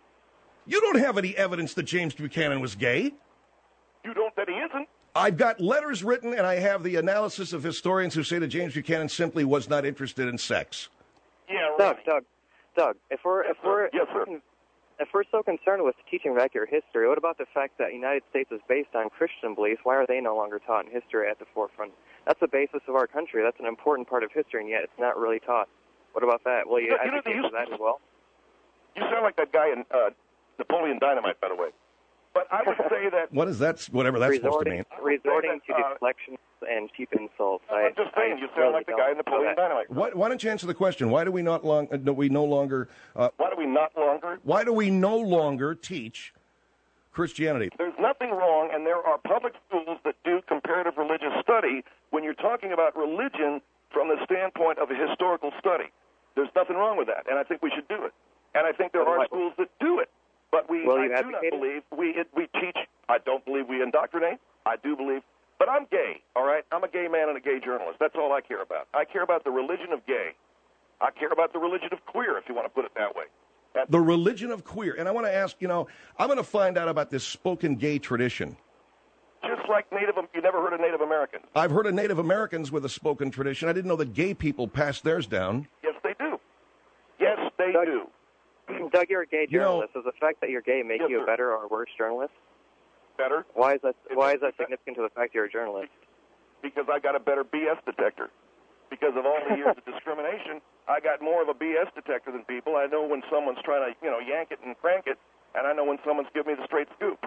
You don't have any evidence that James Buchanan was gay. You don't that he isn't? I've got letters written, and I have the analysis of historians who say that James Buchanan simply was not interested in sex. Yeah, right. Doug, Doug, Doug. If we're if we're yes, sir. if we're so concerned with teaching of accurate history, what about the fact that the United States is based on Christian beliefs? Why are they no longer taught in history at the forefront? That's the basis of our country. That's an important part of history, and yet it's not really taught. What about that? Will you, you know, advocate you, for that as well? You sound like that guy in uh, Napoleon Dynamite, by the way. But I would say that... What is that? Whatever that's supposed to mean. Resorting that, to uh, deflections and cheap insults. I'm I, just saying, I you sound really like the guy in Napoleon Dynamite. Why, why don't you answer the question? Why do we not long? Uh, do we no longer? Uh, why do we not longer? Why do we no longer teach Christianity? There's nothing wrong, and there are public schools that do comparative religious study when you're talking about religion from the standpoint of a historical study. There's nothing wrong with that, and I think we should do it. And I think there are schools that do it. But we, Will I you do not advocate it? believe we it, we teach. I don't believe we indoctrinate. I do believe, but I'm gay. All right, I'm a gay man and a gay journalist. That's all I care about. I care about the religion of gay. I care about the religion of queer, if you want to put it that way. That's the religion of queer. And I want to ask, you know, I'm going to find out about this spoken gay tradition. just like Native. You never heard of Native Americans? I've heard of Native Americans with a spoken tradition. I didn't know that gay people passed theirs down. Yes, they do. Yes, they Doug, do. Doug, you're a gay You know- journalist. Does the fact that you're gay make Yes, you sir. a better or a worse journalist? Better? Why is that? Is Why that- is that is that- significant to the fact you're a journalist? Because I got a better B S detector. Because of all the years of discrimination, I got more of a B S detector than people. I know when someone's trying to, you know, yank it and crank it, and I know when someone's giving me the straight scoop.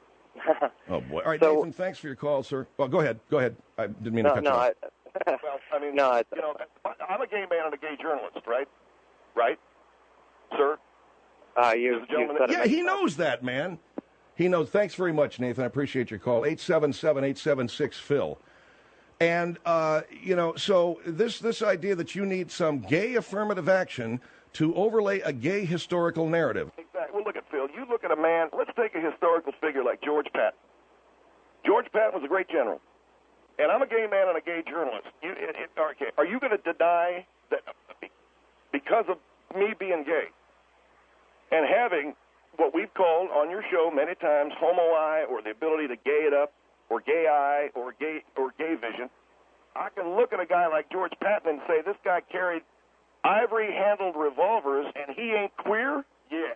Oh, boy. All right, So- Nathan, thanks for your call, sir. Well, go ahead. Go ahead. I didn't mean no, to cut no, you off. I, Well, I mean, No, it's- you know, I'm a gay man and a gay journalist, right? Right, sir? uh, you, There's a gentleman you said that- it Yeah, he knows that, man. He knows. Thanks very much, Nathan. I appreciate your call. eight seven seven, eight seven six, Phil. And, uh, you know, so this, this idea that you need some gay affirmative action to overlay a gay historical narrative. Exactly. Well, look at Phil. You look at a man. Let's take a historical figure like George Patton. George Patton was a great general, and I'm a gay man and a gay journalist. You, it, it, okay. Are you going to deny that because of me being gay and having what we've called on your show many times homo eye, or the ability to gay it up, or gay eye, or gay or gay vision, I can look at a guy like George Patton and say this guy carried ivory-handled revolvers and he ain't queer? Yeah.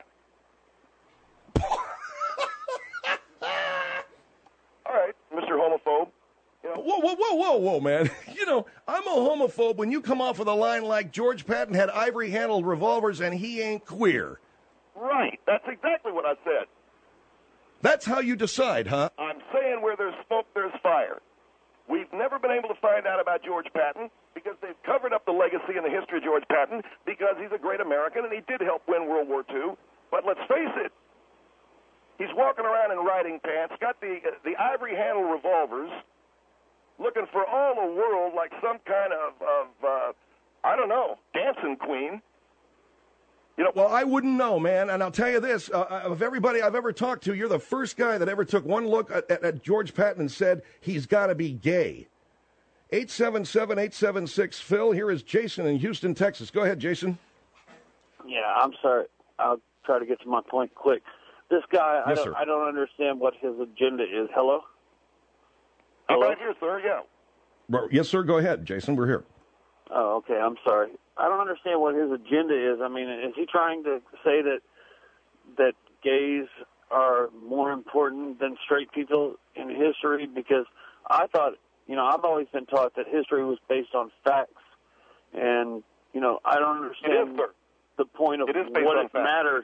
All right, Mister Homophobe. You know, Whoa, whoa, whoa, whoa, whoa, man. You know, I'm a homophobe when you come off with a line like George Patton had ivory-handled revolvers and he ain't queer. right. That's exactly what I said. That's how you decide, huh? I'm saying where there's smoke, there's fire. We've never been able to find out about George Patton because they've covered up the legacy and the history of George Patton because he's a great American and he did help win World War Two. But let's face it, he's walking around in riding pants, got the uh, the ivory-handled revolvers, looking for all the world like some kind of, of uh, I don't know, dancing queen. You know, Well, I wouldn't know, man. And I'll tell you this, uh, of everybody I've ever talked to, you're the first guy that ever took one look at, at, at George Patton and said he's got to be gay. eight seven seven, eight seven six, Phil. Here is Jason in Houston, Texas. Go ahead, Jason. Yeah, I'm sorry. I'll try to get to my point quick. This guy, I, Yes, don't, sir. I don't understand what his agenda is. Hello? I'm Hello? right here, sir, yeah. Well, yes, sir. Go ahead, Jason. We're here. Oh, okay. I'm sorry. I don't understand what his agenda is. I mean, is he trying to say that that gays are more important than straight people in history? Because I thought, you know, I've always been taught that history was based on facts, and you know, I don't understand It is, sir. the point of It is based what on it facts. matters.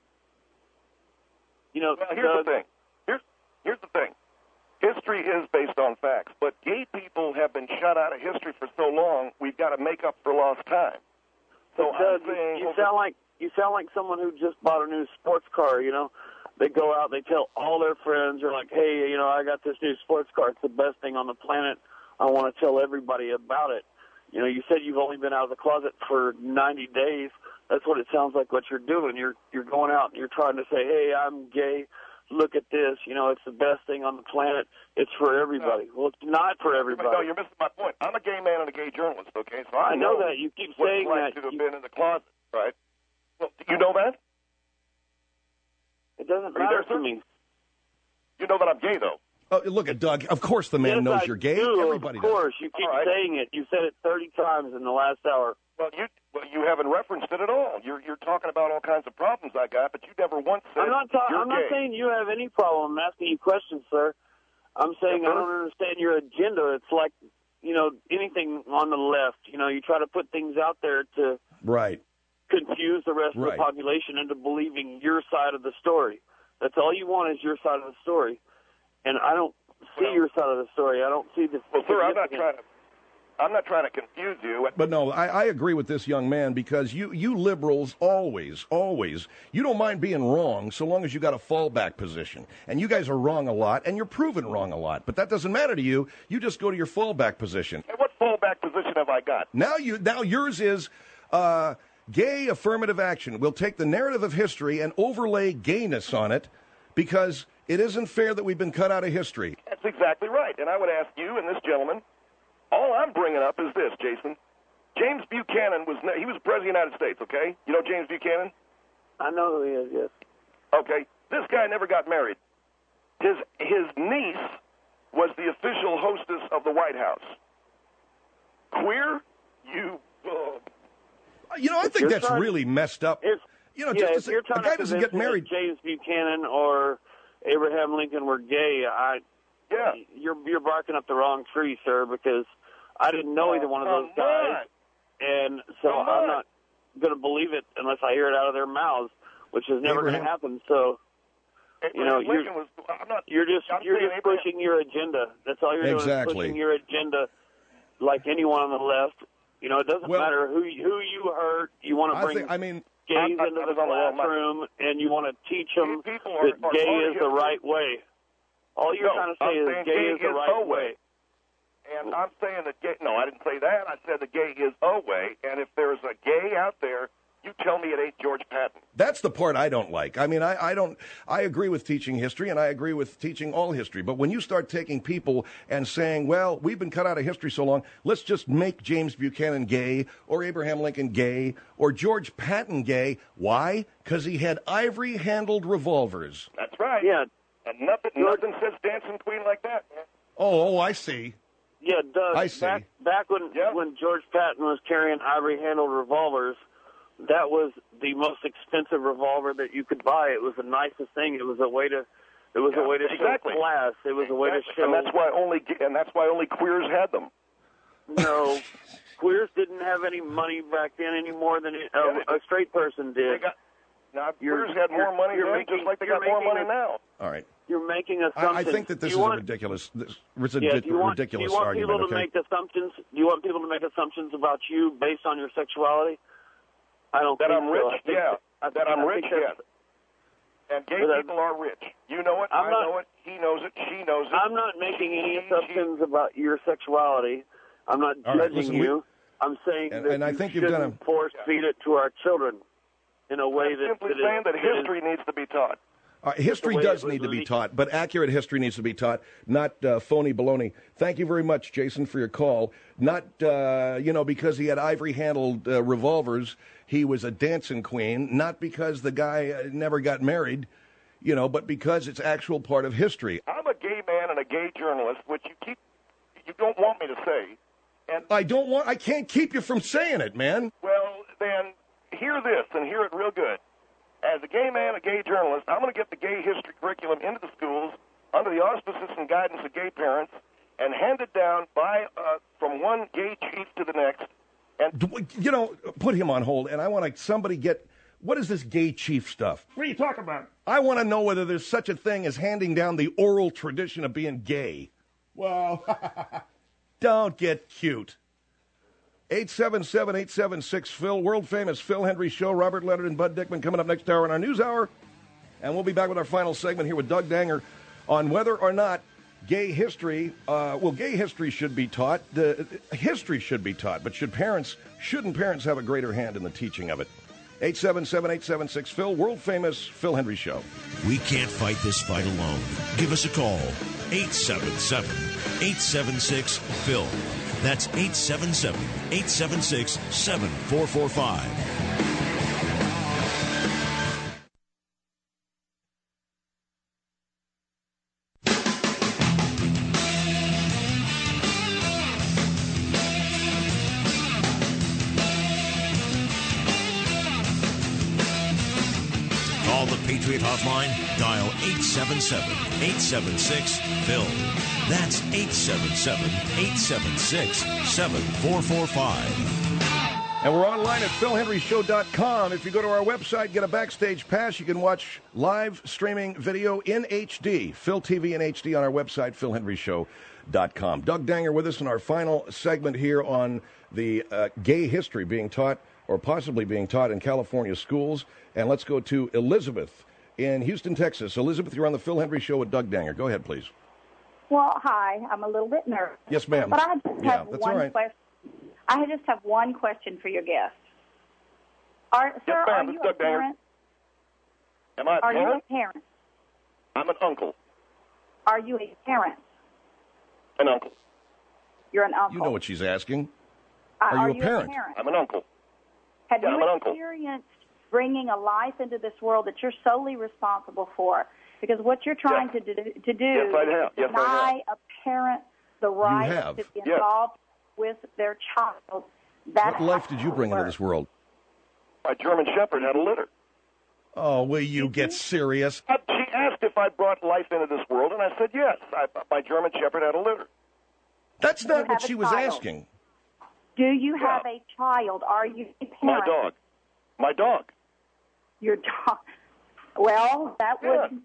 You know, Well, here's Doug, the thing. Here's here's the thing. History is based on facts, but gay people have been shut out of history for so long. We've got to make up for lost time. So But Doug, I'm saying, you, you sound like you sound like someone who just bought a new sports car. You know, they go out, they tell all their friends, they're like, "Hey, you know, I got this new sports car. It's the best thing on the planet. I want to tell everybody about it." You know, you said you've only been out of the closet for ninety days. That's what it sounds like what you're doing. You're you're going out and you're trying to say, hey, I'm gay. Look at this. You know, it's the best thing on the planet. It's for everybody. Well, it's not for everybody. No, you're missing my point. I'm a gay man and a gay journalist, okay? So I, I know that. You keep what saying it's like that. to have You, been in the closet, right? Well, you know that? it doesn't Are you matter there, to sir? me. You know that I'm gay, though. Oh, look at Doug. Of course the man yes, knows I you're gay. do, Everybody of does. course. You keep right. saying it. You said it thirty times in the last hour. Well, you well, you haven't referenced it at all. You're you're talking about all kinds of problems I got, but you never once said I'm not. Ta- you're I'm not gay. saying you have any problem. I'm asking you questions, sir. I'm saying Yes, I sir? don't understand your agenda. It's like, you know, anything on the left. You know, you try to put things out there to Right. confuse the rest Right. of the population into believing your side of the story. That's all you want is your side of the story, and I don't see Well- your side of the story. I don't see the. Well, sir, I'm not significance. trying to. I'm not trying to confuse you. But no, I, I agree with this young man because you, you liberals always, always, you don't mind being wrong so long as you got a fallback position. And you guys are wrong a lot, and you're proven wrong a lot. But that doesn't matter to you. You just go to your fallback position. And what fallback position have I got? Now you, now yours is uh, gay affirmative action. We'll take the narrative of history and overlay gayness on it because it isn't fair that we've been cut out of history. That's exactly right. And I would ask you and this gentleman, all I'm bringing up is this, Jason. James Buchanan was, he was president of the United States, okay? You know James Buchanan? I know who he is. Yes. Okay. This guy never got married. His his niece was the official hostess of the White House. Queer? You. Uh, You know, I think you're that's trying- really messed up. If, You know, yeah, just if to say, you're a trying guy to doesn't convince get me that married. James Buchanan or Abraham Lincoln were gay, I yeah. you're you're barking up the wrong tree, sir. Because I didn't know Oh, either one of come those guys, on. and so Come I'm on. not going to believe it unless I hear it out of their mouths, which is never going to Abraham- happen. So you know, Abraham you're Lincoln was. I'm not. you're just I'm you're saying just Abraham- pushing your agenda. That's all you're doing Exactly. is pushing your agenda, like anyone on the left. You know, it doesn't Well- matter who you- who you hurt. You want to I bring think, I mean, gays I- I- into I the was on the wrong classroom, and you want to teach them Gay people are- that are gay part of is the history. right way. All you're No, trying to say I'm is saying gay gay is the is right the way. way. And I'm saying that gay. No, I didn't say that. I said the gay is a way. And if there's a gay out there, you tell me it ain't George Patton. That's the part I don't like. I mean, I, I don't. I agree with teaching history, and I agree with teaching all history. But when you start taking people and saying, "Well, we've been cut out of history so long, let's just make James Buchanan gay, or Abraham Lincoln gay, or George Patton gay," why? Because he had ivory-handled revolvers. That's right. Yeah, And nothing, nothing says dancing queen like that, man. Oh, oh, I see. yeah, Doug. I see. Back, back when Yeah. when George Patton was carrying ivory-handled revolvers, that was the most expensive revolver that you could buy. It was the nicest thing. It was a way to, it was Yeah, a way to exactly. show class. It was a way to Exactly. show. And that's why only and that's why only queers had them. No, queers didn't have any money back then any more than it, Yeah, a, a straight person They did. got now You're- queers had more you're- money you're then, making- just like they you're got more making money a- now. All right. You're making I, assumptions. I think that this Do is you a want, ridiculous. This, it's a yeah, di- do you want, ridiculous do you want argument. people to Okay. make assumptions? Do you want people to make assumptions about you based on your sexuality? I don't That think I'm so. rich, I think yeah. that, I That think- I'm I rich, think that's- yes. And gay But I- people are rich. You know it. I'm I not- know it. He knows it. She knows it. I'm not making any She- assumptions about your sexuality. I'm not All right, judging listen, we- you. I'm saying And- that and I you think you've shouldn't done a- force feed it to our children in a way I'm that simply that is- saying that that is- history needs to be taught. Uh, history the way does it was need to be leaked. taught, but accurate history needs to be taught, not uh, phony baloney. Thank you very much, Jason, for your call. Not, uh, you know, because he had ivory-handled uh, revolvers, he was a dancing queen. Not because the guy uh, never got married, you know, but because it's actual part of history. I'm a gay man and a gay journalist, which you keep, you don't want me to say. And I don't want, I can't keep you from saying it, man. well, then hear this and hear it real good. As a gay man, a gay journalist, I'm going to get the gay history curriculum into the schools under the auspices and guidance of gay parents and hand it down by uh, from one gay chief to the next. And You know, put him on hold, and I want to somebody get, what is this gay chief stuff? What are you talking about? I want to know whether there's such a thing as handing down the oral tradition of being gay. Well, Don't get cute. eight seven seven, eight seven six, Phil, world-famous Phil Hendry Show. Robert Leonard and Bud Dickman coming up next hour in our news hour. And we'll be back with our final segment here with Doug Danger on whether or not gay history, uh, well, gay history should be taught. The history should be taught, but should parents, shouldn't parents have a greater hand in the teaching of it? eight seven seven, eight seven six, Phil, world-famous Phil Hendry Show. We can't fight this fight alone. Give us a call, eight seven seven, eight seven six, Phil. That's eight seven seven, eight seven six, seven four four five. Call the Patriot Hotline. Dial eight seven seven, eight seven six, Phil. That's eight seven seven, eight seven six, seven four four five. And we're online at phil henry show dot com. If you go to our website, get a backstage pass, you can watch live streaming video in H D. Phil T V in H D on our website, phil henry show dot com. Doug Danger with us in our final segment here on the uh, gay history being taught or possibly being taught in California schools. And let's go to Elizabeth in Houston, Texas. Elizabeth, you're on the Phil Hendry Show with Doug Danger. Go ahead, please. Well, hi. I'm a little bit nervous. Yes, ma'am. But I just yeah, have that's one all right. question. I just have one question for your guest. Are, Yes, sir, ma'am. are It's you a Doug Danger. parent? Am I a Are you parent? a parent? I'm an uncle. Are you a parent? An uncle. You're an uncle. You know what she's asking. Uh, Are you a you parent? A parent? I'm an uncle. Have Yeah, you I'm an uncle. experienced bringing a life into this world that you're solely responsible for? Because what you're trying Yes. to do, to do Yes, I have. is Yes, I deny a parent the right have. to be Yes. involved with their child. That's What life did you bring into this world? My German Shepherd had a litter. Oh, will you get serious? Uh, She asked if I brought life into this world, and I said yes. I, my German Shepherd had a litter. That's You not have what a she was child. asking. Do you Yeah. have a child? Are you a parent? My dog. My dog. Your dog. Well, that would.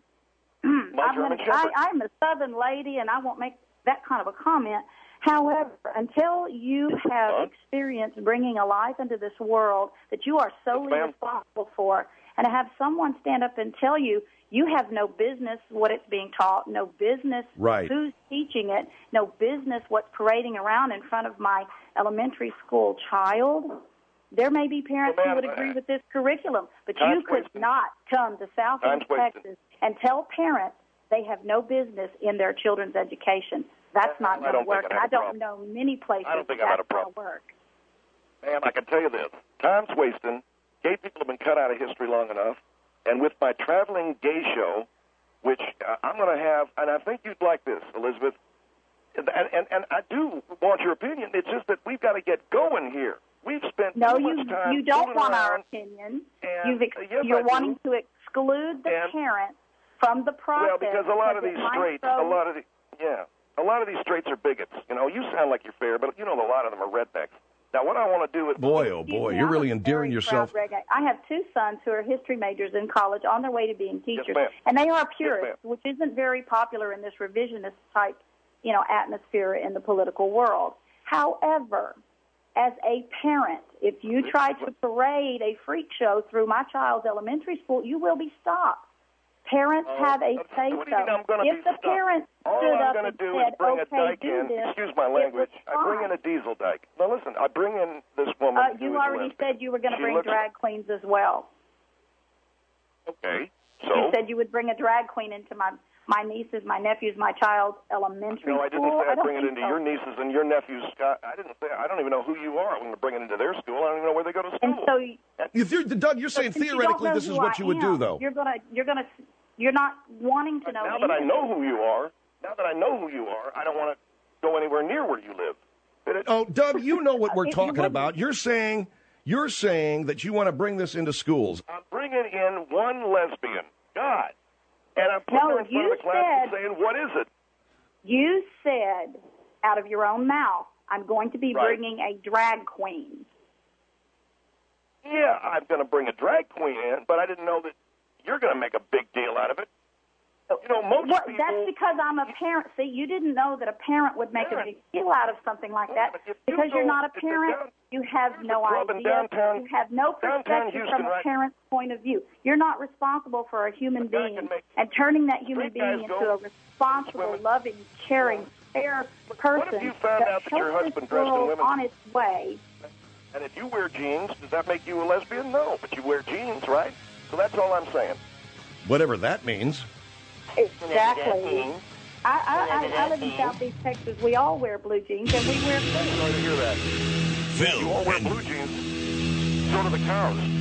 My I'm, German gonna, Shepherd. I, I'm a Southern lady, and I won't make that kind of a comment. However, until you have Huh? experienced bringing a life into this world that you are solely ma'am. responsible for, and to have someone stand up and tell you you have no business what it's being taught, no business Right. who's teaching it, no business what's parading around in front of my elementary school child. There may be parents Well, who would ma'am, agree uh, with this curriculum, but you time's could wasted. not come to Southeast Time's wasted. Texas and tell parents they have no business in their children's education. That's not I going to don't work. think And I I have a don't problem. know many places I don't think that I've had a that's going to problem. work. Ma'am, I can tell you this. Time's wasting. Gay people have been cut out of history long enough. And with my traveling gay show, which uh, I'm going to have, and I think you'd like this, Elizabeth, and, and, and I do want your opinion. It's just that we've got to get going here. We've spent No, too you much time you don't fooling want our around, opinion. and, You've ex- uh, yes, you're I do. wanting to exclude the And- parent from the process. Well, because a lot of because these it might straights, throw- a lot of the, yeah, a lot of these straights are bigots. You know, you sound like you're fair, but you know a lot of them are rednecks. Now, what I want to do is, Boy, oh boy, you're really endearing Very yourself. proud, Greg. I have two sons who are history majors in college on their way to being teachers, ma'am. and they are Yes, purists, which isn't very popular in this revisionist type, you know, atmosphere in the political world. However, as a parent, if you try to parade a freak show through my child's elementary school, you will be stopped. Parents Oh, have a what say do you mean I'm so. gonna If be the stopped? parents all stood I'm up going to and do said, is bring a okay, dyke do in. this, Excuse my it was language. I bring in fine. a diesel dyke. Now, listen, I bring in this woman. Uh, who you is a already lesbian. said you were going to She bring looks- drag queens as well. Okay, You so said you would bring a drag queen into my my nieces, my nephews, my child's elementary no, I didn't school. say I'd don't bring it think into so. your nieces and your nephews. Scott, I didn't say. I don't even know who you are. I'm going to bring it into their school. I don't even know where they go to school. And so, If you're, Doug, you're saying since you don't theoretically know this is who what I you would do, am, though. You're gonna, you're gonna, you're not wanting to know. now that I either. know who you are, now that I know who you are, I don't want to go anywhere near where you live. But it- Oh, Doug, you know what we're If you talking wouldn't- about. You're saying you're saying that you want to bring this into schools. I'm bringing in one lesbian. God. And I'm putting No, her in front you of the class and said- saying, what is it? You said out of your own mouth, "I'm going to be Right. bringing a drag queen." Yeah, I'm going to bring a drag queen in, but I didn't know that you're going to make a big deal out of it. You know, most Well, people... that's because I'm a parent. See, you didn't know that a parent would make a Parent. big deal out of something like that but if you because you're go- not a if the parent. down- You have there's a no club in idea. downtown- You have no downtown perspective Houston, from a right? parent's point of view. You're not responsible for a human A guy being can make- and turning that human Three guys being go into a responsible, swimming. loving, caring, fair person if you found that out that your helps husband this dressed in world women's- on its way. And if you wear jeans, does that make you a lesbian? No, but you wear jeans, right? So that's all I'm saying. Whatever that means. Exactly. I, I, I, I live in Southeast Texas. We all wear blue jeans, and we wear blue. Sorry to hear that. Phil you all wear and blue jeans. So do the cows.